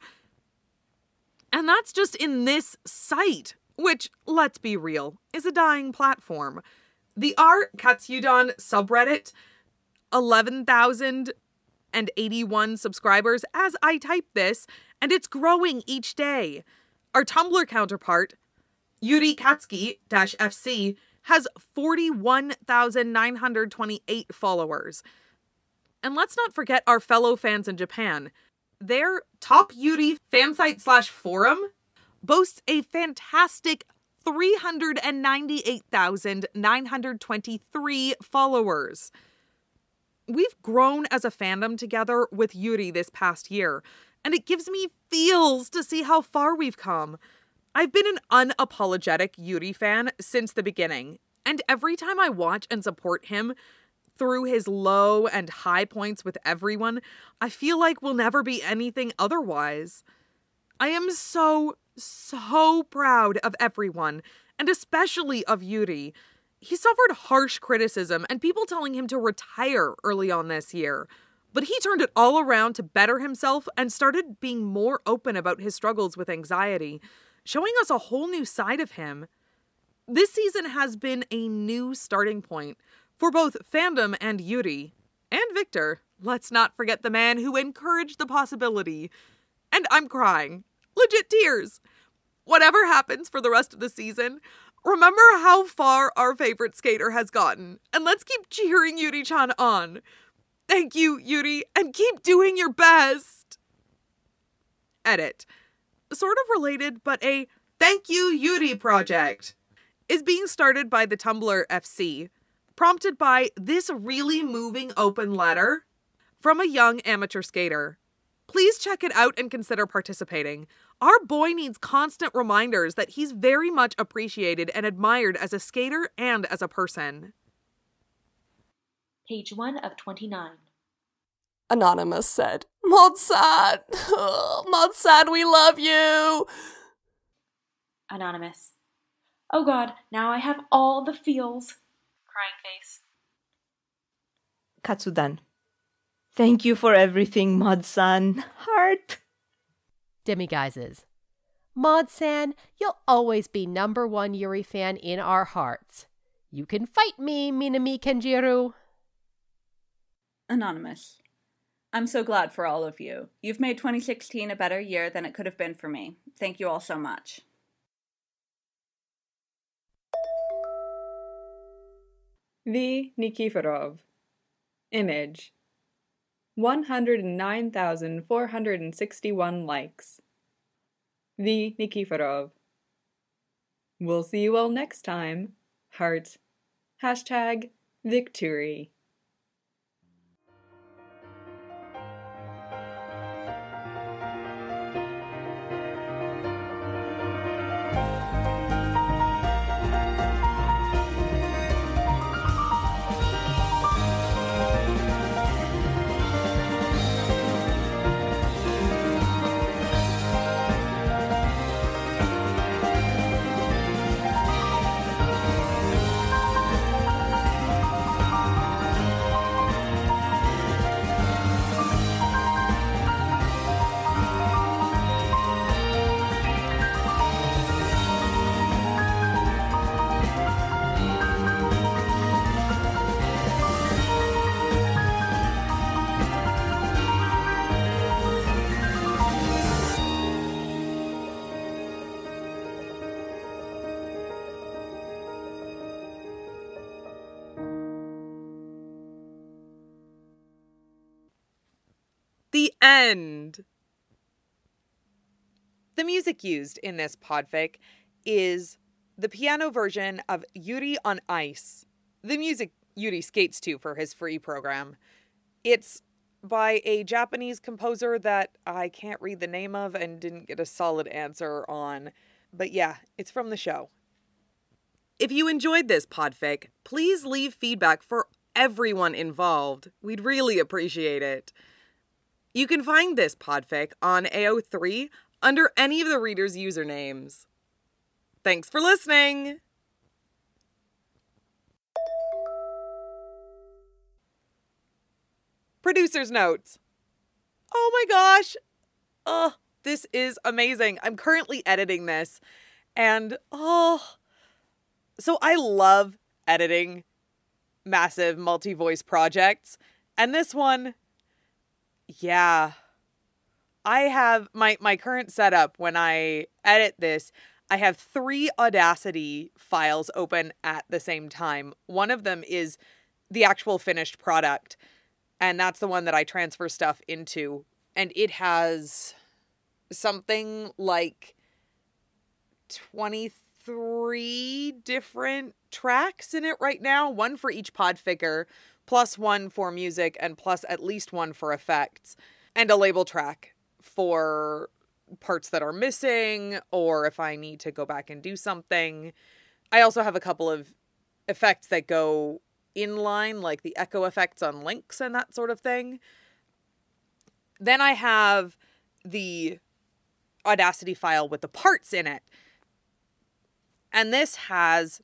And that's just in this site, which, let's be real, is a dying platform. The r Katsudon subreddit, eleven thousand eighty-one subscribers as I type this, and it's growing each day. Our Tumblr counterpart, Yuri Katsuki-F C, has forty-one thousand nine hundred twenty-eight followers. And let's not forget our fellow fans in Japan. Their Top Yuri fansite slash forum boasts a fantastic three hundred ninety-eight thousand nine hundred twenty-three followers. We've grown as a fandom together with Yuri this past year, and it gives me feels to see how far we've come. I've been an unapologetic Yuri fan since the beginning, and every time I watch and support him through his low and high points with everyone, I feel like we'll never be anything otherwise. I am so, so proud of everyone, and especially of Yuri. He suffered harsh criticism and people telling him to retire early on this year, but he turned it all around to better himself and started being more open about his struggles with anxiety, showing us a whole new side of him. This season has been a new starting point for both fandom and Yuri. And Victor. Let's not forget the man who encouraged the possibility. And I'm crying. Legit tears. Whatever happens for the rest of the season, remember how far our favorite skater has gotten. And let's keep cheering Yuri-chan on. Thank you, Yuri, and keep doing your best. Edit. Sort of related, but a Thank You, Yuri project is being started by the Tumblr F C, prompted by this really moving open letter from a young amateur skater. Please check it out and consider participating. Our boy needs constant reminders that he's very much appreciated and admired as a skater and as a person. Page one of twenty-nine. Anonymous said, Modsan! Modsan, we love you! Anonymous. Oh God, now I have all the feels. Crying face. Katsudan. Thank you for everything, Mod-san. Heart. Demiguises. Mod-san, you'll always be number one Yuri fan in our hearts. You can fight me, Minami Kenjiro. Anonymous. I'm so glad for all of you. You've made twenty sixteen a better year than it could have been for me. Thank you all so much. V. Nikiforov. Image. one hundred nine thousand four hundred sixty-one likes. V. Nikiforov. We'll see you all next time. Heart. Hashtag Victory. The end. The music used in this podfic is the piano version of Yuri on Ice, the music Yuri skates to for his free program. It's by a Japanese composer that I can't read the name of and didn't get a solid answer on. But yeah, it's from the show. If you enjoyed this podfic, please leave feedback for everyone involved. We'd really appreciate it. You can find this podfic on A O three under any of the readers' usernames. Thanks for listening! Producer's notes. Oh my gosh! Oh, this is amazing. I'm currently editing this. And, oh... So I love editing massive multi-voice projects. And this one... Yeah, I have my, my current setup when I edit this, I have three Audacity files open at the same time. One of them is the actual finished product, and that's the one that I transfer stuff into. And it has something like twenty-three different tracks in it right now, one for each podficker, plus one for music, and plus at least one for effects, and a label track for parts that are missing, or if I need to go back and do something. I also have a couple of effects that go inline, like the echo effects on links and that sort of thing. Then I have the Audacity file with the parts in it. And this has...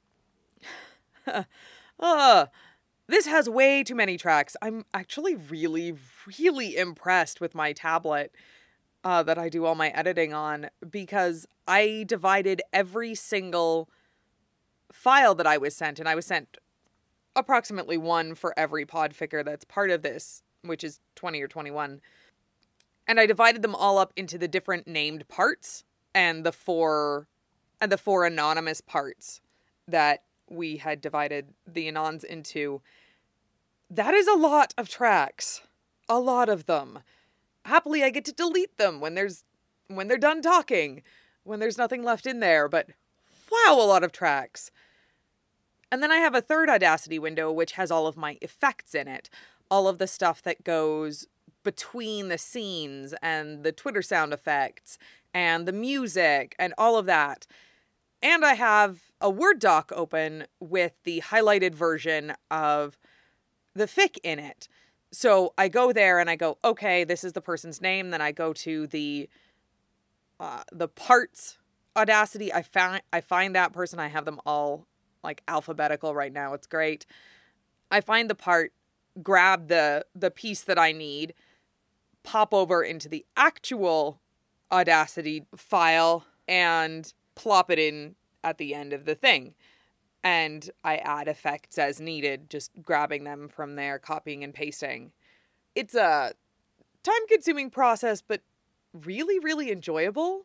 uh, This has way too many tracks. I'm actually really, really impressed with my tablet uh, that I do all my editing on, because I divided every single file that I was sent, and I was sent approximately one for every podficker that's part of this, which is twenty or twenty-one. And I divided them all up into the different named parts and the four and the four anonymous parts that we had divided the anons into. That is a lot of tracks. A lot of them. Happily, I get to delete them when there's when they're done talking, when there's nothing left in there, but wow, a lot of tracks. And then I have a third Audacity window which has all of my effects in it. All of the stuff that goes between the scenes and the Twitter sound effects and the music and all of that. And I have a Word doc open with the highlighted version of the fic in it. So I go there and I go, okay, this is the person's name. Then I go to the uh, the parts Audacity. I find I find that person. I have them all like alphabetical right now. It's great. I find the part, grab the the piece that I need, pop over into the actual Audacity file, and plop it in at the end of the thing. And I add effects as needed, just grabbing them from there, copying and pasting. It's a time-consuming process, but really, really enjoyable.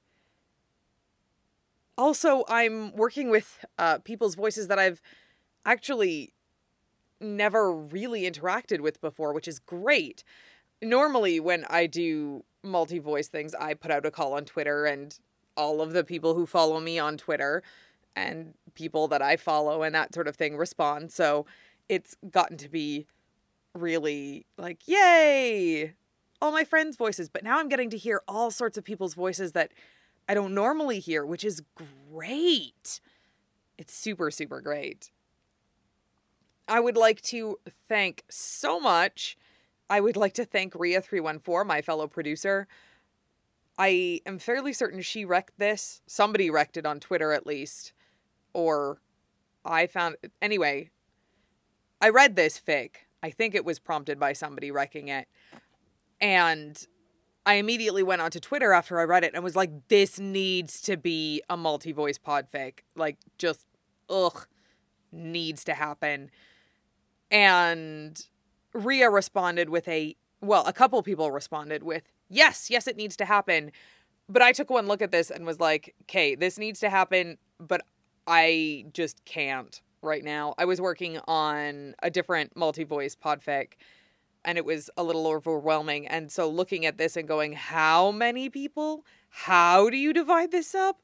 Also, I'm working with uh, people's voices that I've actually never really interacted with before, which is great. Normally, when I do multi-voice things, I put out a call on Twitter, and all of the people who follow me on Twitter and people that I follow and that sort of thing respond. So it's gotten to be really like, yay, all my friends' voices. But now I'm getting to hear all sorts of people's voices that I don't normally hear, which is great. It's super, super great. I would like to thank so much. I would like to thank Rhea three one four, my fellow producer. I am fairly certain she wrecked this. Somebody wrecked it on Twitter at least. Or I found... Anyway, I read this fic. I think it was prompted by somebody wrecking it. And I immediately went onto Twitter after I read it and was like, this needs to be a multi-voice podfic. Like, just, ugh, needs to happen. And Rhea responded with a... Well, a couple people responded with, yes, yes, it needs to happen. But I took one look at this and was like, okay, this needs to happen, but I just can't right now. I was working on a different multi-voice podfic, and it was a little overwhelming. And so looking at this and going, how many people? How do you divide this up?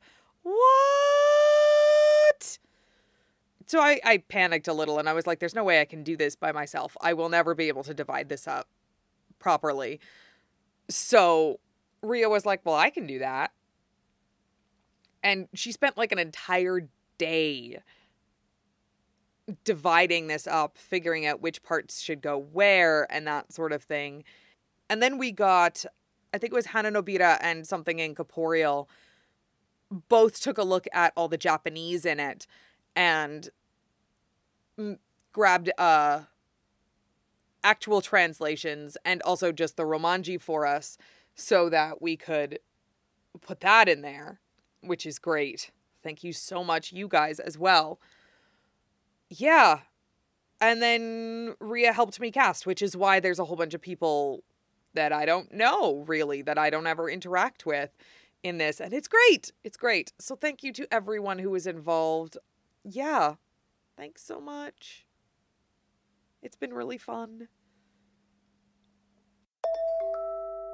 What? So I, I panicked a little, and I was like, there's no way I can do this by myself. I will never be able to divide this up properly. So Rhea was like, well, I can do that. And she spent like an entire day dividing this up, figuring out which parts should go where and that sort of thing. And then we got, I think it was Hana Nobita and something Incorporeal, both took a look at all the Japanese in it and m- grabbed uh, actual translations and also just the Romanji for us so that we could put that in there, which is great. Thank you so much, you guys, as well. Yeah. And then Rhea helped me cast, which is why there's a whole bunch of people that I don't know, really, that I don't ever interact with in this. And it's great. It's great. So thank you to everyone who was involved. Yeah. Thanks so much. It's been really fun.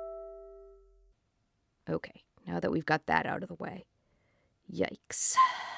Okay, now that we've got that out of the way. Yikes.